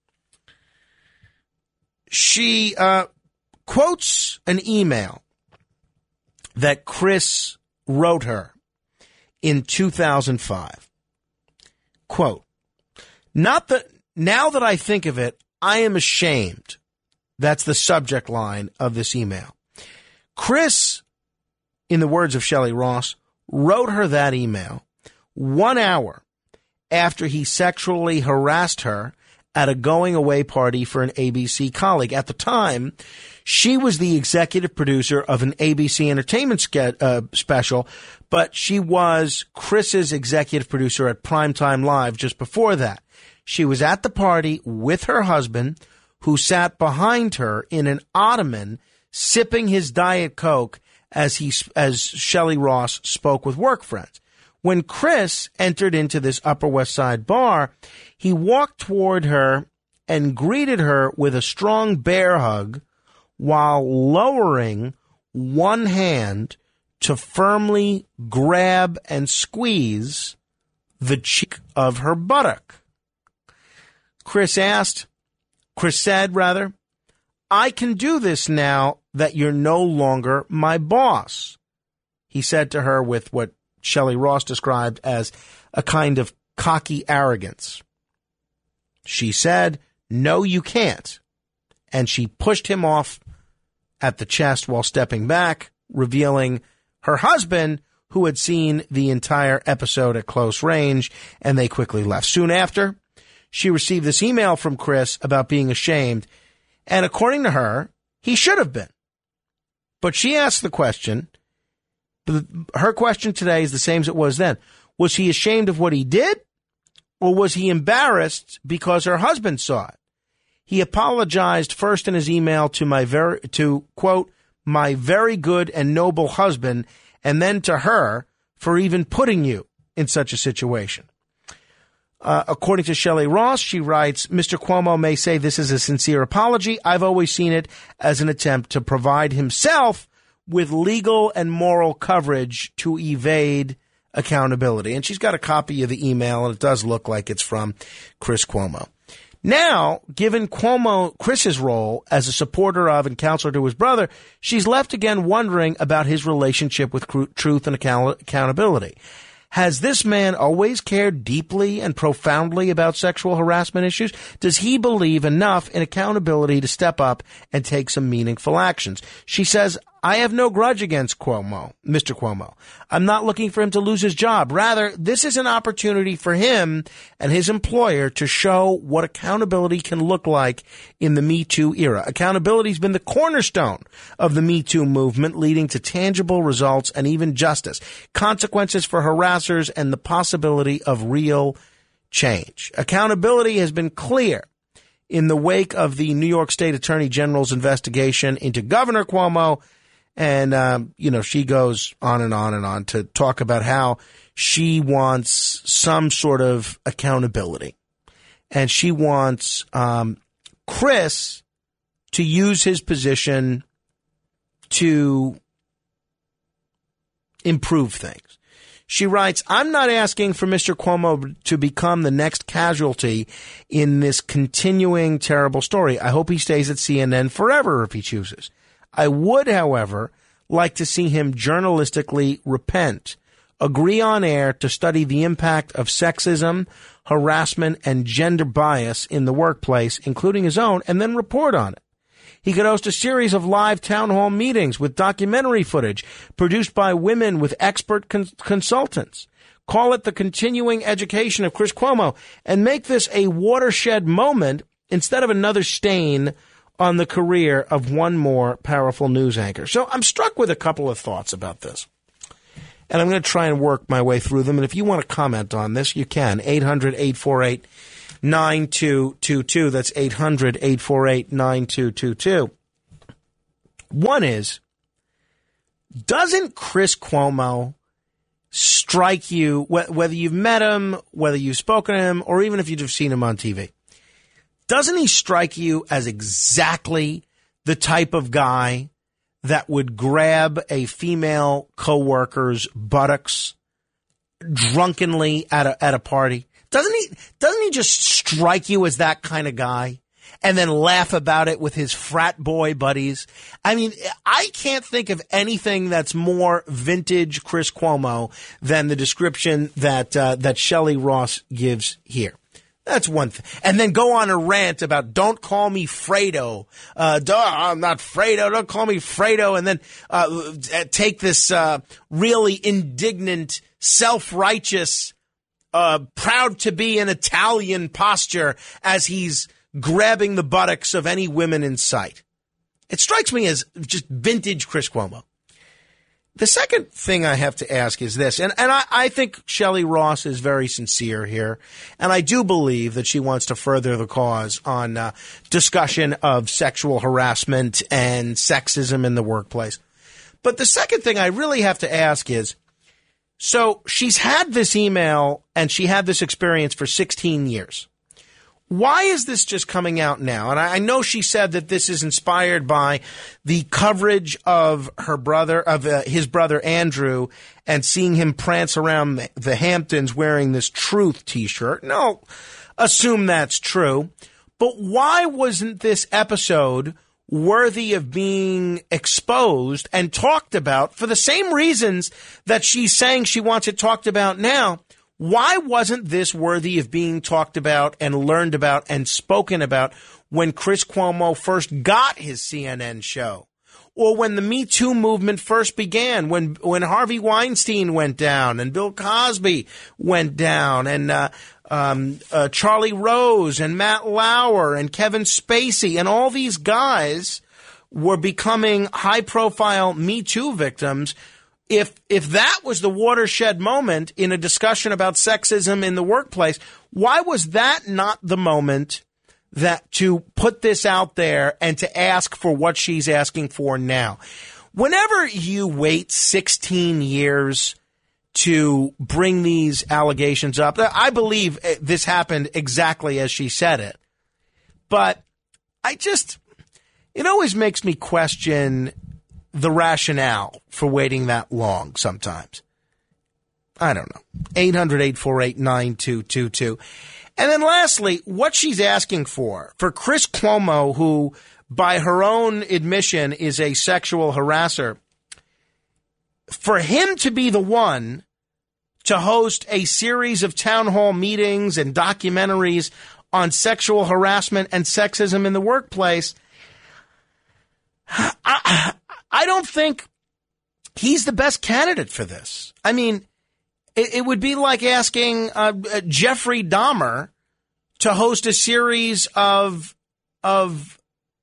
She uh, quotes an email that Chris wrote her in two thousand five. Quote, Not that now that I think of it, I am ashamed. That's the subject line of this email. Chris, in the words of Shelley Ross, wrote her that email one hour after he sexually harassed her at a going-away party for an A B C colleague. At the time, she was the executive producer of an A B C entertainment ske- uh, special, but she was Chris's executive producer at Primetime Live just before that. She was at the party with her husband, who sat behind her in an ottoman, sipping his Diet Coke as he, as Shelley Ross spoke with work friends. When Chris entered into this Upper West Side bar, he walked toward her and greeted her with a strong bear hug while lowering one hand to firmly grab and squeeze the cheek of her buttock. Chris asked, Chris said, rather, I can do this now that you're no longer my boss. He said to her with what Shelley Ross described as a kind of cocky arrogance. She said, no, you can't. And she pushed him off at the chest while stepping back, revealing her husband, who had seen the entire episode at close range, and they quickly left. Soon after, she received this email from Chris about being ashamed, and according to her, he should have been. But she asked the question, her question today is the same as it was then. Was he ashamed of what he did, or was he embarrassed because her husband saw it? He apologized first in his email to my very, to quote, my very good and noble husband, and then to her for even putting you in such a situation. Uh, according to Shelley Ross, she writes, Mister Cuomo may say this is a sincere apology. I've always seen it as an attempt to provide himself with legal and moral coverage to evade accountability. And she's got a copy of the email, and it does look like it's from Chris Cuomo. Now, given Cuomo, Chris's role as a supporter of and counselor to his brother, she's left again wondering about his relationship with truth and account- accountability. Has this man always cared deeply and profoundly about sexual harassment issues? Does he believe enough in accountability to step up and take some meaningful actions? She says, I have no grudge against Cuomo, Mister Cuomo. I'm not looking for him to lose his job. Rather, this is an opportunity for him and his employer to show what accountability can look like in the Me Too era. Accountability has been the cornerstone of the Me Too movement, leading to tangible results and even justice, consequences for harassers, and the possibility of real change. Accountability has been clear in the wake of the New York State Attorney General's investigation into Governor Cuomo. And, um, you know, she goes on and on and on to talk about how she wants some sort of accountability. And she wants um, Chris to use his position to improve things. She writes, I'm not asking for Mister Cuomo to become the next casualty in this continuing terrible story. I hope he stays at C N N forever if he chooses. I would, however, like to see him journalistically repent, agree on air to study the impact of sexism, harassment, and gender bias in the workplace, including his own, and then report on it. He could host a series of live town hall meetings with documentary footage produced by women with expert cons- consultants. Call it the continuing education of Chris Cuomo and make this a watershed moment instead of another stain on the career of one more powerful news anchor. So I'm struck with a couple of thoughts about this. And I'm going to try and work my way through them. And if you want to comment on this, you can. eight hundred, eight four eight, nine two two two. That's eight hundred, eight four eight, nine two two two. One is, doesn't Chris Cuomo strike you, whether you've met him, whether you've spoken to him, or even if you've just seen him on T V, doesn't he strike you as exactly the type of guy that would grab a female coworker's buttocks drunkenly at a at a party? Doesn't he doesn't he just strike you as that kind of guy and then laugh about it with his frat boy buddies? I mean, I can't think of anything that's more vintage Chris Cuomo than the description that uh, that Shelley Ross gives here. That's one thing. And then go on a rant about don't call me Fredo. Uh, duh, I'm not Fredo. Don't call me Fredo. And then uh, take this uh, really indignant, self-righteous, uh, proud to be an Italian posture as he's grabbing the buttocks of any women in sight. It strikes me as just vintage Chris Cuomo. The second thing I have to ask is this, and, and I, I think Shelley Ross is very sincere here, and I do believe that she wants to further the cause on uh, discussion of sexual harassment and sexism in the workplace. But the second thing I really have to ask is, so she's had this email and she had this experience for sixteen years. Why is this just coming out now? And I know she said that this is inspired by the coverage of her brother, of uh, his brother Andrew, and seeing him prance around the Hamptons wearing this Truth T-shirt. No, assume that's true. But why wasn't this episode worthy of being exposed and talked about for the same reasons that she's saying she wants it talked about now? Why wasn't this worthy of being talked about and learned about and spoken about when Chris Cuomo first got his C N N show? Or when the Me Too movement first began, when when Harvey Weinstein went down and Bill Cosby went down and uh, um, uh, Charlie Rose and Matt Lauer and Kevin Spacey and all these guys were becoming high-profile Me Too victims. If if that was the watershed moment in a discussion about sexism in the workplace, why was that not the moment that to put this out there and to ask for what she's asking for now? Whenever you wait sixteen years to bring these allegations up, I believe this happened exactly as she said it. But I just, it always makes me question the rationale for waiting that long sometimes. I don't know. eight hundred, eight four eight, nine two two two. And then lastly, what she's asking for, for Chris Cuomo, who by her own admission is a sexual harasser, for him to be the one to host a series of town hall meetings and documentaries on sexual harassment and sexism in the workplace. I, I don't think he's the best candidate for this. I mean, it, it would be like asking uh, Jeffrey Dahmer to host a series of of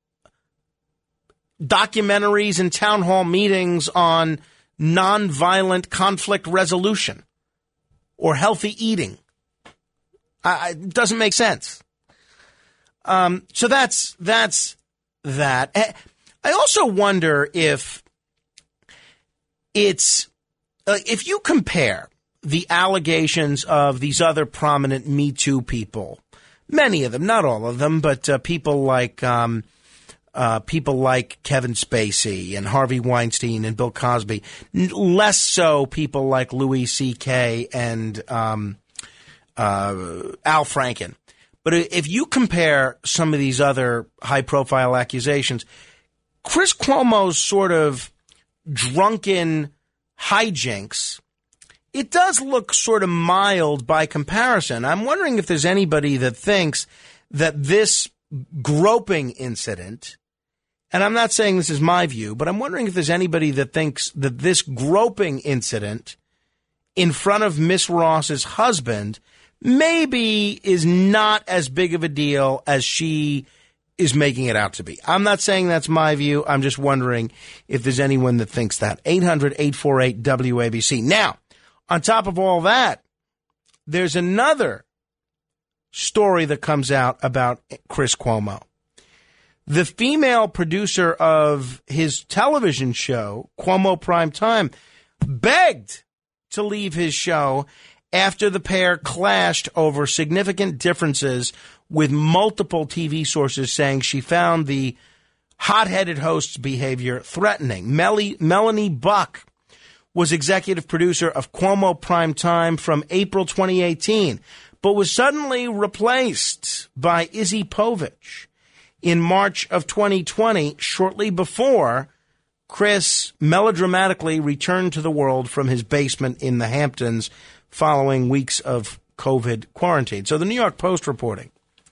documentaries and town hall meetings on nonviolent conflict resolution or healthy eating. Uh, it doesn't make sense. Um, so that's that's that. I also wonder if it's uh, if you compare the allegations of these other prominent Me Too people, many of them, not all of them, but uh, people like um, uh, people like Kevin Spacey and Harvey Weinstein and Bill Cosby, N- less so people like Louis C K and um, uh, Al Franken. But if you compare some of these other high-profile accusations, Chris Cuomo's sort of drunken hijinks, it does look sort of mild by comparison. I'm wondering if there's anybody that thinks that this groping incident, and I'm not saying this is my view, but I'm wondering if there's anybody that thinks that this groping incident in front of Miss Ross's husband maybe is not as big of a deal as she is making it out to be. I'm not saying that's my view. I'm just wondering if there's anyone that thinks that. eight hundred, eight four eight, W A B C. Now, on top of all that, there's another story that comes out about Chris Cuomo. The female producer of his television show, Cuomo Primetime, begged to leave his show after the pair clashed over significant differences, with multiple T V sources saying she found the hot-headed host's behavior threatening. Mel- Melanie Buck was executive producer of Cuomo Primetime from April twenty eighteen, but was suddenly replaced by Izzy Povich in March of twenty twenty, shortly before Chris melodramatically returned to the world from his basement in the Hamptons following weeks of COVID quarantine. So the New York Post reporting.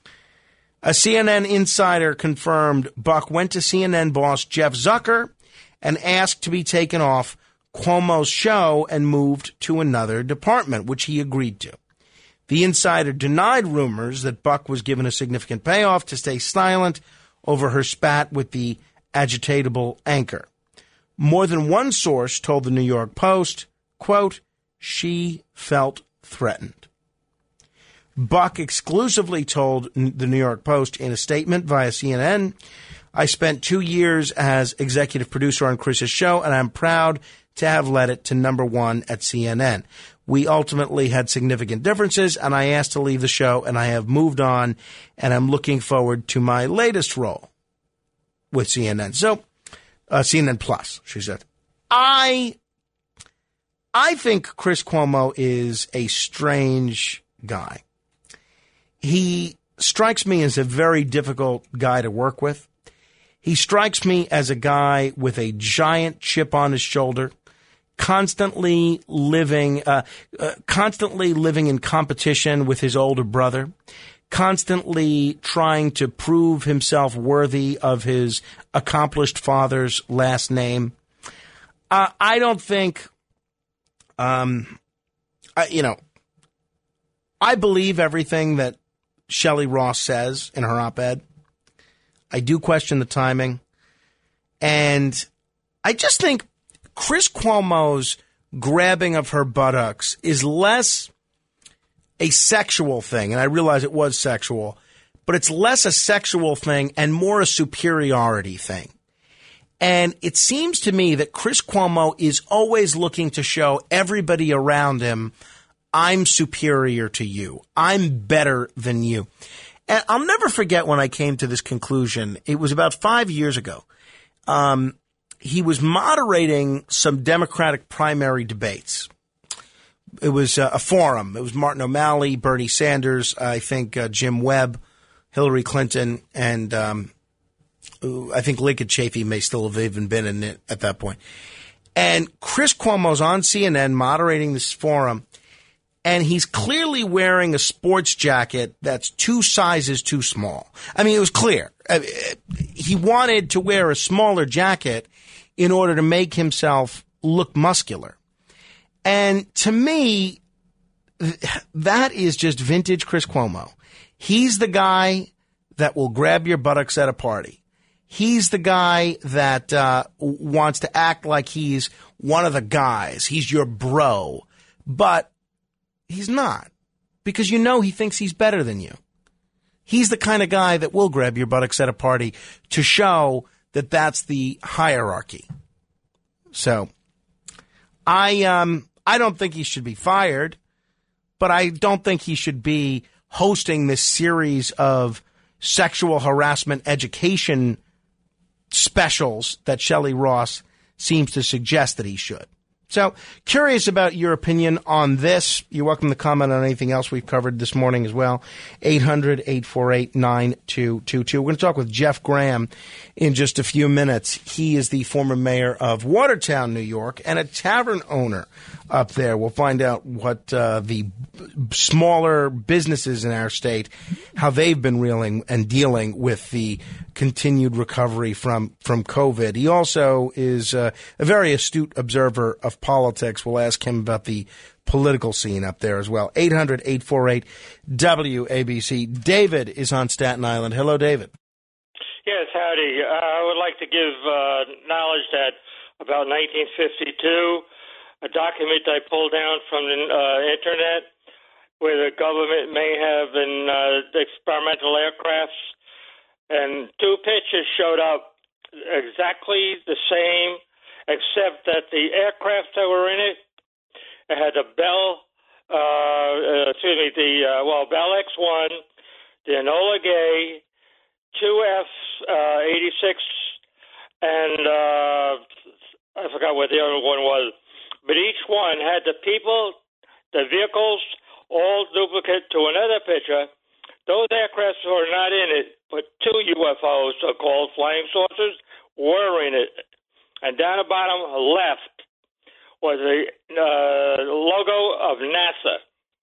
A C N N insider confirmed Buck went to C N N boss Jeff Zucker and asked to be taken off Cuomo's show and moved to another department, which he agreed to. The insider denied rumors that Buck was given a significant payoff to stay silent over her spat with the agitatable anchor. More than one source told the New York Post, quote, she felt threatened. Buck exclusively told the New York Post in a statement via C N N, I spent two years as executive producer on Chris's show, and I'm proud to have led it to number one at C N N. We ultimately had significant differences, and I asked to leave the show, and I have moved on, and I'm looking forward to my latest role with C N N. So, uh, C N N Plus, she said. I, I think Chris Cuomo is a strange guy. He strikes me as a very difficult guy to work with. He strikes me as a guy with a giant chip on his shoulder, constantly living, uh, uh, constantly living in competition with his older brother, constantly trying to prove himself worthy of his accomplished father's last name. Uh, I don't think, um, I, you know, I believe everything that Shelley Ross says in her op-ed. I do question the timing. And I just think Chris Cuomo's grabbing of her buttocks is less a sexual thing, and I realize it was sexual, but it's less a sexual thing and more a superiority thing. And it seems to me that Chris Cuomo is always looking to show everybody around him, I'm superior to you. I'm better than you. And I'll never forget when I came to this conclusion. It was about five years ago. Um, he was moderating some Democratic primary debates. It was uh, a forum. It was Martin O'Malley, Bernie Sanders, I think uh, Jim Webb, Hillary Clinton, and um, I think Lincoln Chafee may still have even been in it at that point. And Chris Cuomo's on C N N moderating this forum, and he's clearly wearing a sports jacket that's two sizes too small. I mean, it was clear. He wanted to wear a smaller jacket in order to make himself look muscular. And to me, that is just vintage Chris Cuomo. He's the guy that will grab your buttocks at a party. He's the guy that uh, wants to act like he's one of the guys. He's your bro. But he's not, because you know he thinks he's better than you. He's the kind of guy that will grab your buttocks at a party to show that that's the hierarchy. So I um I don't think he should be fired, but I don't think he should be hosting this series of sexual harassment education specials that Shelley Ross seems to suggest that he should. So, curious about your opinion on this. You're welcome to comment on anything else we've covered this morning as well. eight hundred, eight four eight, nine two two two. We're going to talk with Jeff Graham in just a few minutes. He is the former mayor of Watertown, New York, and a tavern owner up there. We'll find out what uh, the smaller businesses in our state, how they've been reeling and dealing with the continued recovery from, from COVID. He also is uh, a very astute observer of politics. We'll ask him about the political scene up there as well. eight hundred, eight four eight, W A B C. David is on Staten Island. Hello, David. Yes, howdy. Uh, I would like to give uh, knowledge that about nineteen fifty-two, a document I pulled down from the uh, internet where the government may have in uh, experimental aircrafts, and two pictures showed up exactly the same, except that the aircraft that were in it, it had a Bell, uh, uh, excuse me, the, uh, well, Bell X one, the Enola Gay, two F eighty-six, and uh, I forgot what the other one was. But each one had the people, the vehicles, all duplicate to another picture. Those aircrafts were not in it, but two U F Os, so-called flying saucers, were in it. And down the bottom left was the uh, logo of NASA.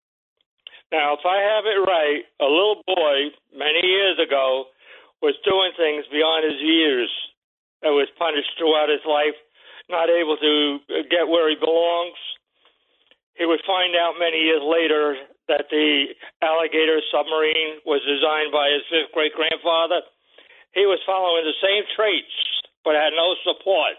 Now, if I have it right, a little boy many years ago was doing things beyond his years that was punished throughout his life, not able to get where he belongs. He would find out many years later that the Alligator submarine was designed by his fifth great-grandfather. He was following the same traits, but had no support.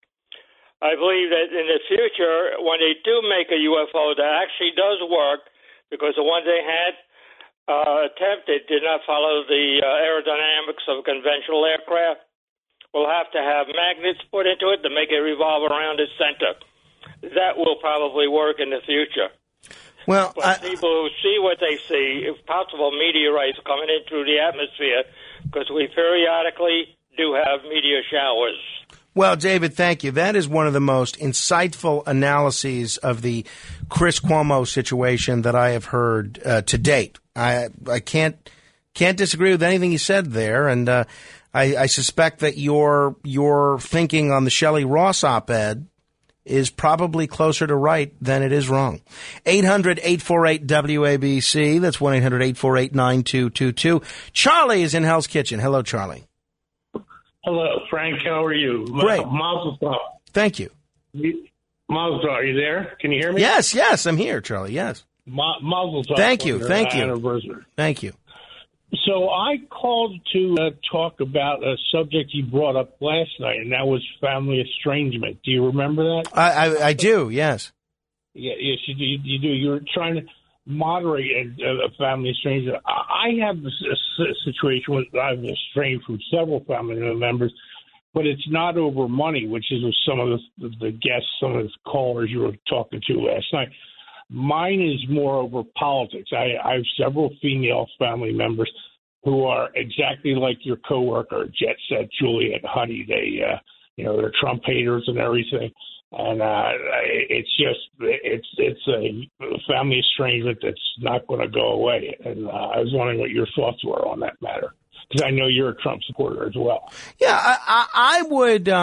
I believe that in the future, when they do make a U F O that actually does work, because the ones they had uh, attempted did not follow the uh, aerodynamics of conventional aircraft, we'll have to have magnets put into it to make it revolve around its center. That will probably work in the future. Well, but I, people who see what they see, if possible, meteorites coming in through the atmosphere, because we periodically do have meteor showers. Well, David, thank you. That is one of the most insightful analyses of the Chris Cuomo situation that I have heard uh, to date. I I can't can't disagree with anything he said there, and uh, I, I suspect that your your thinking on the Shelley Ross op-ed is probably closer to right than it is wrong. eight hundred, eight four eight, W A B C. That's one eight hundred, eight four eight, nine two two two. Charlie is in Hell's Kitchen. Hello, Charlie. Hello, Frank. How are you? Great. Mazel tov. Thank you. Mazel tov. Are you there? Can you hear me? Yes, yes, I'm here, Charlie. Yes. Ma- Mazel tov. Thank you. Thank you. Anniversary. Thank you. So I called to uh, talk about a subject you brought up last night, and that was family estrangement. Do you remember that? I I, I do. Yes. Yeah. Yes, you do. You do. You're trying to moderate a, a family estrangement. I have a, a situation where I'm estranged from several family members, but it's not over money, which is with some of the, the guests, some of the callers you were talking to last night. Mine is more over politics. I, I have several female family members who are exactly like your coworker, Jet Set, Juliet Huddy. They, uh, you know, they're Trump haters and everything. And uh, it's just, it's it's a family estrangement that's not going to go away. And uh, I was wondering what your thoughts were on that matter, because I know you're a Trump supporter as well. Yeah, I, I, I would, um,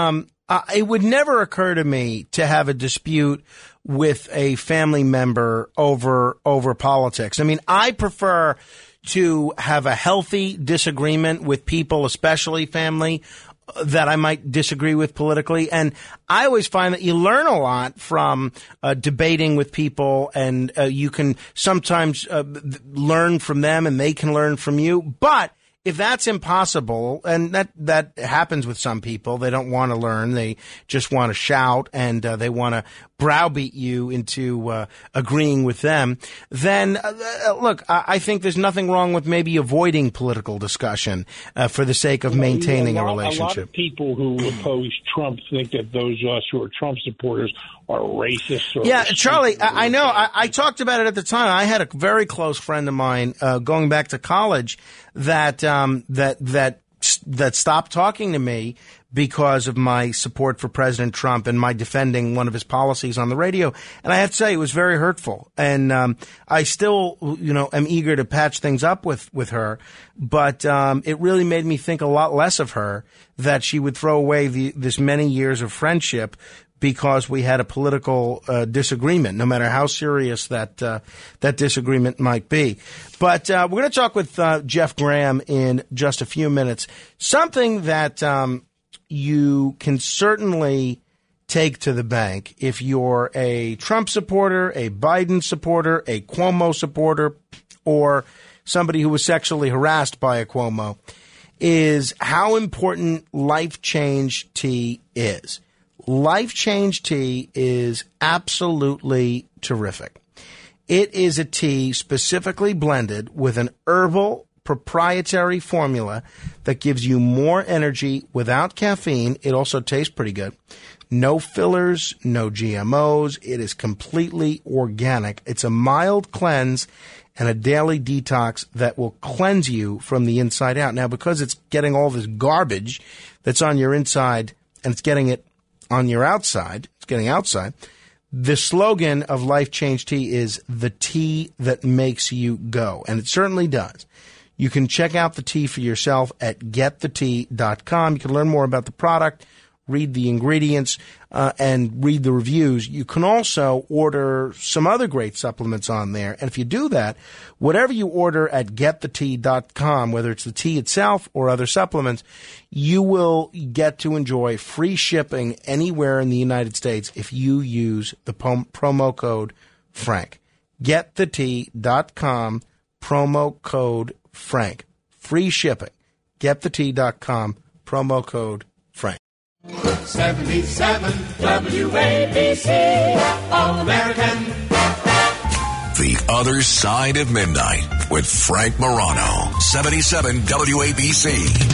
Uh, it would never occur to me to have a dispute with a family member over over politics. I mean, I prefer to have a healthy disagreement with people, especially family, that I might disagree with politically. And I always find that you learn a lot from uh, debating with people, and uh, you can sometimes uh, learn from them and they can learn from you. But if that's impossible, and that, that happens with some people, they don't want to learn, they just want to shout, and uh, they want to browbeat you into uh, agreeing with them, then, uh, look, I, I think there's nothing wrong with maybe avoiding political discussion uh, for the sake of maintaining a, lot, a relationship. A lot of people who oppose Trump think that those of us who are Trump supporters are racist. Or yeah, Charlie, I, I know. I, I talked about it at the time. I had a very close friend of mine uh, going back to college that um, that that that stopped talking to me because of my support for President Trump and my defending one of his policies on the radio. And I have to say, it was very hurtful. And um, I still, you know, am eager to patch things up with, with her. But um, it really made me think a lot less of her, that she would throw away the, this many years of friendship because we had a political uh, disagreement, no matter how serious that uh, that disagreement might be. But uh, we're going to talk with uh, Jeff Graham in just a few minutes. Something that um, you can certainly take to the bank if you're a Trump supporter, a Biden supporter, a Cuomo supporter, or somebody who was sexually harassed by a Cuomo, is how important Life Change Tea is. Life Change Tea is absolutely terrific. It is a tea specifically blended with an herbal proprietary formula that gives you more energy without caffeine. It also tastes pretty good. No fillers, no G M Os. It is completely organic. It's a mild cleanse and a daily detox that will cleanse you from the inside out. Now, because it's getting all this garbage that's on your inside and it's getting it on your outside, it's getting outside, the slogan of Life Change Tea is the tea that makes you go. And it certainly does. You can check out the tea for yourself at get the tea dot com. You can learn more about the product, read the ingredients, uh, and read the reviews. You can also order some other great supplements on there. And if you do that, whatever you order at get the tea dot com, whether it's the tea itself or other supplements, you will get to enjoy free shipping anywhere in the United States if you use the pom- promo code Frank. get the tea dot com, promo code Frank. Free shipping. get the tea dot com, promo code Frank. seventy-seven W A B C, All American. The Other Side of Midnight with Frank Morano. seventy-seven W A B C.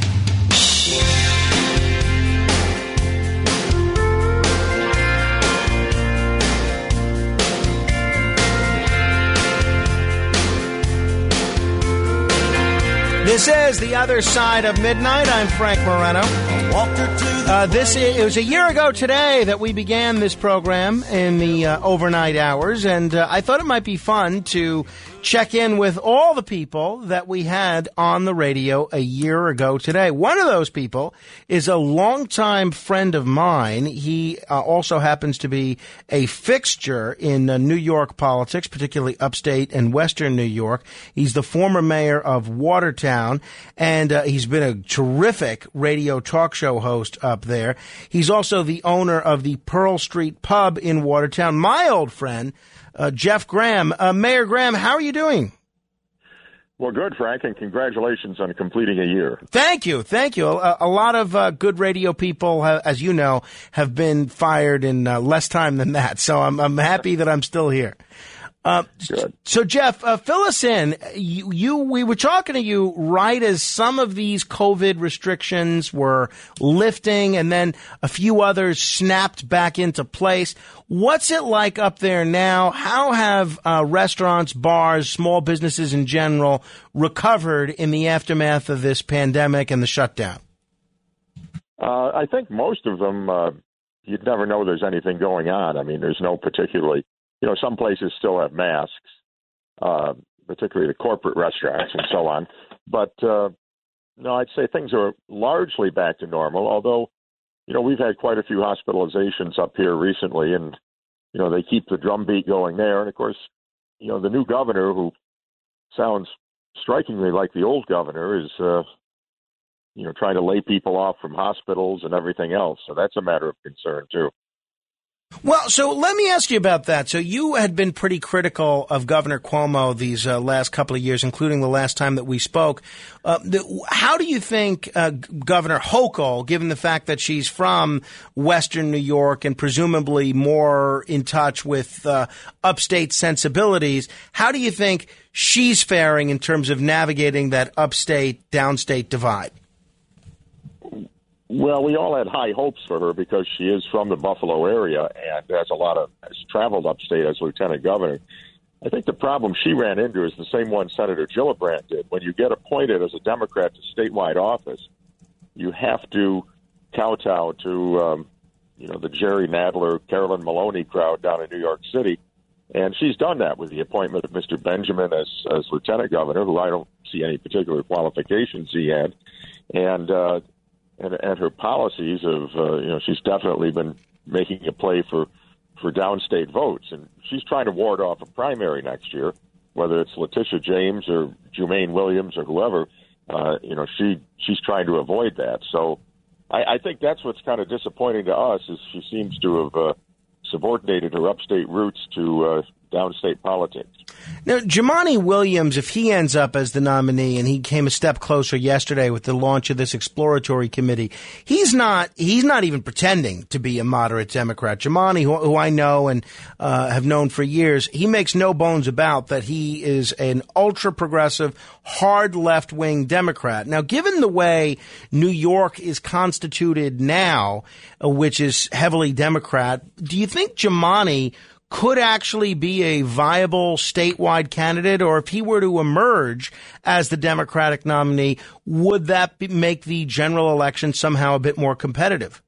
This is The Other Side of Midnight. I'm Frank Morano. Uh, this is, it was a year ago today that we began this program in the uh, overnight hours, and uh, I thought it might be fun to check in with all the people that we had on the radio a year ago today. One of those people is a longtime friend of mine. He uh, also happens to be a fixture in uh, New York politics, particularly upstate and western New York. He's the former mayor of Watertown, and uh, he's been a terrific radio talk show host up there. He's also the owner of the Pearl Street Pub in Watertown. My old friend, Uh, Jeff Graham. Uh, Mayor Graham, how are you doing? Well, good, Frank, and congratulations on completing a year. Thank you. Thank you. A, a lot of uh, good radio people, have, as you know, have been fired in uh, less time than that. So I'm, I'm happy that I'm still here. Uh, Good. So, Jeff, uh, fill us in. You, you, we were talking to you right as some of these COVID restrictions were lifting, and then a few others snapped back into place. What's it like up there now? How have uh, restaurants, bars, small businesses in general recovered in the aftermath of this pandemic and the shutdown? Uh, I think most of them, uh, you'd never know there's anything going on. I mean, there's no particularly. You know, some places still have masks, uh, particularly the corporate restaurants and so on. But, uh, no, I'd say things are largely back to normal, although you know, we've had quite a few hospitalizations up here recently, and, you know, they keep the drumbeat going there. And, of course, you know, the new governor, who sounds strikingly like the old governor, is, uh, you know, trying to lay people off from hospitals and everything else. So that's a matter of concern, too. Well, so let me ask you about that. So you had been pretty critical of Governor Cuomo these uh, last couple of years, including the last time that we spoke. Uh, the, how do you think uh, Governor Hochul, given the fact that she's from Western New York and presumably more in touch with uh, upstate sensibilities, how do you think she's faring in terms of navigating that upstate, downstate divide? Well, we all had high hopes for her because she is from the Buffalo area and has a lot of has traveled upstate as lieutenant governor. I think the problem she ran into is the same one Senator Gillibrand did. When you get appointed as a Democrat to statewide office, you have to kowtow to um, you know the Jerry Nadler, Carolyn Maloney crowd down in New York City, and she's done that with the appointment of Mister Benjamin as as lieutenant governor, who I don't see any particular qualifications he had, and. Uh, And, and her policies of, uh, you know, she's definitely been making a play for, for downstate votes. And she's trying to ward off a primary next year, whether it's Letitia James or Jumaine Williams or whoever. Uh, you know, she she's trying to avoid that. So I, I think that's what's kind of disappointing to us is she seems to have uh, subordinated her upstate roots to uh, downstate politics. Now, Jumaane Williams, if he ends up as the nominee, and he came a step closer yesterday with the launch of this exploratory committee, he's not he's not even pretending to be a moderate Democrat. Jumaane, who, who I know and uh, have known for years, he makes no bones about that he is an ultra-progressive, hard left-wing Democrat. Now, given the way New York is constituted now, uh, which is heavily Democrat, do you think Jumaane could actually be a viable statewide candidate, or if he were to emerge as the Democratic nominee, would that be, make the general election somehow a bit more competitive?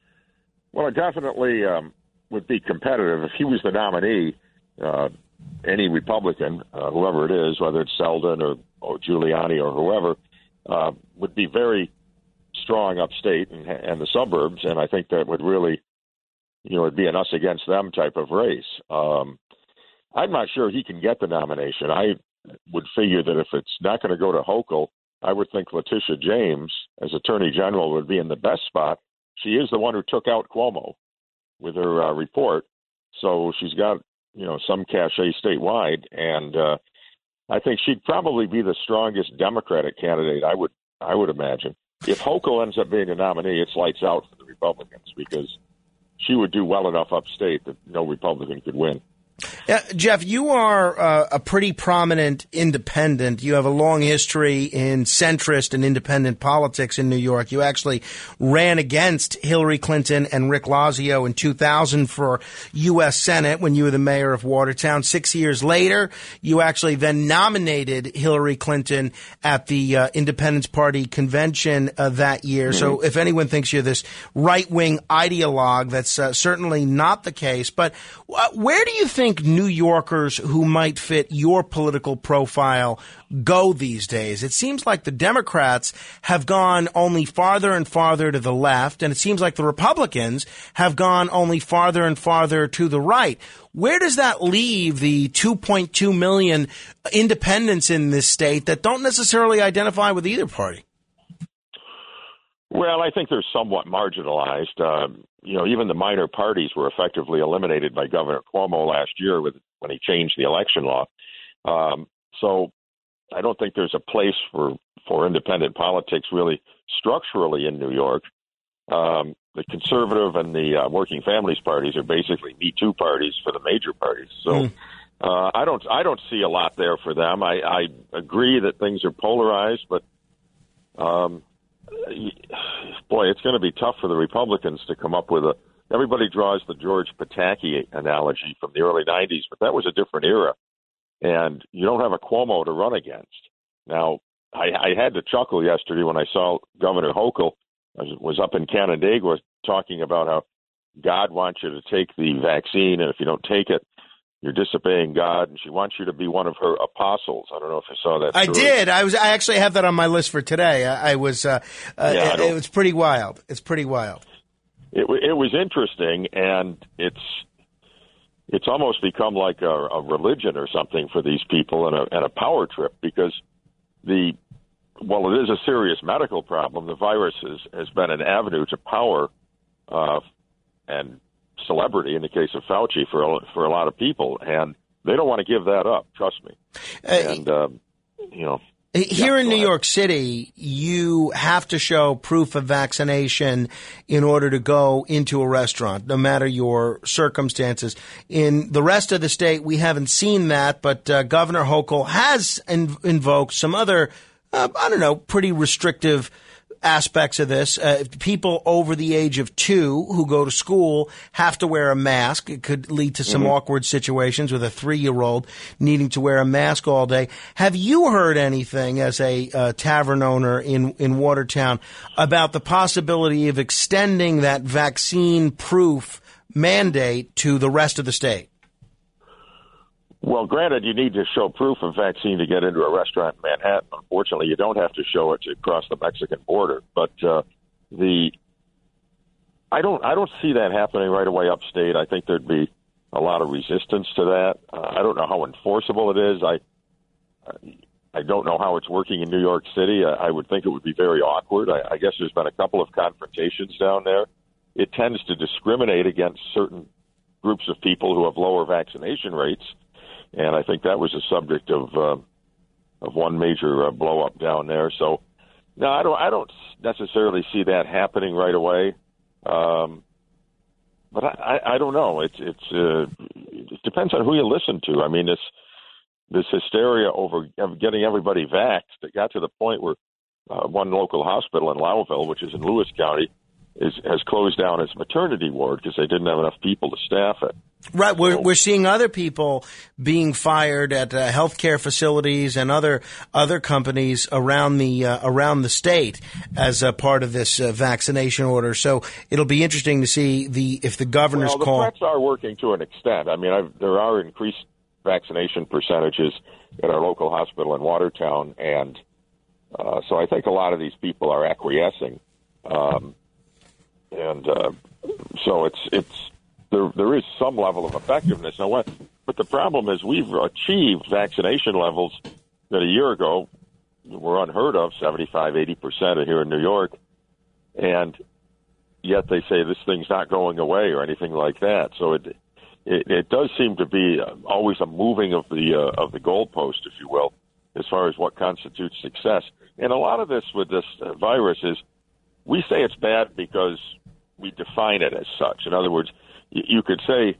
Well, it definitely um, would be competitive. If he was the nominee, uh, any Republican, uh, whoever it is, whether it's Selden or, or Giuliani or whoever, uh, would be very strong upstate and, and the suburbs, and I think that would really you know, it'd be an us against them type of race. Um, I'm not sure he can get the nomination. I would figure that if it's not going to go to Hochul, I would think Letitia James, as Attorney General, would be in the best spot. She is the one who took out Cuomo with her uh, report, so she's got, you know, some cachet statewide, and uh, I think she'd probably be the strongest Democratic candidate, I would, I would imagine. If Hochul ends up being a nominee, it's lights out for the Republicans because she would do well enough upstate that no Republican could win. Yeah, Jeff, you are uh, a pretty prominent independent. You have a long history in centrist and independent politics in New York. You actually ran against Hillary Clinton and Rick Lazio in two thousand for U S Senate when you were the mayor of Watertown. Six years later, you actually then nominated Hillary Clinton at the uh, Independence Party convention uh, that year. Mm-hmm. So if anyone thinks you're this right-wing ideologue, that's uh, certainly not the case. But uh, where do you think New Yorkers who might fit your political profile go these days? It seems like the Democrats have gone only farther and farther to the left, and it seems like the Republicans have gone only farther and farther to the right. Where does that leave the two point two million independents in this state that don't necessarily identify with either party? Well, I think they're somewhat marginalized. Um, you know, even the minor parties were effectively eliminated by Governor Cuomo last year with, when he changed the election law. Um, so I don't think there's a place for, for independent politics really structurally in New York. Um, the conservative and the uh, working families parties are basically Me Too parties for the major parties. So mm. uh, I don't I don't see a lot there for them. I, I agree that things are polarized, but um, boy, it's going to be tough for the Republicans to come up with a. Everybody draws the George Pataki analogy from the early nineties, but that was a different era, and you don't have a Cuomo to run against. Now, I, I had to chuckle yesterday when I saw Governor Hochul was up in Canandaigua talking about how God wants you to take the vaccine, and if you don't take it, you're disobeying God, and she wants you to be one of her apostles. I don't know if you saw that. I story. did. I was. I actually have that on my list for today. I, I was. Uh, uh, yeah, it, it was pretty wild. It's pretty wild. it, it was interesting, and it's it's almost become like a, a religion or something for these people, and a, and a power trip, because the well, it is a serious medical problem. The virus has, has been an avenue to power uh, and celebrity, in the case of Fauci, for a, for a lot of people, and they don't want to give that up. Trust me. Uh, and um, you know. Here yeah, in New ahead. York City, you have to show proof of vaccination in order to go into a restaurant, no matter your circumstances. In the rest of the state, we haven't seen that, but uh, Governor Hochul has in- invoked some other, uh, I don't know, pretty restrictive aspects of this. Uh, people over the age of two who go to school have to wear a mask. It could lead to some mm-hmm. awkward situations with a three-year-old needing to wear a mask all day. Have you heard anything as a uh, tavern owner in, in Watertown about the possibility of extending that vaccine proof mandate to the rest of the state? Well, granted, you need to show proof of vaccine to get into a restaurant in Manhattan. Unfortunately, you don't have to show it to cross the Mexican border. But uh, the I don't I don't see that happening right away upstate. I think there'd be a lot of resistance to that. Uh, I don't know how enforceable it is. I I don't know how it's working in New York City. I, I would think it would be very awkward. I, I guess there's been a couple of confrontations down there. It tends to discriminate against certain groups of people who have lower vaccination rates. And I think that was the subject of uh, of one major uh, blow up down there. So, no, I don't. I don't necessarily see that happening right away. Um, but I, I, I don't know. It's it's uh, it depends on who you listen to. I mean, this this hysteria over getting everybody vaxxed. It got to the point where uh, one local hospital in Lowville, which is in Lewis County, is has closed down its maternity ward because they didn't have enough people to staff it. Right. We're, we're seeing other people being fired at uh, healthcare facilities and other other companies around the uh, around the state as a part of this uh, vaccination order. So it'll be interesting to see the if the governor's well, the call. threats are working to an extent. I mean, I've, there are increased vaccination percentages at our local hospital in Watertown, and uh, so I think a lot of these people are acquiescing. Um, and uh, so it's it's. There, there is some level of effectiveness. Now, what, but the problem is we've achieved vaccination levels that a year ago were unheard of, seventy-five, eighty percent here in New York, and yet they say this thing's not going away or anything like that. So it it, it does seem to be always a moving of the uh, of the goalpost, if you will, as far as what constitutes success. And a lot of this with this uh, virus is we say it's bad because we define it as such. In other words, you could say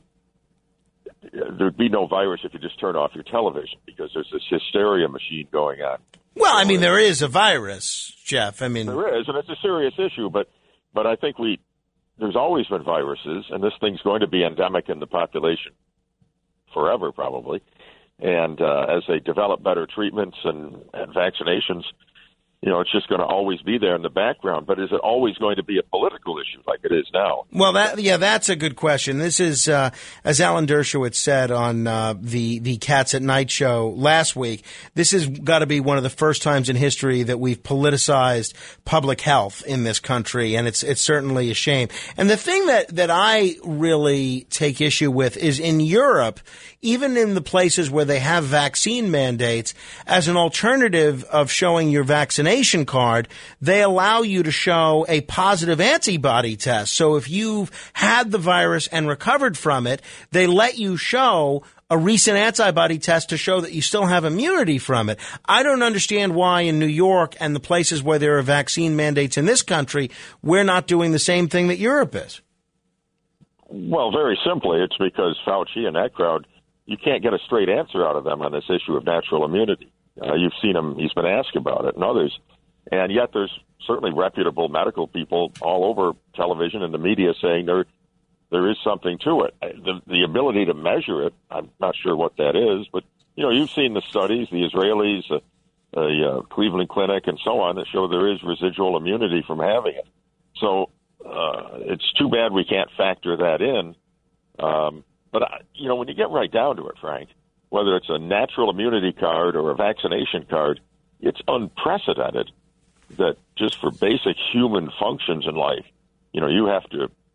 there'd be no virus if you just turn off your television because there's this hysteria machine going on. Well, I mean, there is a virus, Jeff. I mean, there is, and it's a serious issue. But, but I think we there's always been viruses, and this thing's going to be endemic in the population forever, probably. And uh, as they develop better treatments and, and vaccinations, you know, it's just going to always be there in the background. But is it always going to be a political issue like it is now? Well, that yeah, that's a good question. This is, uh, as Alan Dershowitz said on uh, the the Cats at Night show last week, this has got to be one of the first times in history that we've politicized public health in this country, and it's it's certainly a shame. And the thing that, that I really take issue with is in Europe, even in the places where they have vaccine mandates, as an alternative of showing your vaccination card, they allow you to show a positive antibody test. So if you've had the virus and recovered from it, they let you show a recent antibody test to show that you still have immunity from it. I don't understand why in New York and the places where there are vaccine mandates in this country, we're not doing the same thing that Europe is. Well, very simply, it's because Fauci and that crowd, you can't get a straight answer out of them on this issue of natural immunity. Uh, you've seen him, he's been asked about it, and others. And yet there's certainly reputable medical people all over television and the media saying there there is something to it. The, the ability to measure it, I'm not sure what that is, but, you know, you've seen the studies, the Israelis, uh, the uh, Cleveland Clinic, and so on, that show there is residual immunity from having it. So uh, it's too bad we can't factor that in. Um, but, I, you know, when you get right down to it, Frank, whether it's a natural immunity card or a vaccination card, it's unprecedented that just for basic human functions in life, you know, you have to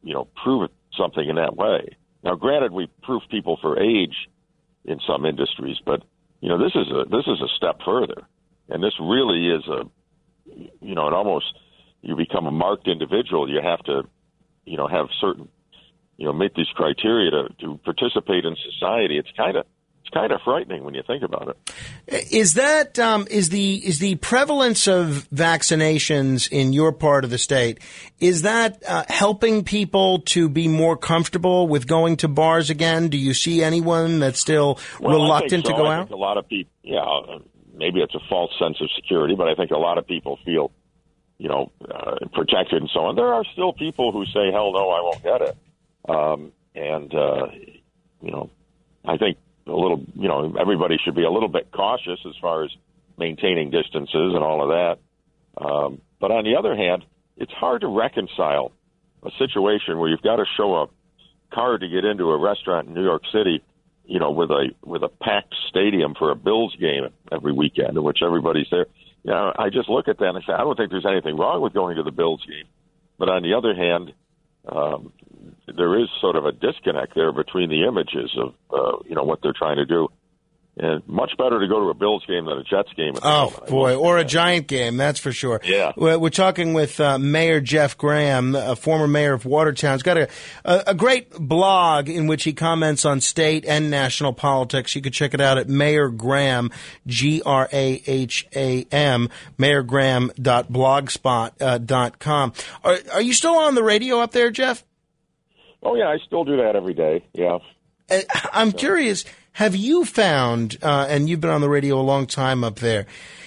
you know, prove something in that way. Now, granted, we proof people for age in some industries, but you know, this is a this is a step further, and this really is a, you know, it almost you become a marked individual. You have to, you know, have certain, you know, meet these criteria to, to participate in society. It's kind of it's kind of frightening when you think about it. Is that um, is the is the prevalence of vaccinations in your part of the state, is that uh, helping people to be more comfortable with going to bars again? Do you see anyone that's still well, reluctant I think so. to go I out? Think a lot of people, yeah, maybe it's a false sense of security, but I think a lot of people feel, you know, uh, protected and so on. There are still people who say, "Hell no, I won't get it," um, and uh, you know, I think. A little, you know, everybody should be a little bit cautious as far as maintaining distances and all of that. Um, but on the other hand, it's hard to reconcile a situation where you've got to show a card to get into a restaurant in New York City, you know, with a with a packed stadium for a Bills game every weekend, in which everybody's there. You know, I just look at that and I say, I don't think there's anything wrong with going to the Bills game. But on the other hand, um, there is sort of a disconnect there between the images of, uh, you know, what they're trying to do. And much better to go to a Bills game than a Jets game. Oh, boy, or a Giant game, that's for sure. Yeah. We're, we're talking with uh, Mayor Jeff Graham, a former mayor of Watertown. He's got a, a, a great blog in which he comments on state and national politics. You could check it out at Mayor Graham, G R A H A M, mayor graham dot blogspot dot com. Are, are you still on the radio up there, Jeff? Oh, yeah, I still do that every day, yeah. I'm curious, have you found, uh, and you've been on the radio a long time up there,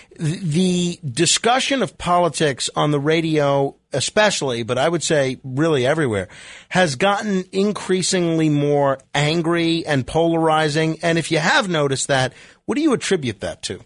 the discussion of politics on the radio especially, but I would say really everywhere, has gotten increasingly more angry and polarizing? And if you have noticed that, what do you attribute that to?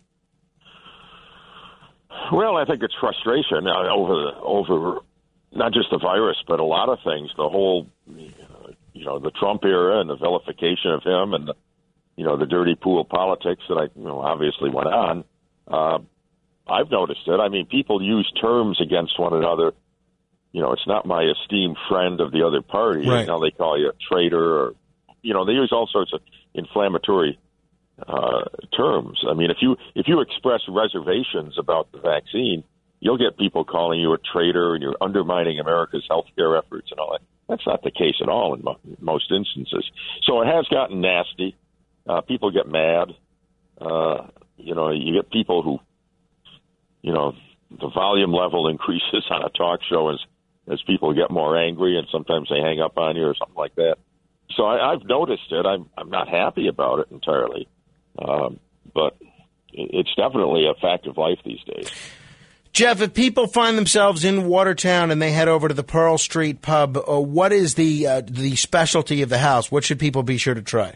Well, I think it's frustration uh, over over not just the virus, but a lot of things. The whole, you know, the Trump era and the vilification of him, and the, you know, the dirty pool politics that I, you know, obviously went on. Uh, I've noticed it. I mean, people use terms against one another. You know, it's not my esteemed friend of the other party. Right. Now they call you a traitor, or, you know, they use all sorts of inflammatory uh, terms. I mean, if you if you express reservations about the vaccine, you'll get people calling you a traitor and you're undermining America's healthcare efforts and all that. That's not the case at all in mo- most instances. So it has gotten nasty. Uh, people get mad. Uh, you know, you get people who, you know, the volume level increases on a talk show as, as people get more angry, and sometimes they hang up on you or something like that. So I, I've noticed it. I'm, I'm not happy about it entirely. Um, but it's definitely a fact of life these days. Jeff, if people find themselves in Watertown and they head over to the Pearl Street Pub, uh, what is the uh, the specialty of the house? What should people be sure to try?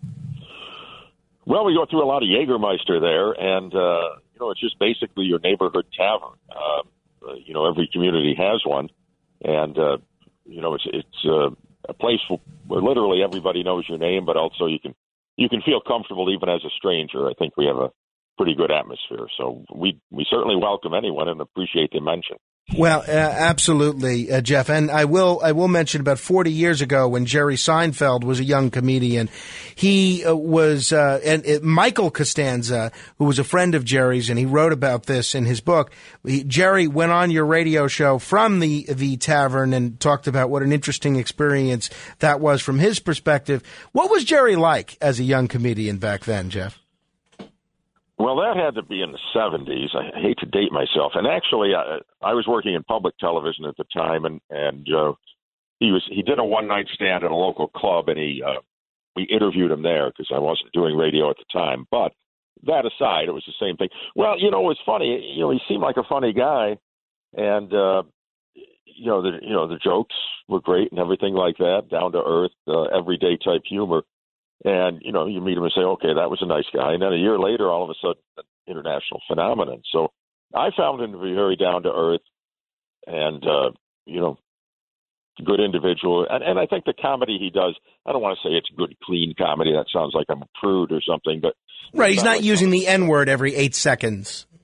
Well, we go through a lot of Jägermeister there, and, uh, you know, it's just basically your neighborhood tavern. Uh, you know, every community has one, and, uh, you know, it's it's uh, a place where literally everybody knows your name, but also you can you can feel comfortable even as a stranger. I think we have a pretty good atmosphere. So we we certainly welcome anyone and appreciate the mention. Well, uh, absolutely, uh, Jeff. And I will I will mention about forty years ago when Jerry Seinfeld was a young comedian, he uh, was, uh, and uh, Michael Costanza, who was a friend of Jerry's, and he wrote about this in his book. He, Jerry went on your radio show from the, the tavern and talked about what an interesting experience that was from his perspective. What was Jerry like as a young comedian back then, Jeff? Well, that had to be in the seventies. I hate to date myself. And actually, I, I was working in public television at the time, and, and uh, he was he did a one-night stand at a local club, and he uh, we interviewed him there because I wasn't doing radio at the time. But that aside, it was the same thing. Well, you know, it was funny. You know, he seemed like a funny guy, and, uh, you know, the, you know, the jokes were great and everything like that, down-to-earth, uh, everyday type humor. And, you know, you meet him and say, okay, that was a nice guy. And then a year later, all of a sudden, an international phenomenon. So I found him to be very down to earth and, uh, you know, good individual. And, and I think the comedy he does, I don't want to say it's good, clean comedy. That sounds like I'm a prude or something. But right, he's not like using the N-word every eight seconds.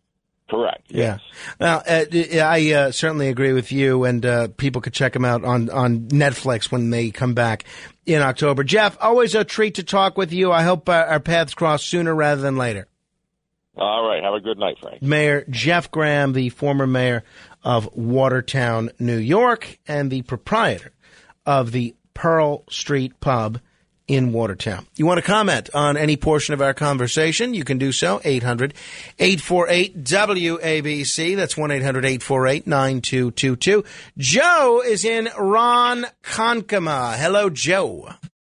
Correct. Yeah. Well, uh, I uh, certainly agree with you, and uh, people could check them out on, on Netflix when they come back in October. Jeff, always a treat to talk with you. I hope uh, our paths cross sooner rather than later. All right. Have a good night, Frank. Mayor Jeff Graham, the former mayor of Watertown, New York, and the proprietor of the Pearl Street Pub in Watertown. You want to comment on any portion of our conversation? You can do so. eight hundred, eight four eight, W A B C. That's one eight hundred, eight four eight, nine two two two. Joe is in Ronkonkoma. Hello, Joe.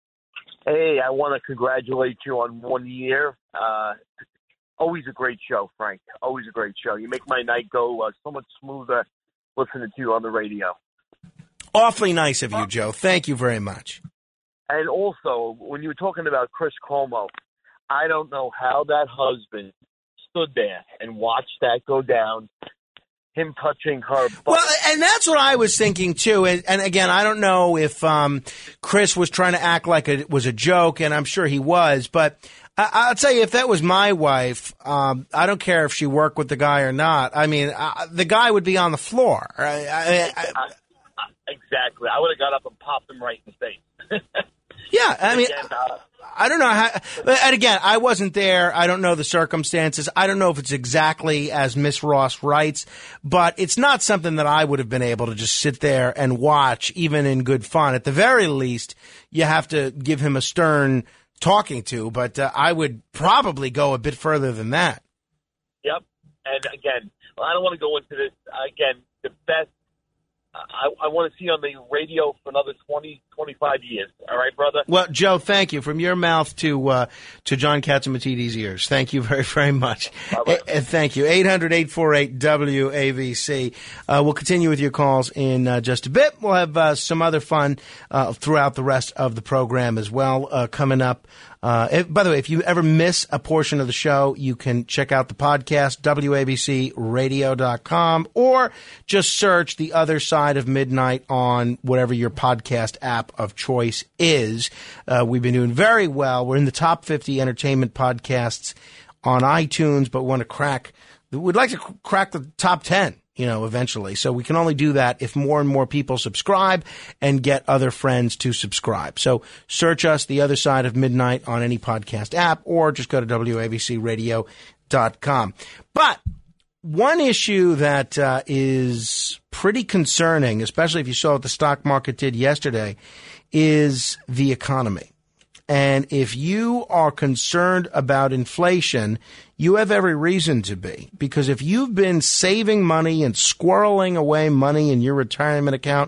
Hey, I want to congratulate you on one year. Uh, always a great show, Frank. Always a great show. You make my night go uh, so much smoother listening to you on the radio. Awfully nice of you, Joe. Thank you very much. And also, when you were talking about Chris Cuomo, I don't know how that husband stood there and watched that go down, him touching her butt. Well, and that's what I was thinking, too. And, and again, I don't know if um, Chris was trying to act like it was a joke, and I'm sure he was. But I, I'll tell you, if that was my wife, um, I don't care if she worked with the guy or not. I mean, uh, the guy would be on the floor. I, I, I, I, exactly. I would have got up and popped him right in the face. Yeah, I mean, Again, uh, I don't know how, and again, I wasn't there. I don't know the circumstances. I don't know if it's exactly as Miss Ross writes, but it's not something that I would have been able to just sit there and watch, even in good fun. At the very least, you have to give him a stern talking to, but uh, I would probably go a bit further than that. Yep. And again, well, I don't want to go into this. Again, the best. I, I want to see you on the radio for another twenty, twenty-five years. All right, brother? Well, Joe, thank you. From your mouth to uh, to John Catsimatidis's ears. Thank you very, very much. A- uh, thank you. eight hundred, eight four eight, W A B C. Uh, we'll continue with your calls in uh, just a bit. We'll have uh, some other fun uh, throughout the rest of the program as well uh, coming up. Uh, if, by the way, if you ever miss a portion of the show, you can check out the podcast, W A B C radio dot com, or just search The Other Side of Midnight on whatever your podcast app of choice is. Uh, we've been doing very well. We're in the top fifty entertainment podcasts on iTunes, but we want to crack, we'd like to crack the top ten. You know, eventually. So we can only do that if more and more people subscribe and get other friends to subscribe. So search us, The Other Side of Midnight, on any podcast app, or just go to W A B C radio dot com. But one issue that uh, is pretty concerning, especially if you saw what the stock market did yesterday, is the economy. And if you are concerned about inflation, you have every reason to be. Because if you've been saving money and squirreling away money in your retirement account,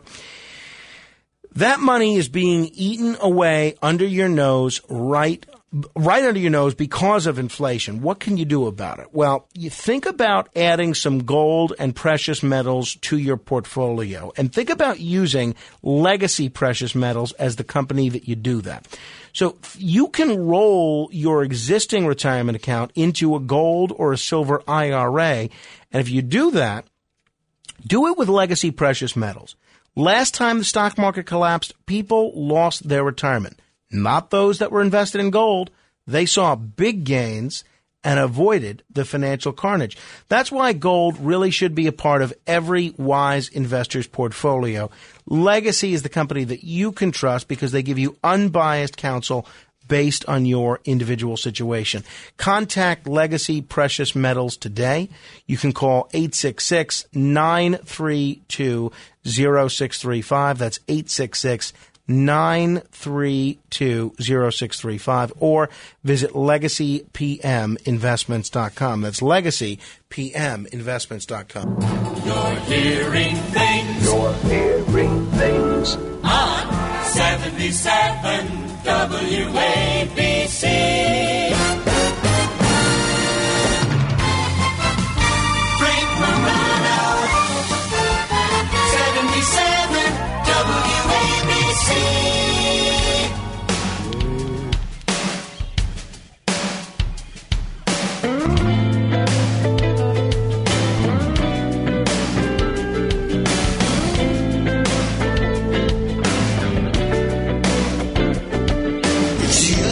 that money is being eaten away under your nose right right under your nose because of inflation. What can you do about it? Well, you think about adding some gold and precious metals to your portfolio, and think about using Legacy Precious Metals as the company that you do that. So you can roll your existing retirement account into a gold or a silver I R A, and if you do that, do it with Legacy Precious Metals. Last time the stock market collapsed, people lost their retirement. Not those that were invested in gold. They saw big gains and avoided the financial carnage. That's why gold really should be a part of every wise investor's portfolio. Legacy is the company that you can trust because they give you unbiased counsel based on your individual situation. Contact Legacy Precious Metals today. You can call eight six six, nine three two, zero six three five. That's eight six six, nine three two, zero six three five, or visit legacy p m investments dot com. That's legacy p m investments dot com. You're hearing things. You're hearing things. On seventy-seven W A B C. Frank Morano. seventy-seven W A B C. It's you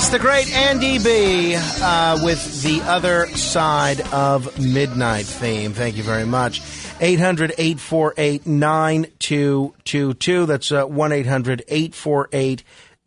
Yes, the great Andy B. Uh, with the Other Side of Midnight theme. Thank you very much. eight hundred, eight four eight, nine two two two. That's uh, one eight hundred, eight four eight,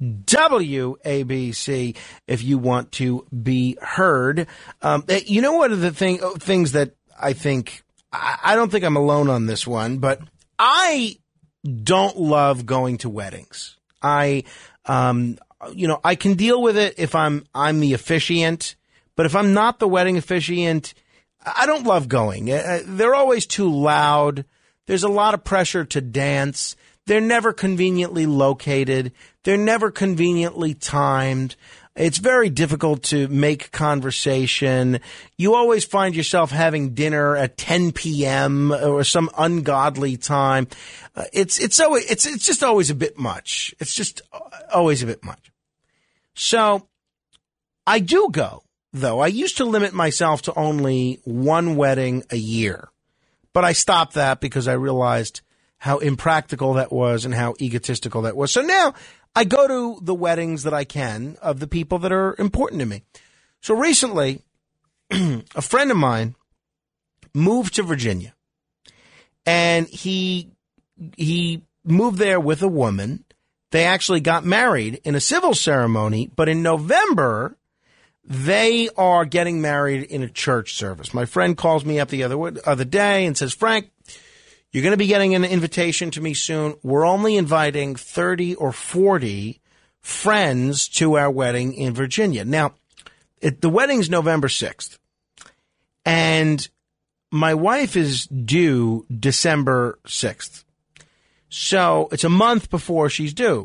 W A B C if you want to be heard. Um, you know, one of the thing, things that I think, I, I don't think I'm alone on this one, but I don't love going to weddings. I, um, you know, I can deal with it if I'm, I'm the officiant, but if I'm not the wedding officiant, I don't love going. Uh, they're always too loud. There's a lot of pressure to dance. They're never conveniently located. They're never conveniently timed. It's very difficult to make conversation. You always find yourself having dinner at ten p.m. or some ungodly time. Uh, it's it's always it's it's just always a bit much. It's just always a bit much. So I do go, though. I used to limit myself to only one wedding a year, but I stopped that because I realized how impractical that was and how egotistical that was. So now I go to the weddings that I can of the people that are important to me. So recently, a friend of mine moved to Virginia, and he he moved there with a woman. They actually got married in a civil ceremony, but in November, they are getting married in a church service. My friend calls me up the other other day and says, Frank, you're going to be getting an invitation to me soon. We're only inviting thirty or forty friends to our wedding in Virginia. Now, it, the wedding's November sixth, and my wife is due December sixth. So it's a month before she's due.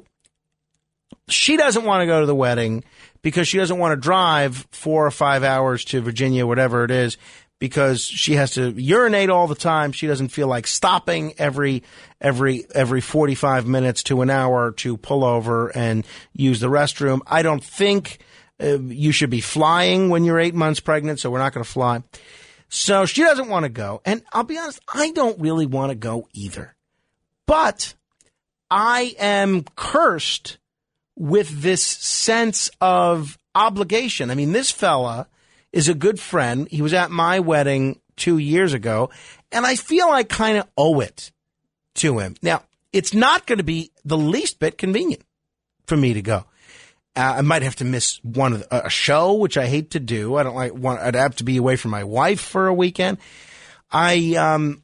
She doesn't want to go to the wedding because she doesn't want to drive four or five hours to Virginia, whatever it is, because she has to urinate all the time. She doesn't feel like stopping every every every forty-five minutes to an hour to pull over and use the restroom. I don't think uh, you should be flying when you're eight months pregnant, so we're not going to fly. So she doesn't want to go. And I'll be honest, I don't really want to go either. But I am cursed with this sense of obligation. I mean, this fella is a good friend. He was at my wedding two years ago, and I feel I kind of owe it to him. Now, it's not going to be the least bit convenient for me to go. Uh, I might have to miss one of the, a show, which I hate to do. I don't like. Want, I'd have to be away from my wife for a weekend. I um,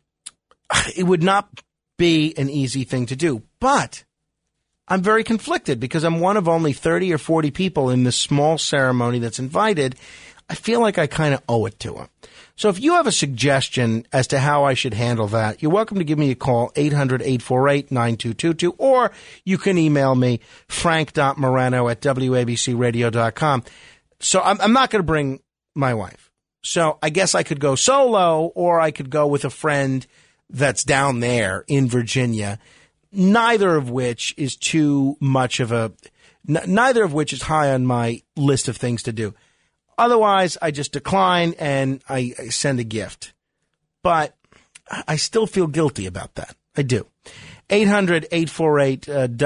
it would not be an easy thing to do, but I'm very conflicted because I'm one of only thirty or forty people in this small ceremony that's invited. I feel like I kind of owe it to him. So if you have a suggestion as to how I should handle that, you're welcome to give me a call, eight hundred, eight four eight, nine two two two, or you can email me, frank.morano at w a b c radio dot com. So I'm, I'm not going to bring my wife. So I guess I could go solo, or I could go with a friend that's down there in Virginia, neither of which is too much of a, n- neither of which is high on my list of things to do. Otherwise, I just decline and I, I send a gift. But I still feel guilty about that. I do. eight hundred, eight four eight,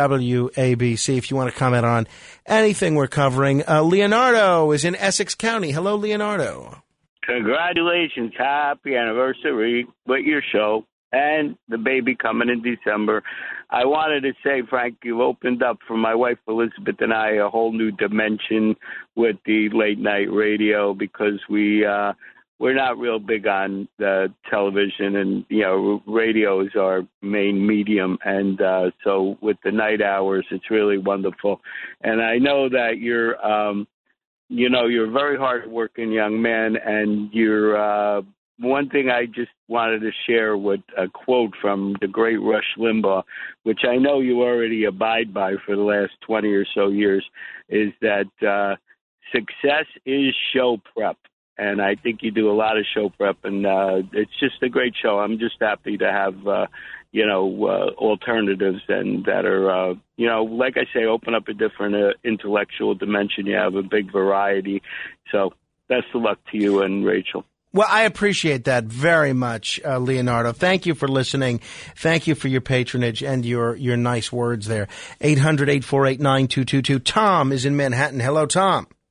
W A B C if you want to comment on anything we're covering. Uh, Leonardo is in Essex County. Hello, Leonardo. Congratulations. Happy anniversary with your show and the baby coming in December. I wanted to say, Frank, you opened up for my wife Elizabeth and I a whole new dimension with the late night radio because we uh, we're not real big on the television, and you know, radio is our main medium, and uh, so with the night hours, it's really wonderful. And I know that you're, um, you know, you're a very hard-working young man, and you're. Uh, One thing I just wanted to share with a quote from the great Rush Limbaugh, which I know you already abide by for the last twenty or so years, is that uh, success is show prep. And I think you do a lot of show prep, and uh, it's just a great show. I'm just happy to have, uh, you know, uh, alternatives and that are, uh, you know, like I say, open up a different uh, intellectual dimension. You have a big variety. So best of luck to you and Rachel. Well, I appreciate that very much, uh, Leonardo. Thank you for listening. Thank you for your patronage and your, your nice words there. eight hundred, eight four eight, nine two two two. Tom is in Manhattan. Hello, Tom.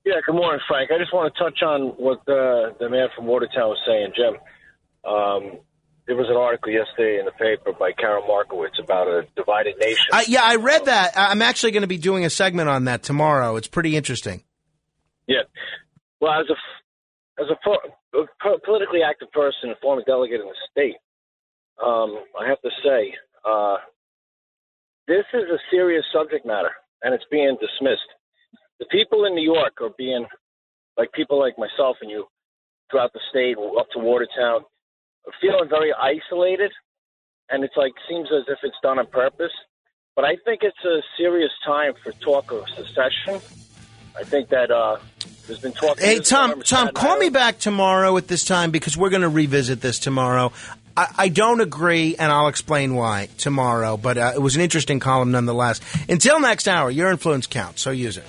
Yeah, good morning, Frank. I just want to touch on what uh, the man from Watertown was saying, Jim. Um, there was an article yesterday in the paper by Karen Markowitz about a divided nation. Uh, yeah, I read that. I'm actually going to be doing a segment on that tomorrow. It's pretty interesting. Yeah. Well, as a, as a, po- a politically active person and former delegate in the state, um, I have to say, uh, this is a serious subject matter, and it's being dismissed. The people in New York are being, like people like myself and you, throughout the state, up to Watertown, are feeling very isolated, and it's like seems as if it's done on purpose. But I think it's a serious time for talk of secession. I think that uh, there's been talk. Hey, Tom, Tom, call me back tomorrow at this time because we're going to revisit this tomorrow. I, I don't agree, and I'll explain why tomorrow, but uh, it was an interesting column nonetheless. Until next hour, your influence counts, so use it.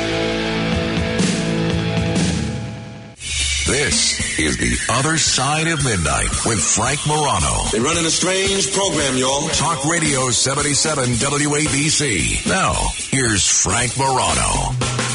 This is The Other Side of Midnight with Frank Morano. They're running a strange program, y'all. Talk Radio seventy-seven W A B C. Now, here's Frank Morano.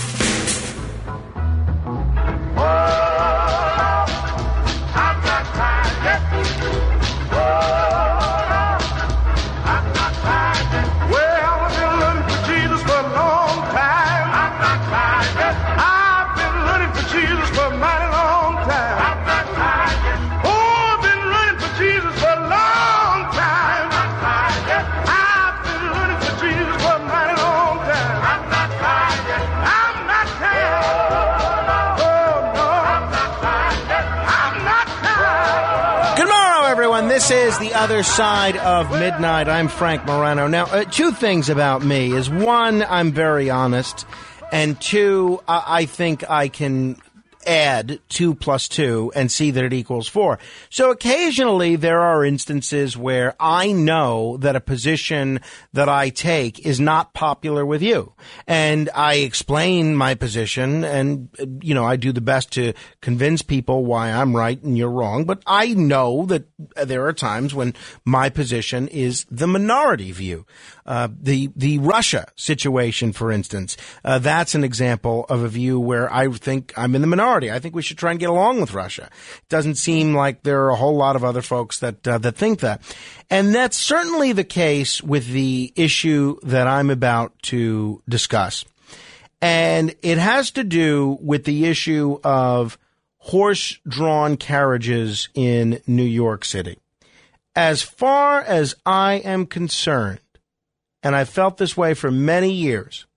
This is The Other Side of Midnight. I'm Frank Morano. Now, uh, two things about me is, one, I'm very honest, and two, uh, I think I can add two plus two and see that it equals four. So occasionally there are instances where I know that a position that I take is not popular with you. And I explain my position and, you know, I do the best to convince people why I'm right and you're wrong. But I know that there are times when my position is the minority view. Uh, the, the Russia situation, for instance, uh, that's an example of a view where I think I'm in the minority. I think we should try and get along with Russia. It doesn't seem like there are a whole lot of other folks that, uh, that think that. And that's certainly the case with the issue that I'm about to discuss. And it has to do with the issue of horse-drawn carriages in New York City. As far as I am concerned, and I've felt this way for many years,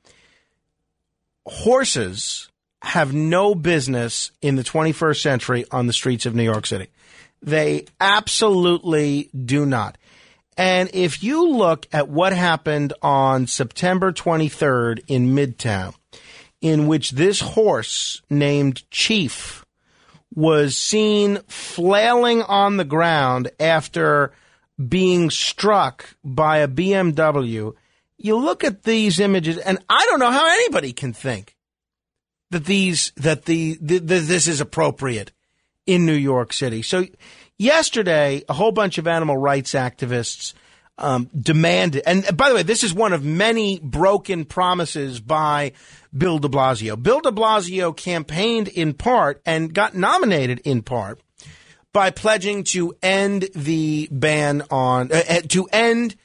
horses have no business in the twenty-first century on the streets of New York City. They absolutely do not. And if you look at what happened on September twenty-third in Midtown, in which this horse named Chief was seen flailing on the ground after being struck by a B M W, you look at these images, and I don't know how anybody can think that these that the, the, the this is appropriate in New York City. So yesterday, a whole bunch of animal rights activists um, demanded, and by the way, this is one of many broken promises by Bill de Blasio. Bill de Blasio campaigned in part and got nominated in part by pledging to end the ban on, uh, to end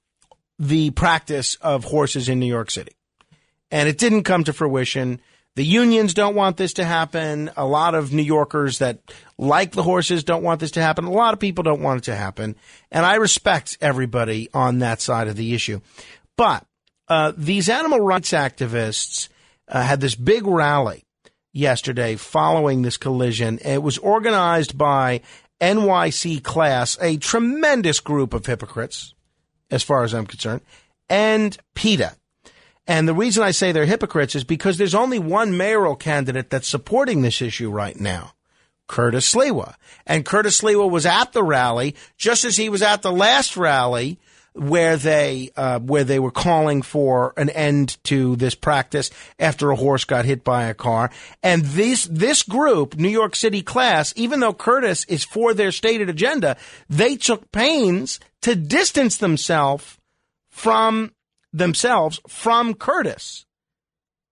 the practice of horses in New York City. And it didn't come to fruition. The unions don't want this to happen. A lot of New Yorkers that like the horses don't want this to happen. A lot of people don't want it to happen. And I respect everybody on that side of the issue. But uh, these animal rights activists uh, had this big rally yesterday following this collision. It was organized by N Y C Class, a tremendous group of hypocrites, as far as I'm concerned, and PETA. And the reason I say they're hypocrites is because there's only one mayoral candidate that's supporting this issue right now, Curtis Sliwa. And Curtis Sliwa was at the rally, just as he was at the last rally where they uh, where they were calling for an end to this practice after a horse got hit by a car. And this this group, New York City Class, even though Curtis is for their stated agenda, they took pains to distance themselves from themselves from Curtis.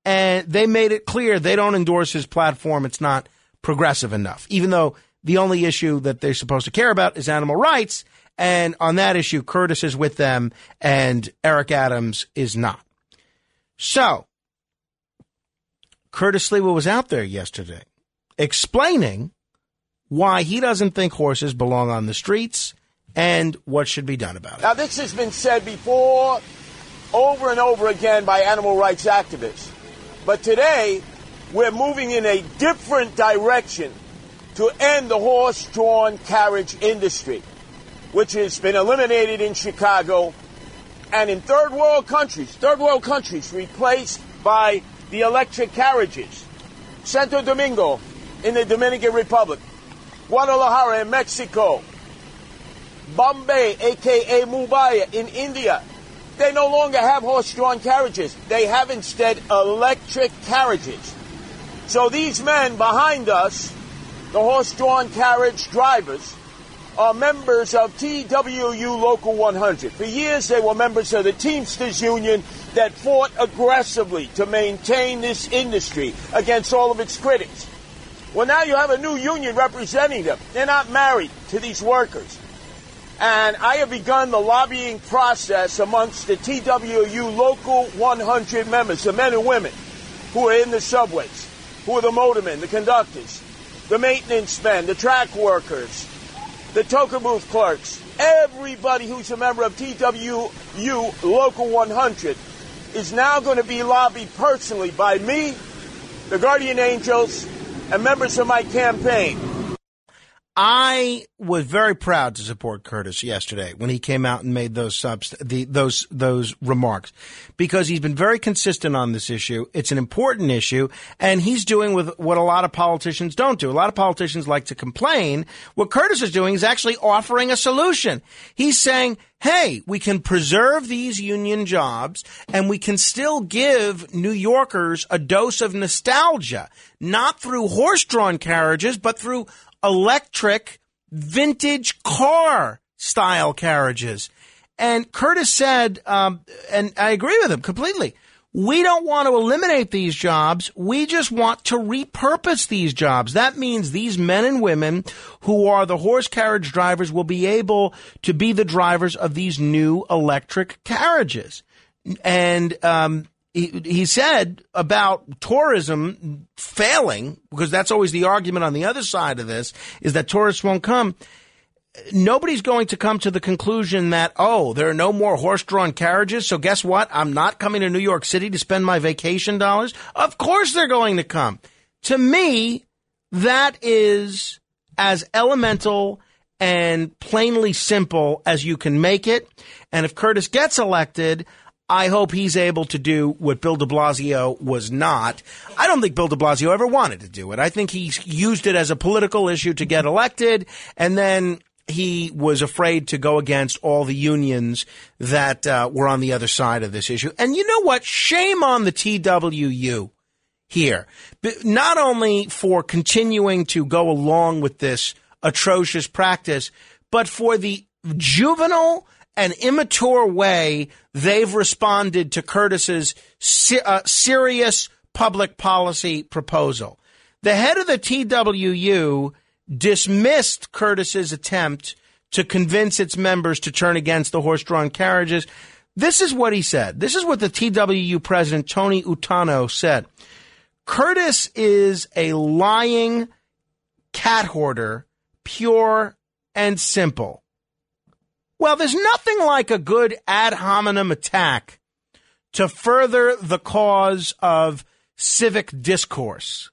and they made it clear they don't endorse his platform. It's not progressive enough, even though the only issue that they're supposed to care about is animal rights. And on that issue, Curtis is with them and Eric Adams is not. So Curtis Sliwa was out there yesterday explaining why he doesn't think horses belong on the streets and what should be done about it. Now, this has been said before, over and over again by animal rights activists. But today, we're moving in a different direction to end the horse-drawn carriage industry, which has been eliminated in Chicago and in third world countries, third world countries replaced by the electric carriages. Santo Domingo in the Dominican Republic, Guadalajara in Mexico, Bombay, a k a. Mumbai in India. They no longer have horse-drawn carriages. They have instead electric carriages. So these men behind us, the horse-drawn carriage drivers, are members of T W U Local one hundred. For years, they were members of the Teamsters Union that fought aggressively to maintain this industry against all of its critics. Well, now you have a new union representing them. They're not married to these workers. And I have begun the lobbying process amongst the T W U Local one hundred members, the men and women who are in the subways, who are the motormen, the conductors, the maintenance men, the track workers, the token booth clerks. Everybody who's a member of T W U Local one hundred is now going to be lobbied personally by me, the Guardian Angels, and members of my campaign. I was very proud to support Curtis yesterday when he came out and made those subst- the, those those remarks, because he's been very consistent on this issue. It's an important issue, and he's doing with what a lot of politicians don't do. A lot of politicians like to complain. What Curtis is doing is actually offering a solution. He's saying, hey, we can preserve these union jobs, and we can still give New Yorkers a dose of nostalgia, not through horse-drawn carriages, but through electric vintage car style carriages. And Curtis said, um, and I agree with him completely, we don't want to eliminate these jobs. We just want to repurpose these jobs. That means these men and women who are the horse carriage drivers will be able to be the drivers of these new electric carriages. And, um, He, he said about tourism failing, because that's always the argument on the other side of this, is that tourists won't come. Nobody's going to come to the conclusion that, oh, there are no more horse-drawn carriages, so guess what? I'm not coming to New York City to spend my vacation dollars. Of course they're going to come. To me, that is as elemental and plainly simple as you can make it. And if Curtis gets elected, I hope he's able to do what Bill de Blasio was not. I don't think Bill de Blasio ever wanted to do it. I think he used it as a political issue to get elected, and then he was afraid to go against all the unions that uh, were on the other side of this issue. And you know what? Shame on the T W U here. Not only for continuing to go along with this atrocious practice, but for the juvenile and immature way they've responded to Curtis's se- uh, serious public policy proposal. The head of the T W U dismissed Curtis's attempt to convince its members to turn against the horse-drawn carriages. This is what he said. This is what the T W U president, Tony Utano, said. Curtis is a lying cat hoarder, pure and simple. Well, there's nothing like a good ad hominem attack to further the cause of civic discourse.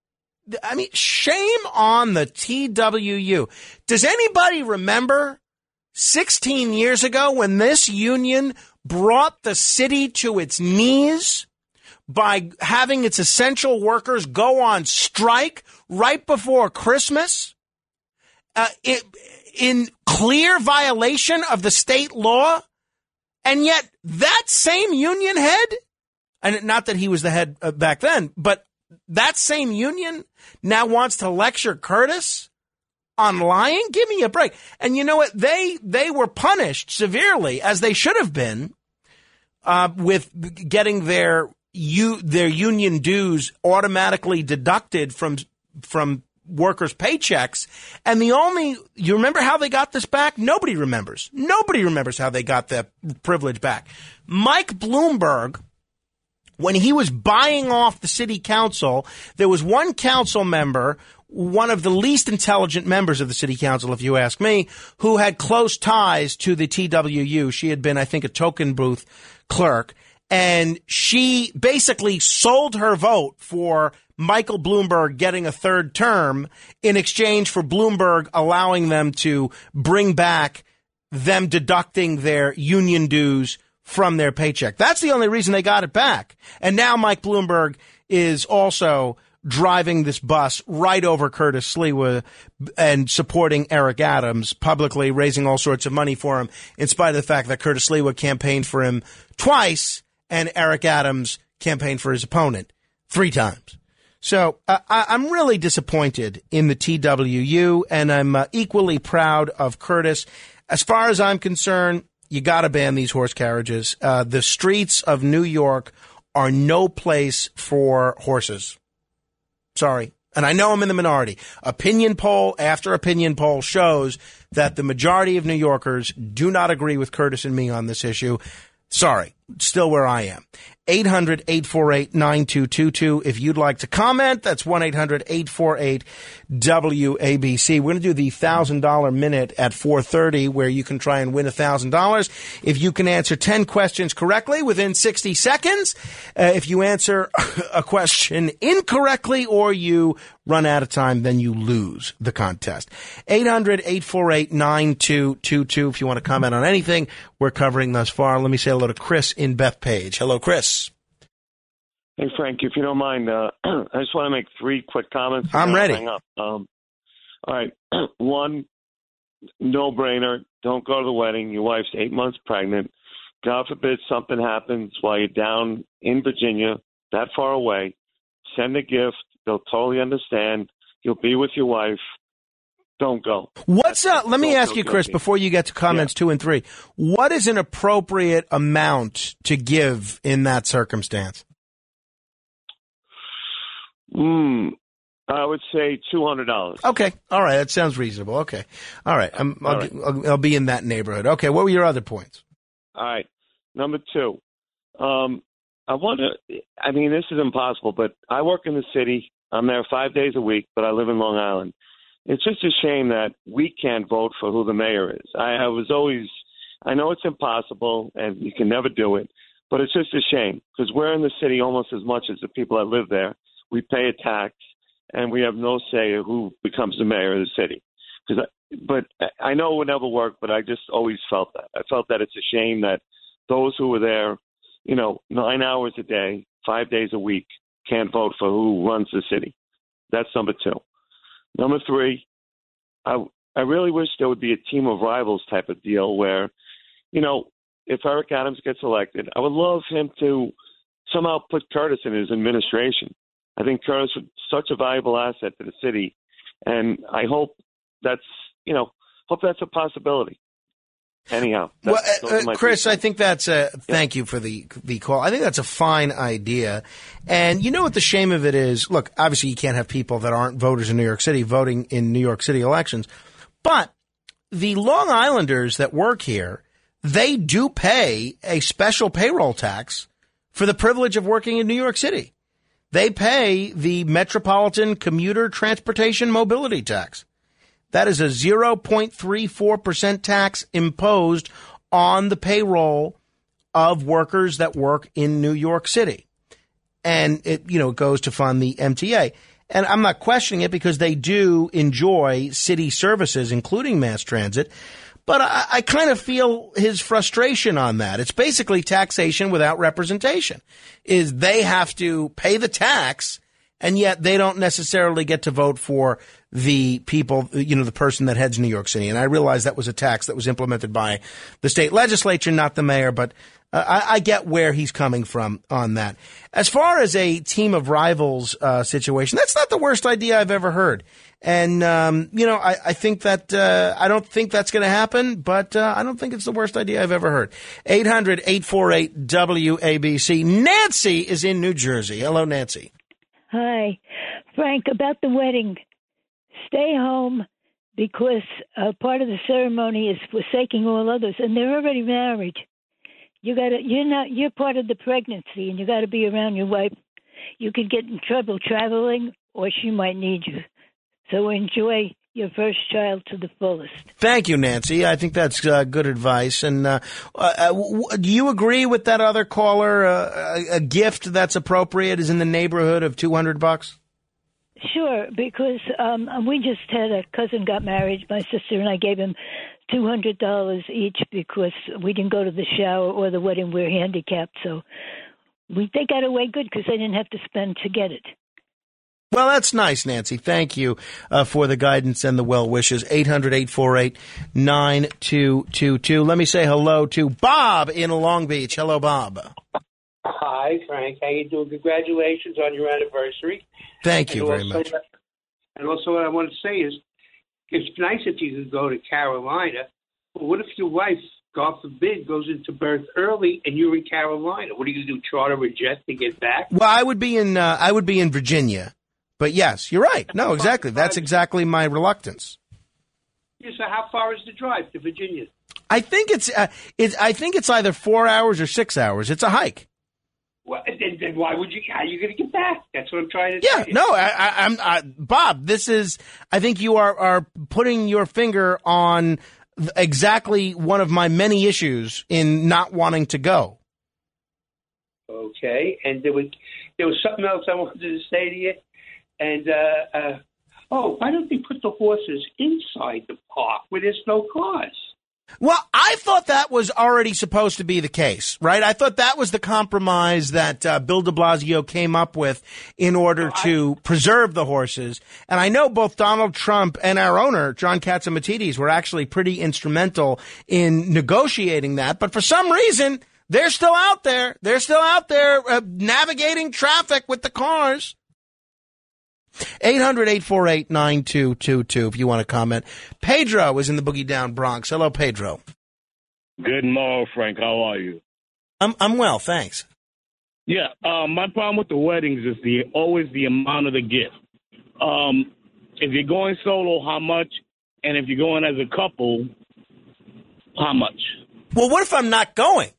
I mean, shame on the T W U. Does anybody remember sixteen years ago when this union brought the city to its knees by having its essential workers go on strike right before Christmas? Uh, it, in clear violation of the state law, and yet that same union head, and not that he was the head uh, back then, but that same union now wants to lecture Curtis on lying? Give me a break. And you know what? They they were punished severely, as they should have been, uh, with getting their you their union dues automatically deducted from from workers' paychecks. And the only, you remember how they got this back? Nobody remembers. Nobody remembers how they got that privilege back. Mike Bloomberg, when he was buying off the city council, there was one council member, one of the least intelligent members of the city council, if you ask me, who had close ties to the T W U. She had been, I think, a token booth clerk. And she basically sold her vote for Michael Bloomberg getting a third term in exchange for Bloomberg allowing them to bring back them deducting their union dues from their paycheck. That's the only reason they got it back. And now Mike Bloomberg is also driving this bus right over Curtis Sliwa and supporting Eric Adams publicly, raising all sorts of money for him, in spite of the fact that Curtis Sliwa campaigned for him twice and Eric Adams campaigned for his opponent three times. So uh, I, I'm really disappointed in the T W U, and I'm uh, equally proud of Curtis. As far as I'm concerned, you got to ban these horse carriages. Uh, the streets of New York are no place for horses. Sorry. And I know I'm in the minority. Opinion poll after opinion poll shows that the majority of New Yorkers do not agree with Curtis and me on this issue. Sorry. Still where I am. eight hundred, eight four eight, nine two two two. If you'd like to comment, that's one eight hundred, eight four eight, W A B C. We're going to do the one thousand dollars minute at four thirty, where you can try and win one thousand dollars. If you can answer ten questions correctly within sixty seconds, uh, if you answer a question incorrectly or you run out of time, then you lose the contest. eight hundred, eight four eight, nine two two two. If you want to comment on anything we're covering thus far. Let me say hello to Chris in Bethpage. Hello, Chris. Hey, Frank, if you don't mind, uh, I just want to make three quick comments. I'm ready. Hang up. Um, all right. One, no-brainer. Don't go to the wedding. Your wife's eight months pregnant. God forbid something happens while you're down in Virginia, that far away. Send a gift. They'll totally understand. You'll be with your wife. Don't go. What's uh, let me ask you, Chris, before you get to comments yeah. two and three. What is an appropriate amount to give in that circumstance? Hmm. I would say two hundred dollars. Okay. All right. That sounds reasonable. Okay. All right. I'm, I'll, All right. I'll, I'll be in that neighborhood. Okay. What were your other points? All right. Number two. Um, I want to, I mean, this is impossible, but I work in the city. I'm there five days a week, but I live in Long Island. It's just a shame that we can't vote for who the mayor is. I, I was always, I know it's impossible and you can never do it, but it's just a shame because we're in the city almost as much as the people that live there. We pay a tax and we have no say who becomes the mayor of the city. Because, but I know it would never work, but I just always felt that. I felt that it's a shame that those who were there, you know, nine hours a day, five days a week, can't vote for who runs the city. That's number two. Number three, I, I really wish there would be a team of rivals type of deal where, you know, if Eric Adams gets elected, I would love him to somehow put Curtis in his administration. I think Curtis is such a valuable asset to the city, and I hope that's, you know, hope that's a possibility. Anyhow, well, uh, Chris, I think that's a thank you for the the call. I think that's a fine idea. And you know what the shame of it is? Look, obviously you can't have people that aren't voters in New York City voting in New York City elections. But the Long Islanders that work here, they do pay a special payroll tax for the privilege of working in New York City. They pay the Metropolitan Commuter Transportation Mobility Tax. That is a zero point three four percent tax imposed on the payroll of workers that work in New York City. And it, you know, it goes to fund the M T A. And I'm not questioning it because they do enjoy city services, including mass transit. But I, I kind of feel his frustration on that. It's basically taxation without representation. Is they have to pay the tax, and yet they don't necessarily get to vote for the people, you know, the person that heads New York City. And I realize that was a tax that was implemented by the state legislature, not the mayor. But, uh, I, I get where he's coming from on that. As far as a team of rivals uh, situation, that's not the worst idea I've ever heard. And, um, you know, I, I think that, uh, I don't think that's going to happen, but, uh, I don't think it's the worst idea I've ever heard. eight hundred, eight four eight, W A B C. Nancy is in New Jersey. Hello, Nancy. Hi. Frank, about the wedding, stay home because uh, part of the ceremony is forsaking all others, and they're already married. You gotta, you're not, you're part of the pregnancy, and you got to be around your wife. You could get in trouble traveling, or she might need you. So enjoy your first child to the fullest. Thank you, Nancy. I think that's uh, good advice. And uh, uh, w- do you agree with that other caller? Uh, a, a gift that's appropriate is in the neighborhood of two hundred bucks? Sure, because um, we just had a cousin got married. My sister and I gave him two hundred dollars each because we didn't go to the shower or the wedding. We're handicapped. So we they got away good because they didn't have to spend to get it. Well, that's nice, Nancy. Thank you uh, for the guidance and the well wishes. eight hundred, eight four eight, nine two two two. Let me say hello to Bob in Long Beach. Hello, Bob. Hi, Frank. How you doing? Congratulations on your anniversary. Thank you and very also, much. And also what I want to say is it's nice if you could go to Carolina, but what if your wife, God forbid, goes into birth early and you're in Carolina? What are you going to do, charter a jet to get back? Well, I would be in uh, I would be in Virginia. But yes, you're right. No, exactly. That's exactly my reluctance. Yeah, so how far is the drive to Virginia? I think it's uh, it's I think it's either four hours or six hours. It's a hike. Well, then, then why would you? How are you going to get back? That's what I'm trying to Yeah, say. no, I, I, I'm I, Bob. This is. I think you are are putting your finger on exactly one of my many issues in not wanting to go. Okay, and there was there was something else I wanted to say to you. And, uh, uh, oh, why don't they put the horses inside the park where there's no cars? Well, I thought that was already supposed to be the case, right? I thought that was the compromise that uh, Bill de Blasio came up with in order to preserve the horses. And I know both Donald Trump and our owner, John Catsimatidis, were actually pretty instrumental in negotiating that. But for some reason, they're still out there. They're still out there uh, navigating traffic with the cars. eight hundred, eight four eight, nine two two two if you want to comment. Pedro is in the Boogie Down Bronx. Hello, Pedro. Good morning, Frank. How are you? I'm I'm well, thanks. Yeah, um, my problem with the weddings is the always the amount of the gift. Um, if you're going solo, how much? And if you're going as a couple, how much? Well, what if I'm not going?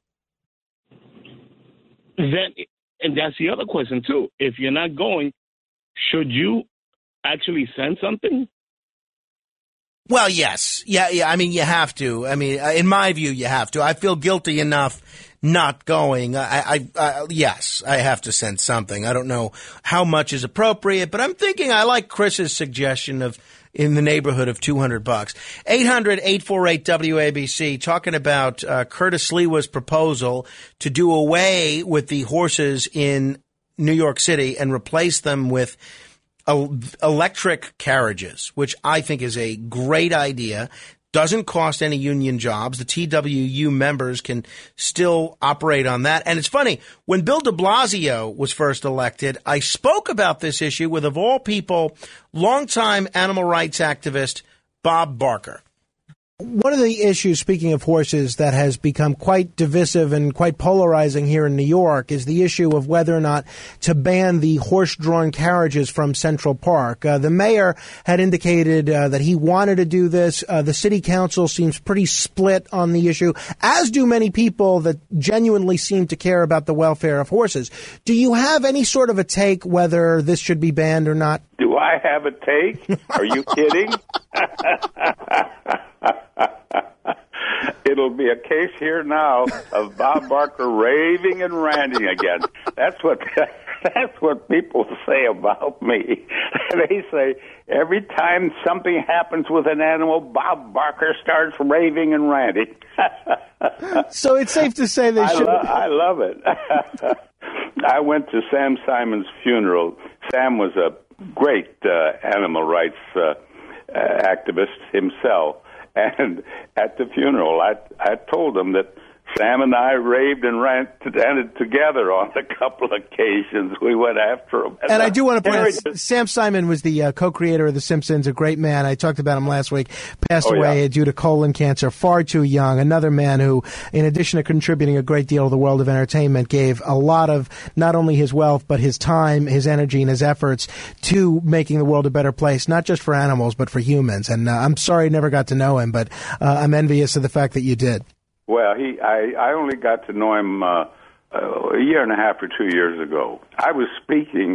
Then, and that's the other question, too. If you're not going, should you actually send something? Well, yes. Yeah, yeah. I mean, you have to. I mean, in my view, you have to. I feel guilty enough not going. I, I, I yes, I have to send something. I don't know how much is appropriate, but I'm thinking I like Chris's suggestion of in the neighborhood of two hundred bucks. eight hundred, eight four eight, W A B C, talking about uh, Curtis Lewa's proposal to do away with the horses in New York City and replace them with electric carriages, which I think is a great idea. Doesn't cost any union jobs. The T W U members can still operate on that. And it's funny, when Bill de Blasio was first elected, I spoke about this issue with, of all people, longtime animal rights activist Bob Barker. One of the issues, speaking of horses, that has become quite divisive and quite polarizing here in New York is the issue of whether or not to ban the horse-drawn carriages from Central Park. Uh, the mayor had indicated uh, that he wanted to do this. Uh, the city council seems pretty split on the issue, as do many people that genuinely seem to care about the welfare of horses. Do you have any sort of a take whether this should be banned or not? Do I have a take? Are you kidding? It'll be a case here now of Bob Barker raving and ranting again. That's what that's what people say about me. They say every time something happens with an animal, Bob Barker starts raving and ranting. So it's safe to say they I should. Lo- I love it. I went to Sam Simon's funeral. Sam was a great uh, animal rights uh, uh, activist himself. And at the funeral, I I told him that Sam and I raved and ranted together on a couple of occasions. We went after him. And I do want to point out, Sam Simon was the uh, co-creator of The Simpsons, a great man. I talked about him last week. Passed Oh, away yeah. due to colon cancer, far too young. Another man who, in addition to contributing a great deal to the world of entertainment, gave a lot of not only his wealth, but his time, his energy, and his efforts to making the world a better place, not just for animals, but for humans. And uh, I'm sorry I never got to know him, but uh, I'm envious of the fact that you did. Well, he, I, I only got to know him uh, uh, a year and a half or two years ago. I was speaking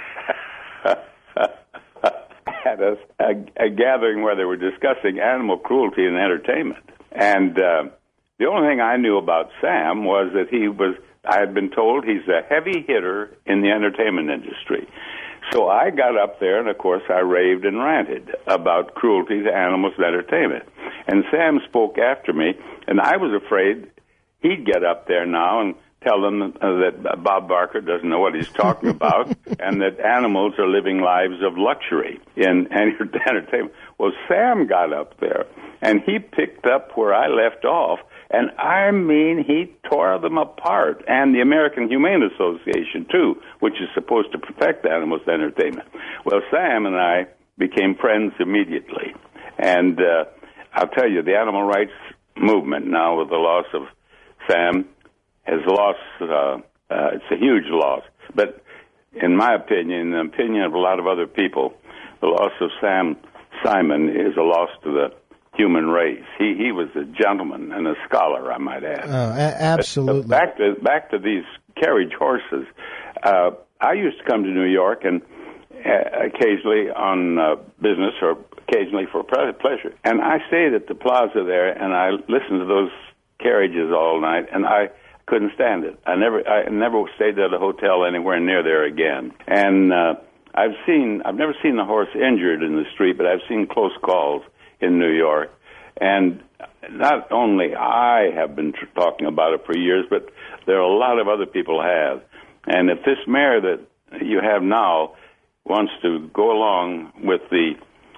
at a, a, a gathering where they were discussing animal cruelty in entertainment. And uh, the only thing I knew about Sam was that he was, I had been told he's a heavy hitter in the entertainment industry. So I got up there, and, of course, I raved and ranted about cruelty to animals in entertainment. And Sam spoke after me, and I was afraid he'd get up there now and tell them uh, that Bob Barker doesn't know what he's talking about and that animals are living lives of luxury in entertainment. Well, Sam got up there, and he picked up where I left off, and I mean, he tore them apart, and the American Humane Association, too, which is supposed to protect animals in entertainment. Well, Sam and I became friends immediately, and uh, I'll tell you, the animal rights movement now, with the loss of Sam, has lost, uh, uh, it's a huge loss. But in my opinion, in the opinion of a lot of other people, the loss of Sam Simon is a loss to the human race. He he was a gentleman and a scholar, I might add. Oh, a- absolutely. But back to back to these carriage horses. Uh, I used to come to New York and uh, occasionally on uh, business or occasionally for pleasure, and I stayed at the plaza there and I listened to those carriages all night, and I couldn't stand it. I never I never stayed at a hotel anywhere near there again. And uh, I've seen I've never seen a horse injured in the street, but I've seen close calls in New York. And not only I have been tr- talking about it for years, but there are a lot of other people have. And if this mayor that you have now wants to go along with the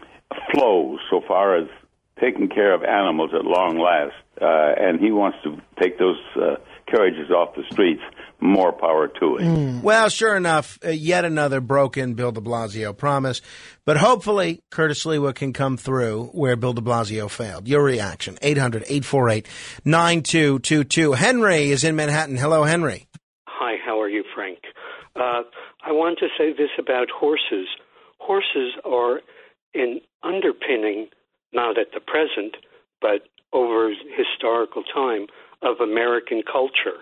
flow so far as taking care of animals at long last, uh, and he wants to take those uh, carriages off the streets, more power to it. Mm. Well, sure enough, uh, yet another broken Bill de Blasio promise. But hopefully, Curtis Lewa can come through where Bill de Blasio failed. Your reaction, eight hundred, eight four eight, nine two two two. Henry is in Manhattan. Hello, Henry. Hi, how are you, Frank? Uh, I want to say this about horses. Horses are an underpinning, not at the present, but over historical time, of American culture.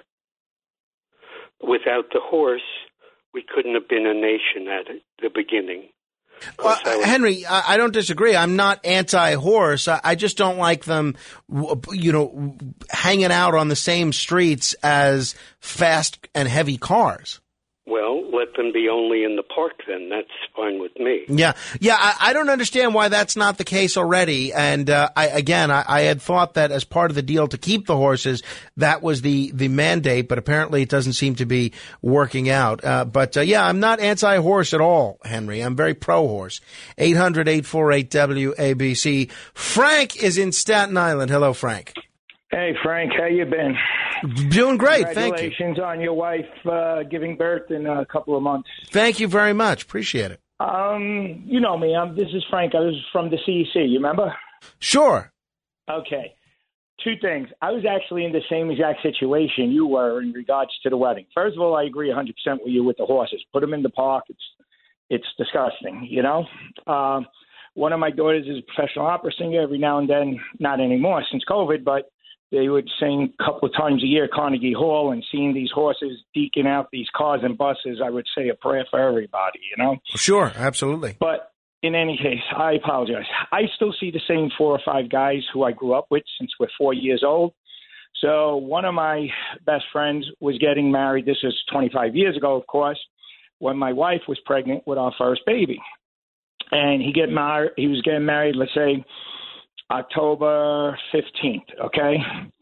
Without the horse, we couldn't have been a nation at the beginning. Well, Henry, I, I don't disagree. I'm not anti-horse. I, I just don't like them, you know, hanging out on the same streets as fast and heavy cars. Well, let them be only in the park then. That's fine with me. Yeah. Yeah, I, I don't understand why that's not the case already. And uh, I, again, I, I had thought that as part of the deal to keep the horses, that was the, the mandate, but apparently it doesn't seem to be working out. Uh, but, uh, yeah, I'm not anti-horse at all, Henry. I'm very pro-horse. eight hundred, eight four eight, W A B C. Frank is in Staten Island. Hello, Frank. Hey, Frank, how you been? Doing great, thank you. Congratulations on your wife uh, giving birth in a couple of months. Thank you very much. Appreciate it. Um, you know me. I'm, this is Frank. I was from the C E C. You remember? Sure. Okay. Two things. I was actually in the same exact situation you were in regards to the wedding. First of all, I agree one hundred percent with you with the horses. Put them in the park. It's it's disgusting, you know? Um, one of my daughters is a professional opera singer. Every now and then, not anymore since COVID, but they would sing a couple of times a year at Carnegie Hall, and seeing these horses deking out these cars and buses, I would say a prayer for everybody, you know? Sure, absolutely. But in any case, I apologize. I still see the same four or five guys who I grew up with since we're four years old. So one of my best friends was getting married. This is twenty-five years ago, of course, when my wife was pregnant with our first baby. And he get mar- he was getting married, let's say, October fifteenth, okay?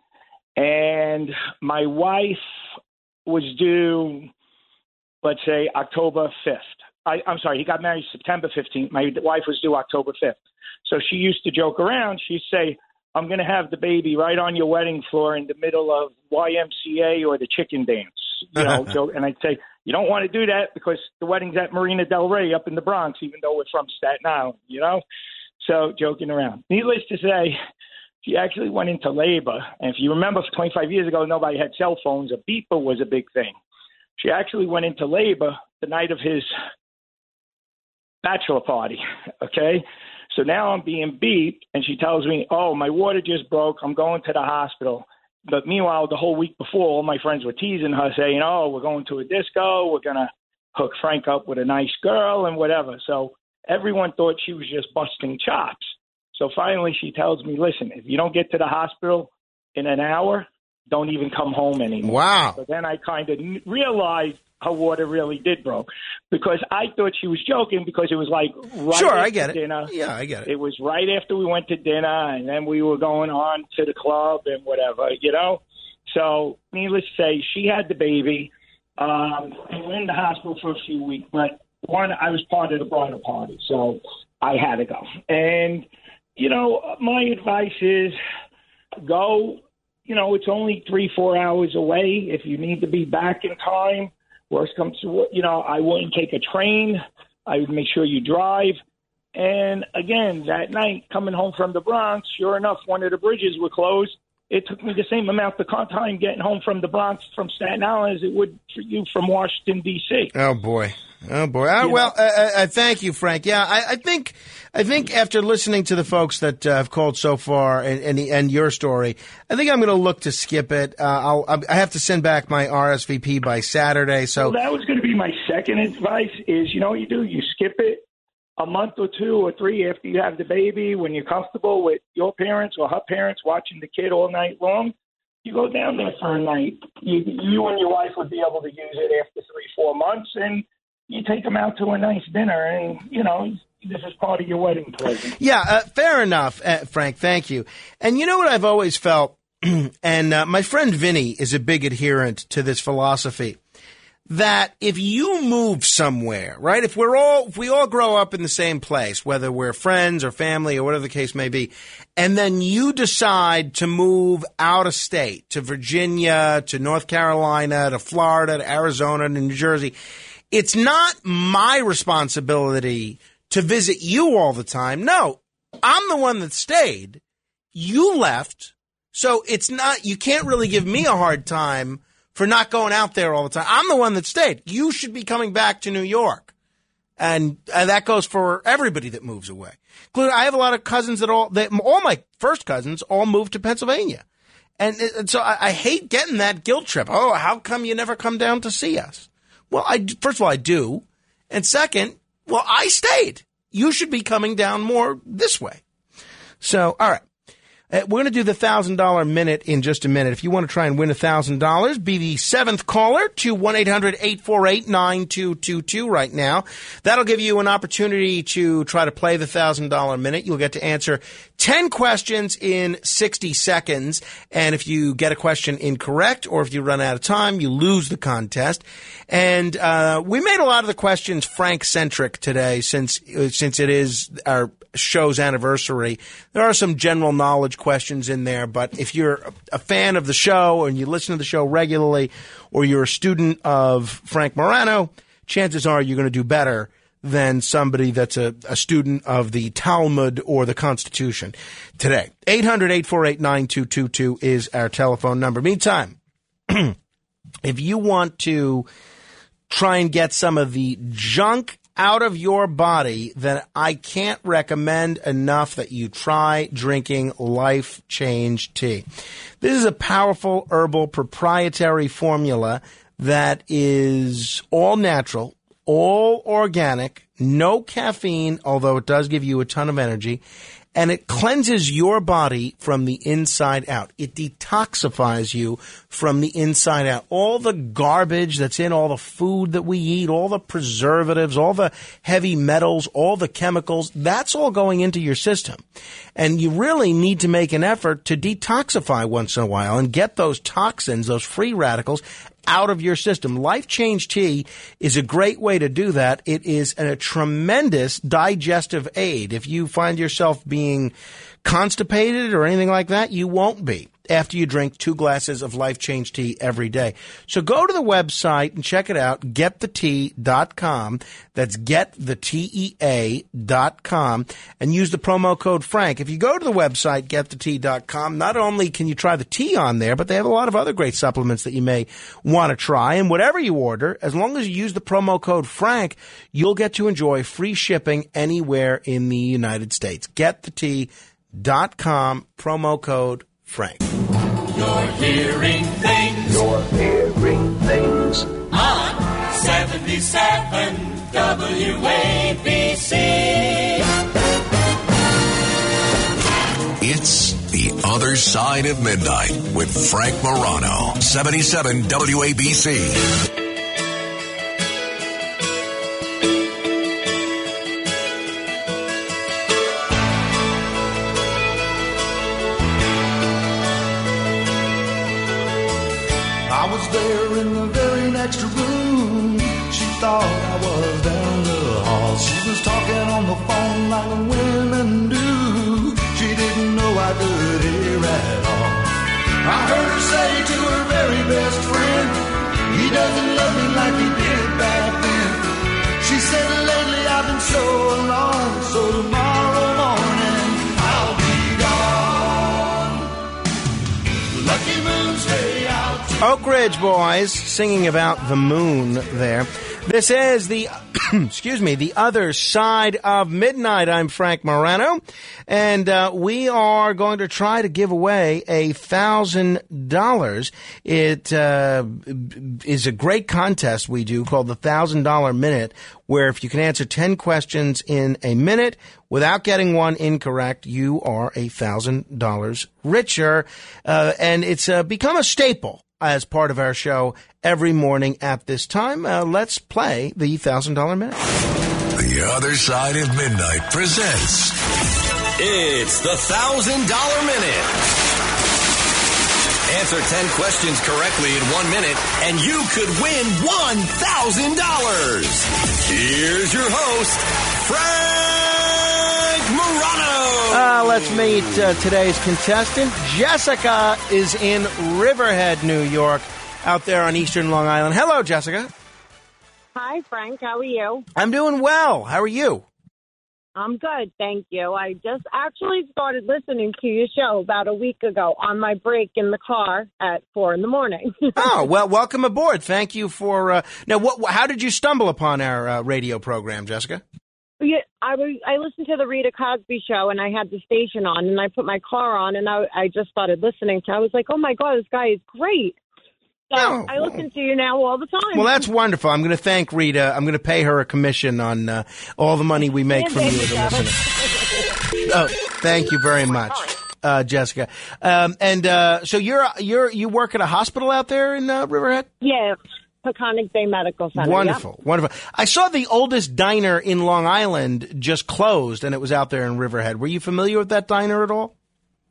And my wife was due, let's say, October fifth. I, I'm sorry, he got married September fifteenth. My wife was due October fifth. So she used to joke around. She'd say, I'm going to have the baby right on your wedding floor in the middle of Y M C A or the chicken dance. You know, so, and I'd say, you don't want to do that because the wedding's at Marina Del Rey up in the Bronx, even though we're from Staten Island, you know? So joking around. Needless to say, she actually went into labor. And if you remember, twenty-five years ago, nobody had cell phones. A beeper was a big thing. She actually went into labor the night of his bachelor party, okay? So now I'm being beeped, and she tells me, oh, my water just broke. I'm going to the hospital. But meanwhile, the whole week before, all my friends were teasing her, saying, oh, we're going to a disco. We're going to hook Frank up with a nice girl and whatever. So everyone thought she was just busting chops. So finally she tells me, listen, if you don't get to the hospital in an hour, don't even come home anymore. Wow. So then I kind of realized her water really did broke, because I thought she was joking, because it was like right sure, after I get it. dinner. Yeah, I get it. It was right after we went to dinner, and then we were going on to the club and whatever, you know? So needless to say, she had the baby. Um, and we're in the hospital for a few weeks, but one, I was part of the bridal party, so I had to go. And, you know, my advice is go, you know, it's only three, four hours away. If you need to be back in time, worst comes to, you know, I wouldn't take a train. I would make sure you drive. And again, that night coming home from the Bronx, sure enough, one of the bridges were closed. It took me the same amount of time getting home from the Bronx from Staten Island as it would for you from Washington, D C Oh, boy. Oh, boy. Uh, well, uh, uh, thank you, Frank. Yeah, I, I think I think after listening to the folks that uh, have called so far and, and, and your story, I think I'm going to look to skip it. Uh, I'll, I have to send back my R S V P by Saturday. So well, that was going to be my second advice is, you know what you do? You skip it a month or two or three after you have the baby, when you're comfortable with your parents or her parents watching the kid all night long. You go down there for a night. You, you and your wife would be able to use it after three, four months, and you take them out to a nice dinner, and, you know, this is part of your wedding present. Yeah, uh, fair enough, uh, Frank. Thank you. And you know what I've always felt, and uh, my friend Vinny is a big adherent to this philosophy, that if you move somewhere, right, if we're all, if we all grow up in the same place, whether we're friends or family or whatever the case may be, and then you decide to move out of state, to Virginia, to North Carolina, to Florida, to Arizona, to New Jersey, it's not my responsibility to visit you all the time. No, I'm the one that stayed. You left. So it's not, you can't really give me a hard time for not going out there all the time. I'm the one that stayed. You should be coming back to New York. And, and that goes for everybody that moves away. I have a lot of cousins that all, that, all my first cousins all moved to Pennsylvania. And, and so I, I hate getting that guilt trip. Oh, how come you never come down to see us? Well, I, first of all, I do. And second, well, I stayed. You should be coming down more this way. So, all right. Uh, we're going to do the one thousand dollars minute in just a minute. If you want to try and win one thousand dollars, be the seventh caller to one eight hundred eight four eight nine two two two right now. That'll give you an opportunity to try to play the one thousand dollars minute. You'll get to answer ten questions in sixty seconds. And if you get a question incorrect or if you run out of time, you lose the contest. And uh we made a lot of the questions Frank-centric today since uh, since it is our show's anniversary. There are some general knowledge questions in there, but if you're a fan of the show and you listen to the show regularly, or you're a student of Frank Morano, chances are you're going to do better than somebody that's a, a student of the Talmud or the Constitution today. eight hundred eight four eight nine two two two is our telephone number. Meantime, if you want to try and get some of the junk out of your body, then I can't recommend enough that you try drinking Life Change Tea. This is a powerful herbal proprietary formula that is all natural, all organic, no caffeine, although it does give you a ton of energy, and it cleanses your body from the inside out. It detoxifies you from the inside out. All the garbage that's in all the food that we eat, all the preservatives, all the heavy metals, all the chemicals, that's all going into your system. And you really need to make an effort to detoxify once in a while and get those toxins, those free radicals, out of your system. Life Change Tea is a great way to do that. It is a tremendous digestive aid. If you find yourself being constipated or anything like that, you won't be after you drink two glasses of Life Change Tea every day. So go to the website and check it out, get the tea dot com. That's get the tea dot com, and use the promo code Frank. If you go to the website, get the tea dot com, not only can you try the tea on there, but they have a lot of other great supplements that you may want to try. And whatever you order, as long as you use the promo code Frank, you'll get to enjoy free shipping anywhere in the United States. get the tea dot com, promo code Frank. You're hearing things. You're hearing things. On seventy-seven W A B C. It's The Other Side of Midnight with Frank Morano. seventy-seven W A B C. I was there in the very next room. She thought I was down the hall. She was talking on the phone like women do. She didn't know I could hear at all. I heard her say to her very best friend, he doesn't love me like he did back then. She said, lately I've been so alone, so tomorrow morning I'll be gone. Lucky moons stay out. Oak Ridge Boys singing about the moon there. This is the, excuse me, The Other Side of Midnight. I'm Frank Morano, and uh, we are going to try to give away a thousand dollars. It uh, is a great contest we do called the Thousand Dollar Minute, where if you can answer ten questions in a minute without getting one incorrect, you are a thousand dollars richer, uh, and it's uh, become a staple as part of our show every morning at this time. Uh, let's play the one thousand dollar Minute. The Other Side of Midnight presents... It's the one thousand dollar Minute. Answer ten questions correctly in one minute, and you could win one thousand dollars. Here's your host, Frank Morano. Uh, let's meet uh, today's contestant. Jessica is in Riverhead, New York, out there on eastern Long Island. Hello, Jessica. Hi, Frank. How are you? I'm doing well. How are you? I'm good, thank you. I just actually started listening to your show about a week ago on my break in the car at four in the morning. Oh, well, welcome aboard. Thank you for... Uh, now, what? How did you stumble upon our uh, radio program, Jessica? Yeah, I, was, I listened to the Rita Cosby show, and I had the station on, and I put my car on, and I, I just started listening to it. I was like, oh, my God, this guy is great. So oh, I listen to you now all the time. Well, that's wonderful. I'm going to thank Rita. I'm going to pay her a commission on uh, all the money we make from you as a listener. Oh, thank you very much, uh, Jessica. Um, and uh, so you're you're you work at a hospital out there in uh, Riverhead? Yeah, Peconic Bay Medical Center. Wonderful, yep. wonderful. I saw the oldest diner in Long Island just closed, and it was out there in Riverhead. Were you familiar with that diner at all?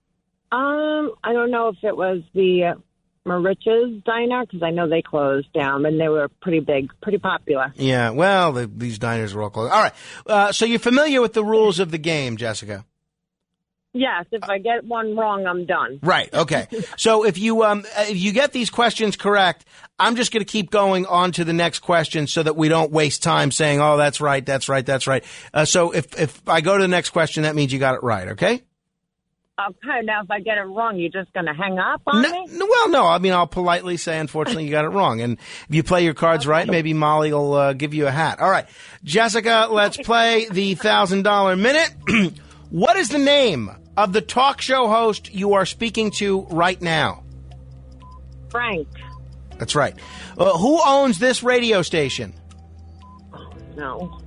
Um, I don't know if it was the... Uh, Marich's Diner, because I know they closed down, and they were pretty big, pretty popular. Yeah, well, the, these diners are all closed. All right, uh, so you're familiar with the rules of the game, Jessica? Yes, if I get one wrong, I'm done. Right, okay. So if you um, if you get these questions correct, I'm just going to keep going on to the next question so that we don't waste time saying, oh, that's right, that's right, that's right. Uh, so if, if I go to the next question, that means you got it right, okay? Okay, now if I get it wrong, you're just going to hang up on no, me? No, well, no. I mean, I'll politely say, unfortunately, you got it wrong. And if you play your cards okay. right, maybe Molly will uh, give you a hat. All right. Jessica, let's play the one thousand dollar Minute. What is the name of the talk show host you are speaking to right now? Frank. That's right. Uh, who owns this radio station? Oh, no.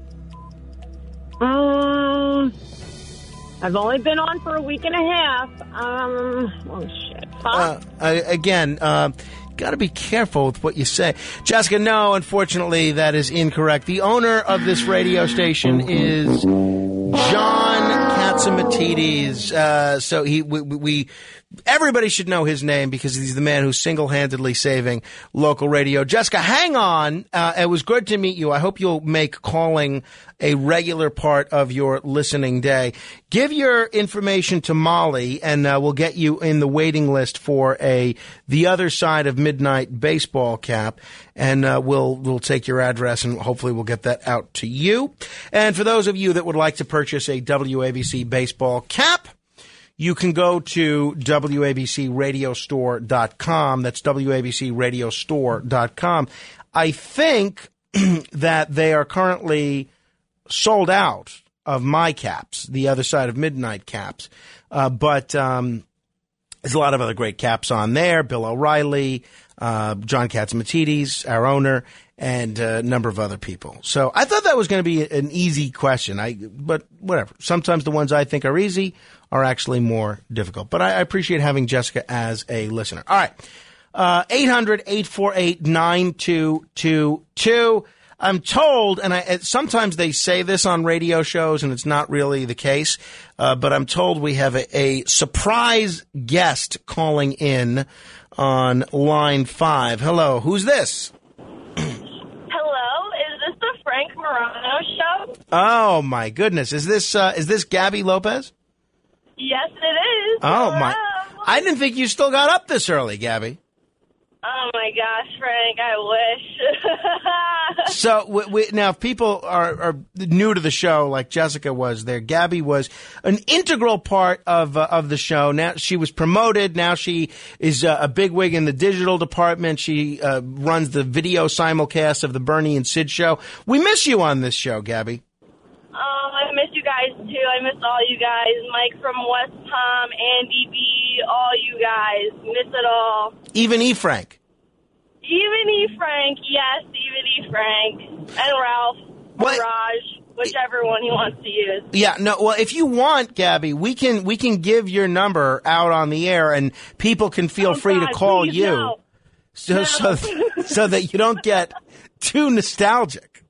Um... I've only been on for a week and a half. Um, oh, shit. Uh, uh, again, uh, got to be careful with what you say. Jessica, no, unfortunately, that is incorrect. The owner of this radio station is John Catsimatidis. Uh, so he, we, we everybody should know his name because he's the man who's single-handedly saving local radio. Jessica, hang on. Uh, it was good to meet you. I hope you'll make calling a regular part of your listening day. Give your information to Molly, and uh, we'll get you in the waiting list for a The Other Side of Midnight baseball cap, and uh, we'll we'll take your address, and hopefully we'll get that out to you. And for those of you that would like to purchase a W A B C baseball cap, you can go to W A B C radio store dot com. That's W A B C radio store dot com. I think that they are currently sold out of my caps, The Other Side of Midnight caps. Uh, but um, there's a lot of other great caps on there. Bill O'Reilly, uh, John Catsimatidis, our owner, and a number of other people. So I thought that was going to be an easy question. I, but whatever. Sometimes the ones I think are easy are actually more difficult. But I, I appreciate having Jessica as a listener. All right. Uh, eight hundred, eight four eight, nine two two two. I'm told, and I, sometimes they say this on radio shows, and it's not really the case, uh, but I'm told we have a, a surprise guest calling in on line five. Hello, who's this? Hello, is this the Frank Morano show? Oh my goodness, is this uh, is this Gabby Lopez? Yes, it is. Oh Hello. my! I didn't think you still got up this early, Gabby. Oh my gosh, Frank, I wish. So we, we, now, if people are, are new to the show, like Jessica was there, Gabby was an integral part of uh, of the show. Now she was promoted. Now she is uh, a bigwig in the digital department. She uh, runs the video simulcast of the Bernie and Sid show. We miss you on this show, Gabby. Oh, I miss you guys too. I miss all you guys. Mike from West Palm, Andy B, all you guys. Miss it all. Even E. Frank. Even E. Frank, yes, even E. Frank. And Ralph, What? Raj, whichever one he wants to use. Yeah, no, well, if you want, Gabby, we can we can give your number out on the air, and people can feel Oh, free God, to call please, you. no. So, No. so, so that you don't get too nostalgic.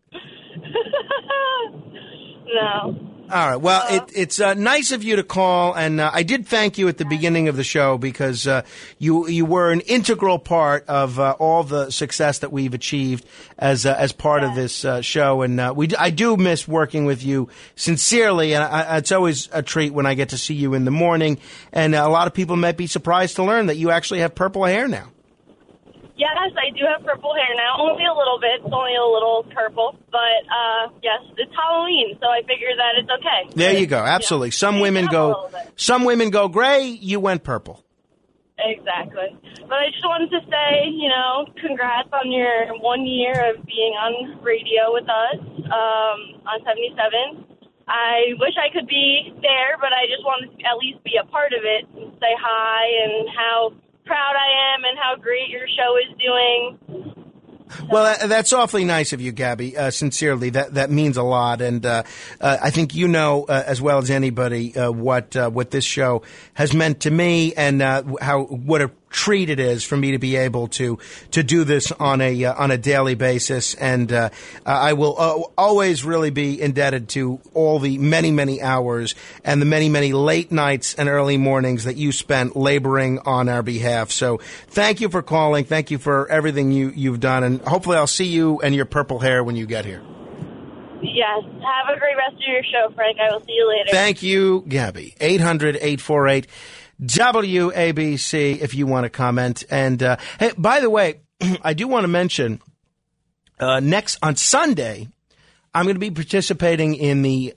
No. All right. Well, it, it's uh, nice of you to call, and uh, I did thank you at the beginning of the show because uh, you you were an integral part of uh, all the success that we've achieved as uh, as part of this uh, show, and uh, we d- I do miss working with you sincerely, and I, it's always a treat when I get to see you in the morning. And uh, a lot of people might be surprised to learn that you actually have purple hair now. Yes, I do have purple hair now. Only a little bit. It's only a little purple. But, uh, yes, it's Halloween, so I figure that it's okay. There you go. Absolutely. Some women go some women go gray. You went purple. Exactly. But I just wanted to say, you know, congrats on your one year of being on radio with us um, on seventy-seven. I wish I could be there, but I just wanted to at least be a part of it and say hi and how proud I am and how great your show is doing. Well, that, that's awfully nice of you, Gabby. Uh, sincerely, that that means a lot, and uh, uh, I think you know uh, as well as anybody uh, what uh, what this show has meant to me, and uh, how what a treat it is for me to be able to to do this on a uh, on a daily basis, and uh, I will uh, always really be indebted to all the many many hours and the many many late nights and early mornings that you spent laboring on our behalf. So thank you for calling, thank you for everything you you've done, and hopefully I'll see you and your purple hair when you get here. Yes. Have a great rest of your show, Frank. I will see you later. Thank you, Gabby. eight hundred, eight four eight W A B C if you want to comment. And uh, hey, by the way, I do want to mention uh, next on Sunday, I'm going to be participating in the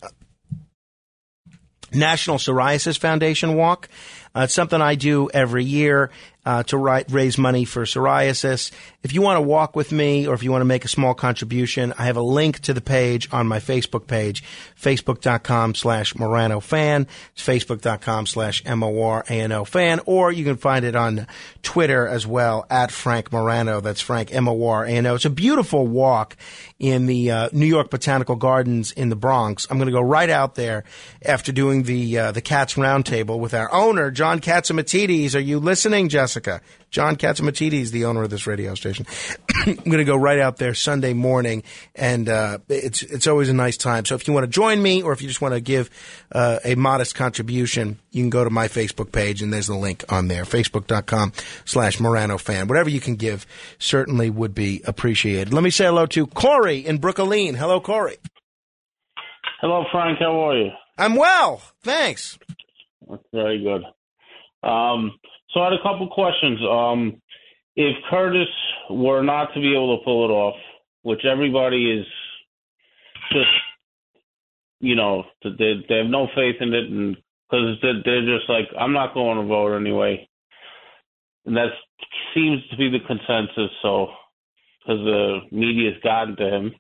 National Psoriasis Foundation Walk. Uh, it's something I do every year uh, to ri- raise money for psoriasis. If you want to walk with me or if you want to make a small contribution, I have a link to the page on my Facebook page, facebook.com slash Morano fan. It's facebook.com slash M-O-R-A-N-O fan. Or you can find it on Twitter as well, at Frank Morano. That's Frank, M O R A N O. It's a beautiful walk in the uh, New York Botanical Gardens in the Bronx. I'm going to go right out there after doing the uh, the Cats Roundtable with our owner, John Catsimatidis. Are you listening, Jessica? John Catsimatidis is the owner of this radio station. I'm going to go right out there Sunday morning, and uh, it's it's always a nice time. So if you want to join me, or if you just want to give uh, a modest contribution, you can go to my Facebook page, and there's the link on there, facebook.com slash Morano fan. Whatever you can give certainly would be appreciated. Let me say hello to Corey in Brooklyn. Hello, Corey. Hello, Frank. How are you? I'm well. Thanks. That's very good. Um, so I had a couple questions. Um, if Curtis were not to be able to pull it off, which everybody is just, you know, they, they have no faith in it, and because they're, they're just like, I'm not going to vote anyway. And that seems to be the consensus, so, because the media's gotten to him.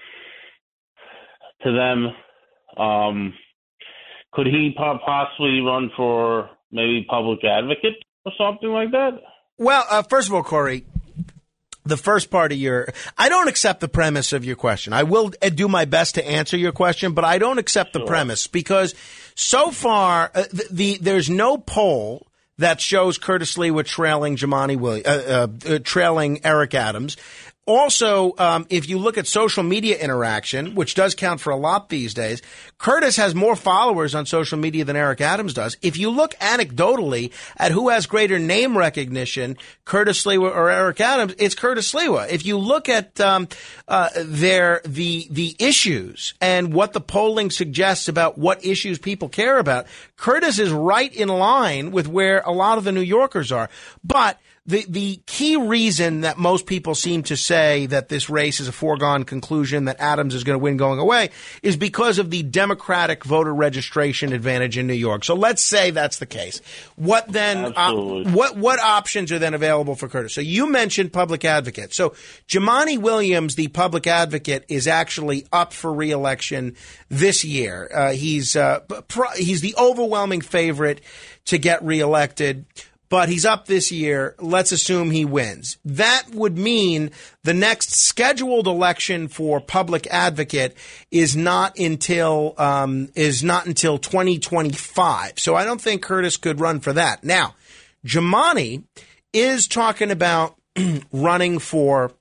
To them, um, could he possibly run for maybe public advocate or something like that? Well, uh, first of all, Corey, the first part of your, I don't accept the premise of your question. I will do my best to answer your question, but I don't accept the sure. premise because so far uh, the, the there's no poll that shows Curtis Sliwa trailing Jumaane Williams, uh, uh, uh, trailing Eric Adams. Also, um, if you look at social media interaction, which does count for a lot these days, Curtis has more followers on social media than Eric Adams does. If you look anecdotally at who has greater name recognition, Curtis Sliwa or Eric Adams, it's Curtis Sliwa. If you look at um, uh, their the the issues and what the polling suggests about what issues people care about, Curtis is right in line with where a lot of the New Yorkers are. But The the key reason that most people seem to say that this race is a foregone conclusion, that Adams is going to win going away, is because of the Democratic voter registration advantage in New York. So let's say that's the case. What then? Uh, what what options are then available for Curtis? So you mentioned public advocate. So Jumaane Williams, the public advocate, is actually up for re-election this year. Uh, he's uh, pro- he's the overwhelming favorite to get reelected. But he's up this year. Let's assume he wins. That would mean the next scheduled election for public advocate is not until um, is not until twenty twenty-five. So I don't think Curtis could run for that. Now, Jumaane is talking about running for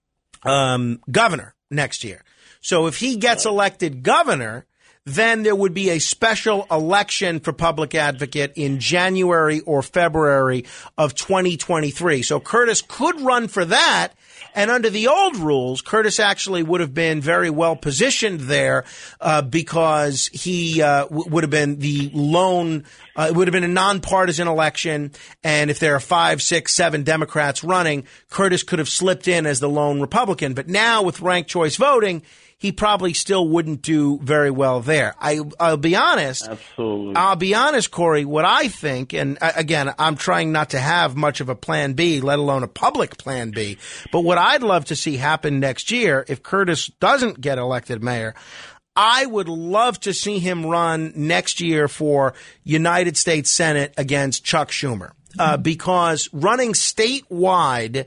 um, governor next year. So if he gets elected governor, then there would be a special election for public advocate in January or February of twenty twenty-three. So Curtis could run for that. And under the old rules, Curtis actually would have been very well positioned there uh, because he uh, w- would have been the lone, uh, it would have been a nonpartisan election. And if there are five, six, seven Democrats running, Curtis could have slipped in as the lone Republican. But now with ranked choice voting, he probably still wouldn't do very well there. I, I'll be honest. Absolutely. I'll be honest, Corey, what I think, and again, I'm trying not to have much of a plan B, let alone a public plan B, but what I'd love to see happen next year, if Curtis doesn't get elected mayor, I would love to see him run next year for United States Senate against Chuck Schumer. Uh, because running statewide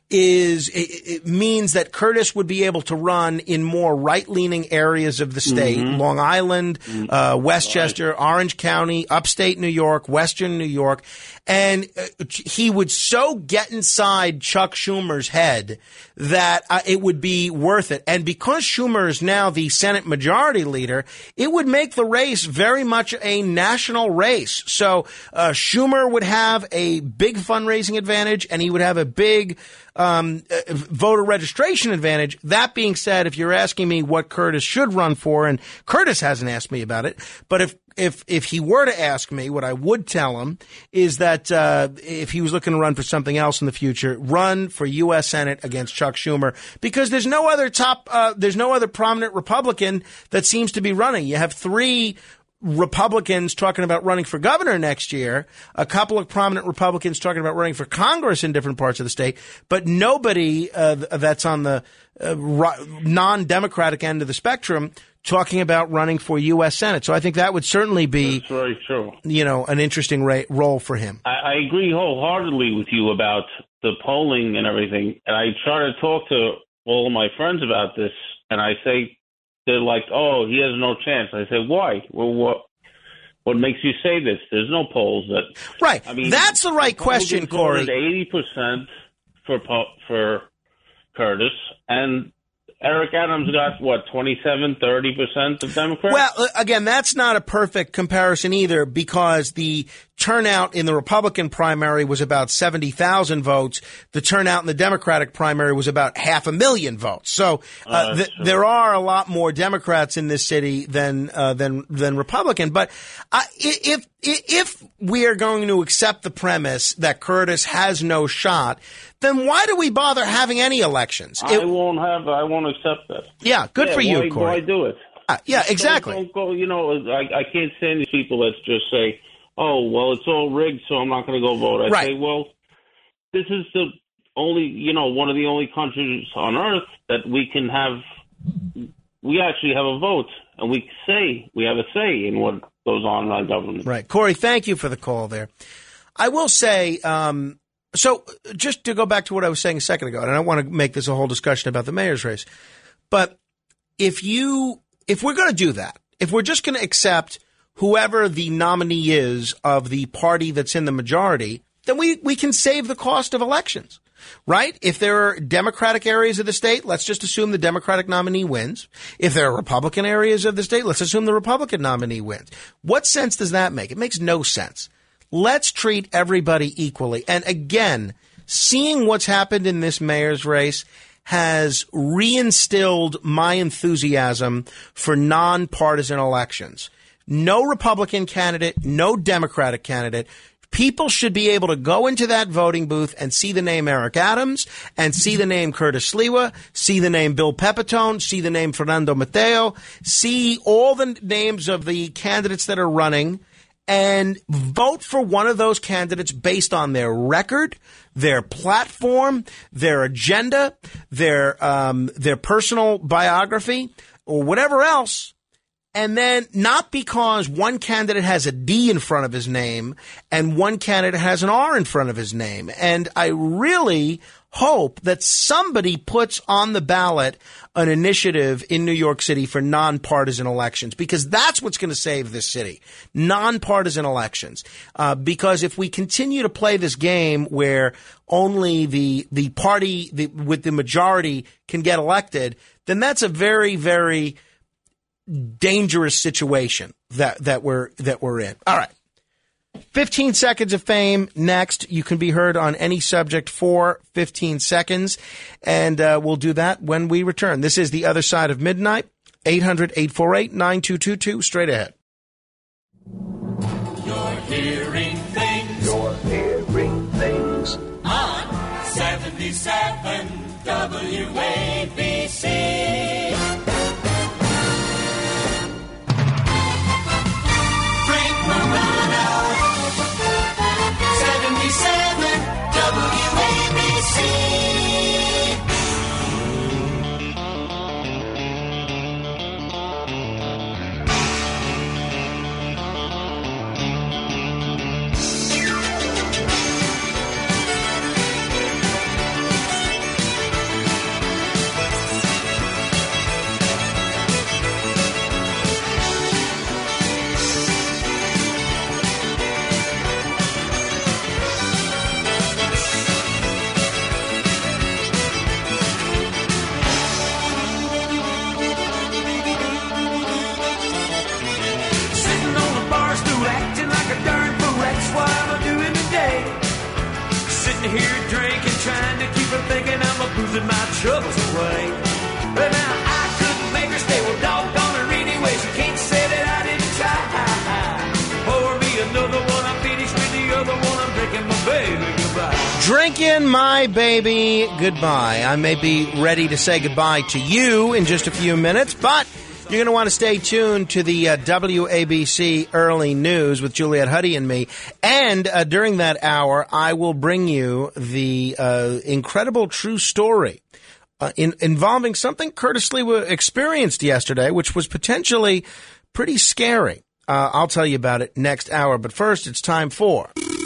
is it, it means that Curtis would be able to run in more right-leaning areas of the state, mm-hmm. Long Island, uh, Westchester, right. Orange County, upstate New York, western New York, and uh, he would so get inside Chuck Schumer's head that uh, it would be worth it. And because Schumer is now the Senate Majority Leader, it would make the race very much a national race. So uh, Schumer would have a big fundraising advantage, and he would have a big um, uh, voter registration advantage. That being said, if you're asking me what Curtis should run for, and Curtis hasn't asked me about it, but if if if he were to ask me, what I would tell him is that uh, if he was looking to run for something else in the future, run for U S Senate against Chuck Schumer, because there's no other top, uh, there's no other prominent Republican that seems to be running. You have three Republicans talking about running for governor next year, a couple of prominent Republicans talking about running for Congress in different parts of the state, but nobody uh, that's on the uh, non-Democratic end of the spectrum talking about running for U S Senate. So I think that would certainly be, That's very true. you know, an interesting ra- role for him. I, I agree wholeheartedly with you about the polling and everything. And I try to talk to all of my friends about this, and I say, they're like, oh, he has no chance. I say, why? Well, what? What makes you say this? There's no polls that. Right. I mean, that's the right question, Corey. Eighty percent for for Curtis, and Eric Adams got what twenty-seven, thirty percent of Democrats. Well, again, that's not a perfect comparison either, because the turnout in the Republican primary was about seventy thousand votes. The turnout in the Democratic primary was about half a million votes. So uh, uh, th- there are a lot more Democrats in this city than uh, than than Republican. But uh, if if we are going to accept the premise that Curtis has no shot, then why do we bother having any elections? I It, won't have. I won't accept that. yeah, good yeah, for you, why, Corey. Why do it? Uh, yeah, Don't- exactly. Don't go, you know, I, I can't stand these people that just say, "Oh, well, it's all rigged, so I'm not going to go vote." I Right. say, "Well, this is the only, you know, one of the only countries on earth that we can have. We actually have a vote, and we say we have a say in what goes on in our government." Right. Corey, thank you for the call there. I will say, um, so just to go back to what I was saying a second ago, and I don't want to make this a whole discussion about the mayor's race, but if you, if we're going to do that, if we're just going to accept whoever the nominee is of the party that's in the majority, then we, we can save the cost of elections. Right? If there are Democratic areas of the state, let's just assume the Democratic nominee wins. If there are Republican areas of the state, let's assume the Republican nominee wins. What sense does that make? It makes no sense. Let's treat everybody equally. And again, seeing what's happened in this mayor's race has reinstilled my enthusiasm for nonpartisan elections. No Republican candidate, no Democratic candidate. People should be able to go into that voting booth and see the name Eric Adams and see the name Curtis Sliwa, see the name Bill Pepitone, see the name Fernando Mateo, see all the names of the candidates that are running, and vote for one of those candidates based on their record, their platform, their agenda, their um, their personal biography, or whatever else. And then not because one candidate has a D in front of his name and one candidate has an R in front of his name. And I really hope that somebody puts on the ballot an initiative in New York City for nonpartisan elections, because that's what's going to save this city. Nonpartisan elections. Uh, because if we continue to play this game where only the, the party the, with the majority can get elected, then that's a very, very dangerous situation that, that we're, that we're in. All right. fifteen seconds of fame next. You can be heard on any subject for fifteen seconds. And, uh, we'll do that when we return. This is The Other Side of Midnight. eight hundred, eight four eight, nine two two two. Straight ahead. You're hearing things. You're hearing things. On seventy-seven W A B C. seventy-seven W A B C. Here drinking, trying to keep her thinking I'm a boozing my troubles away. But now I couldn't make her stay. Well, doggone her anyway. She can't say that I didn't try. Pour me another one. I'm finished with the other one. I'm drinking my baby goodbye. Drinking my baby goodbye. I may be ready to say goodbye to you in just a few minutes, but you're going to want to stay tuned to the uh, W A B C Early News with Juliet Huddy and me. And uh, during that hour, I will bring you the uh, incredible true story uh, in, involving something Curtis Sliwa experienced yesterday, which was potentially pretty scary. Uh, I'll tell you about it next hour. But first, it's time for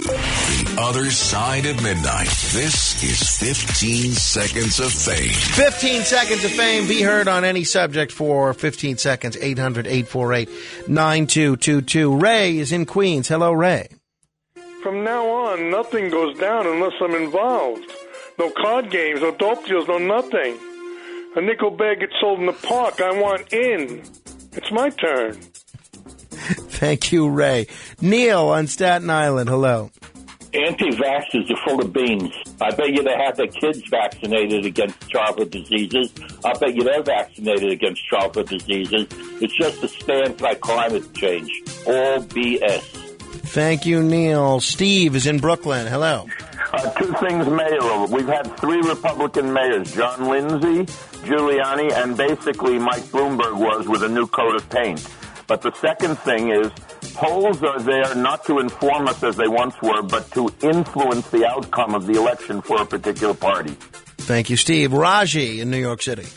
The Other Side of Midnight. This is fifteen Seconds of Fame. fifteen Seconds of Fame. Be heard on any subject for fifteen seconds. eight hundred, eight four eight, nine two two two. Ray is in Queens. Hello, Ray. From now on, nothing goes down unless I'm involved. No card games, no dope deals, no nothing. A nickel bag gets sold in the park. I want in. It's my turn. Thank you, Ray. Neil on Staten Island. Hello. Anti-vaxxers are full of beans. I bet you they have their kids vaccinated against childhood diseases. I bet you they're vaccinated against childhood diseases. It's just a stance like climate change. All B S. Thank you, Neil. Steve is in Brooklyn. Hello. Uh, two things mayoral. We've had three Republican mayors, John Lindsay, Giuliani, and basically Mike Bloomberg was with a new coat of paint. But the second thing is polls are there not to inform us as they once were, but to influence the outcome of the election for a particular party. Thank you, Steve. Raji in New York City.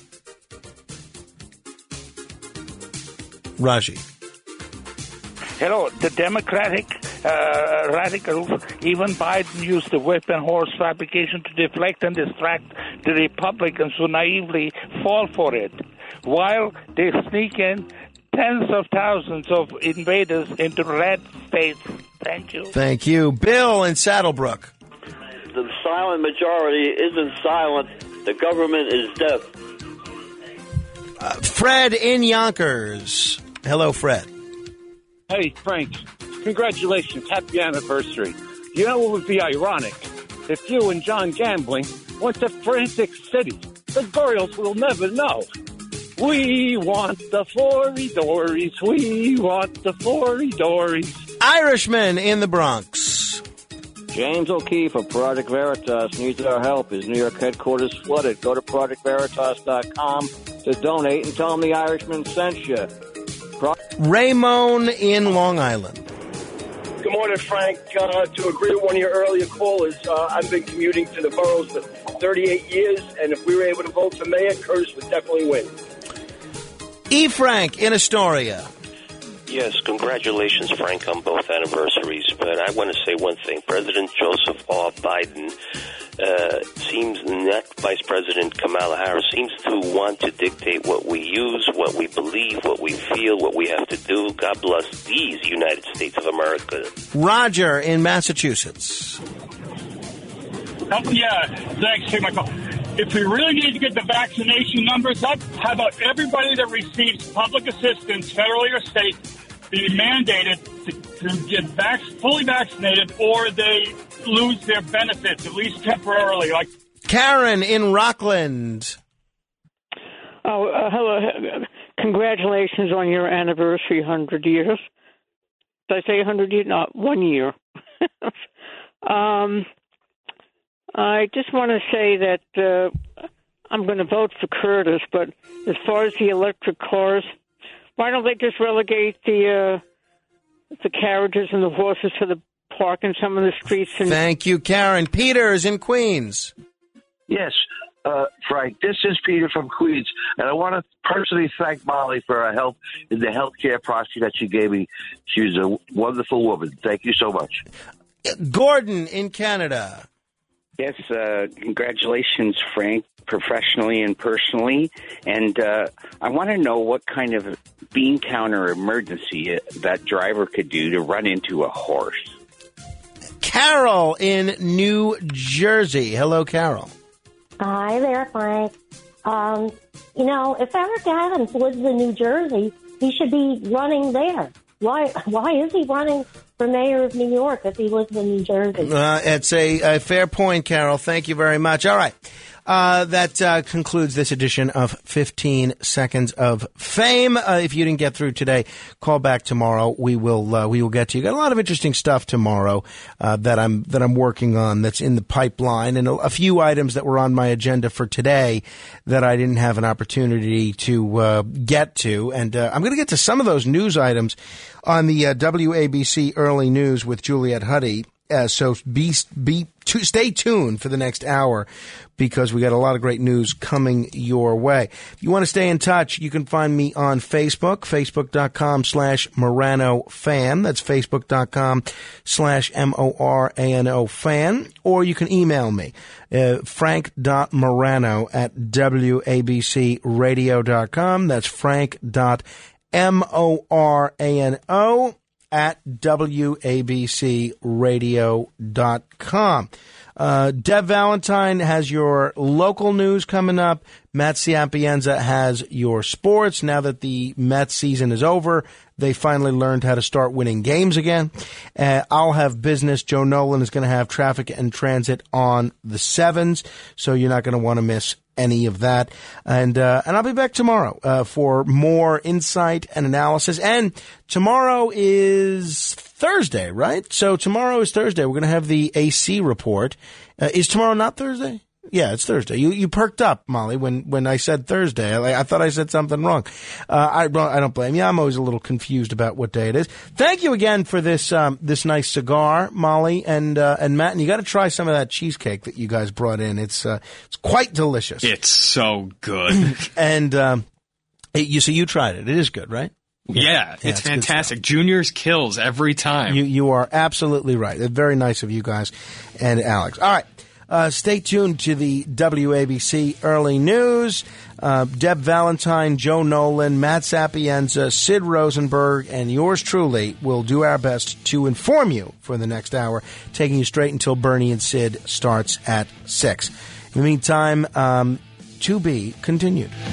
Raji. Hello. The Democratic uh, radicals, even Biden used the whip and horse fabrication to deflect and distract the Republicans who naively fall for it, while they sneak in tens of thousands of invaders into red states. Thank you. Thank you. Bill in Saddlebrook. The silent majority isn't silent. The government is deaf. Uh, Fred in Yonkers. Hello, Fred. Hey, Frank. Congratulations. Happy anniversary. You know what would be ironic? If you and John Gambling went to Frantic City. The girls will never know. We want the Flory-Dories. We want the Flory-Dories. Irishman in the Bronx. James O'Keefe of Project Veritas needs our help. His New York headquarters flooded. Go to project veritas dot com to donate and tell them the Irishman sent you. Pro- Ramon in Long Island. Good morning, Frank. Uh, to agree with one of your earlier callers, uh, I've been commuting to the boroughs for thirty-eight years, and if we were able to vote for mayor, Curtis would definitely win. E. Frank in Astoria. Yes, congratulations, Frank, on both anniversaries. But I want to say one thing. President Joseph R. Biden uh, seems, not Vice President Kamala Harris, seems to want to dictate what we use, what we believe, what we feel, what we have to do. God bless these United States of America. Roger in Massachusetts. Oh, yeah, thanks. Hey, Michael. If we really need to get the vaccination numbers up, how about everybody that receives public assistance, federally or state, be mandated to, to get vac- fully vaccinated, or they lose their benefits, at least temporarily? Like Karen in Rockland. Oh, uh, hello. Congratulations on your anniversary, one hundred years. Did I say one hundred years? No, one year. um... I just want to say that uh, I'm going to vote for Curtis, but as far as the electric cars, why don't they just relegate the uh, the carriages and the horses to the park in some of the streets? And- Thank you, Karen. Peter is in Queens. Yes, uh, Frank, this is Peter from Queens, and I want to personally thank Molly for her help in the health care proxy that she gave me. She was a wonderful woman. Thank you so much. Gordon in Canada. Yes, uh, congratulations, Frank, professionally and personally. And uh, I want to know what kind of bean counter emergency that driver could do to run into a horse. Carol in New Jersey. Hello, Carol. Hi there, Frank. Um, you know, if Eric Adams lives in New Jersey, he should be running there. Why? Why is he running for mayor of New York if he lives in New Jersey? Uh, it's a, a fair point, Carol. Thank you very much. All right. Uh, that uh, concludes this edition of fifteen Seconds of Fame. Uh, if you didn't get through today, call back tomorrow. We will uh, we will get to you. Got a lot of interesting stuff tomorrow uh, that I'm that I'm working on. That's in the pipeline, and a, a few items that were on my agenda for today that I didn't have an opportunity to uh, get to. And uh, I'm going to get to some of those news items on the uh, W A B C Early News with Juliet Huddy. Uh, so be be to stay tuned for the next hour because we got a lot of great news coming your way. If you want to stay in touch, you can find me on Facebook, facebook.com slash Morano fan. That's facebook.com slash M O R A N O fan. Or you can email me, uh, frank.morano at W A B C radio dot com. That's frank.morano at W A B C radio dot com. Uh, Deb Valentine has your local news coming up. Matt Ciampienza has your sports. Now that the Mets season is over, they finally learned how to start winning games again. Uh, I'll have business. Joe Nolan is going to have traffic and transit on the sevens, so you're not going to want to miss any of that. And uh, and I'll be back tomorrow uh, for more insight and analysis. And tomorrow is Thursday, right? So tomorrow is Thursday. We're going to have the A C report. Uh, is tomorrow not Thursday? Yeah, it's Thursday. You you perked up, Molly, when, when I said Thursday. I, I thought I said something wrong. Uh, I I don't blame you. I'm always a little confused about what day it is. Thank you again for this um, this nice cigar, Molly and uh, and Matt. And you got to try some of that cheesecake that you guys brought in. It's uh, it's quite delicious. It's so good. and um, it, you so you tried it. It is good, right? Yeah, Yeah, it's it's good fantastic. Junior's kills every time. You you are absolutely right. Very nice of you guys and Alex. All right. Uh, stay tuned to the W A B C Early News. Uh, Deb Valentine, Joe Nolan, Matt Sapienza, Sid Rosenberg, and yours truly will do our best to inform you for the next hour, taking you straight until Bernie and Sid starts at six. In the meantime, um, to be continued.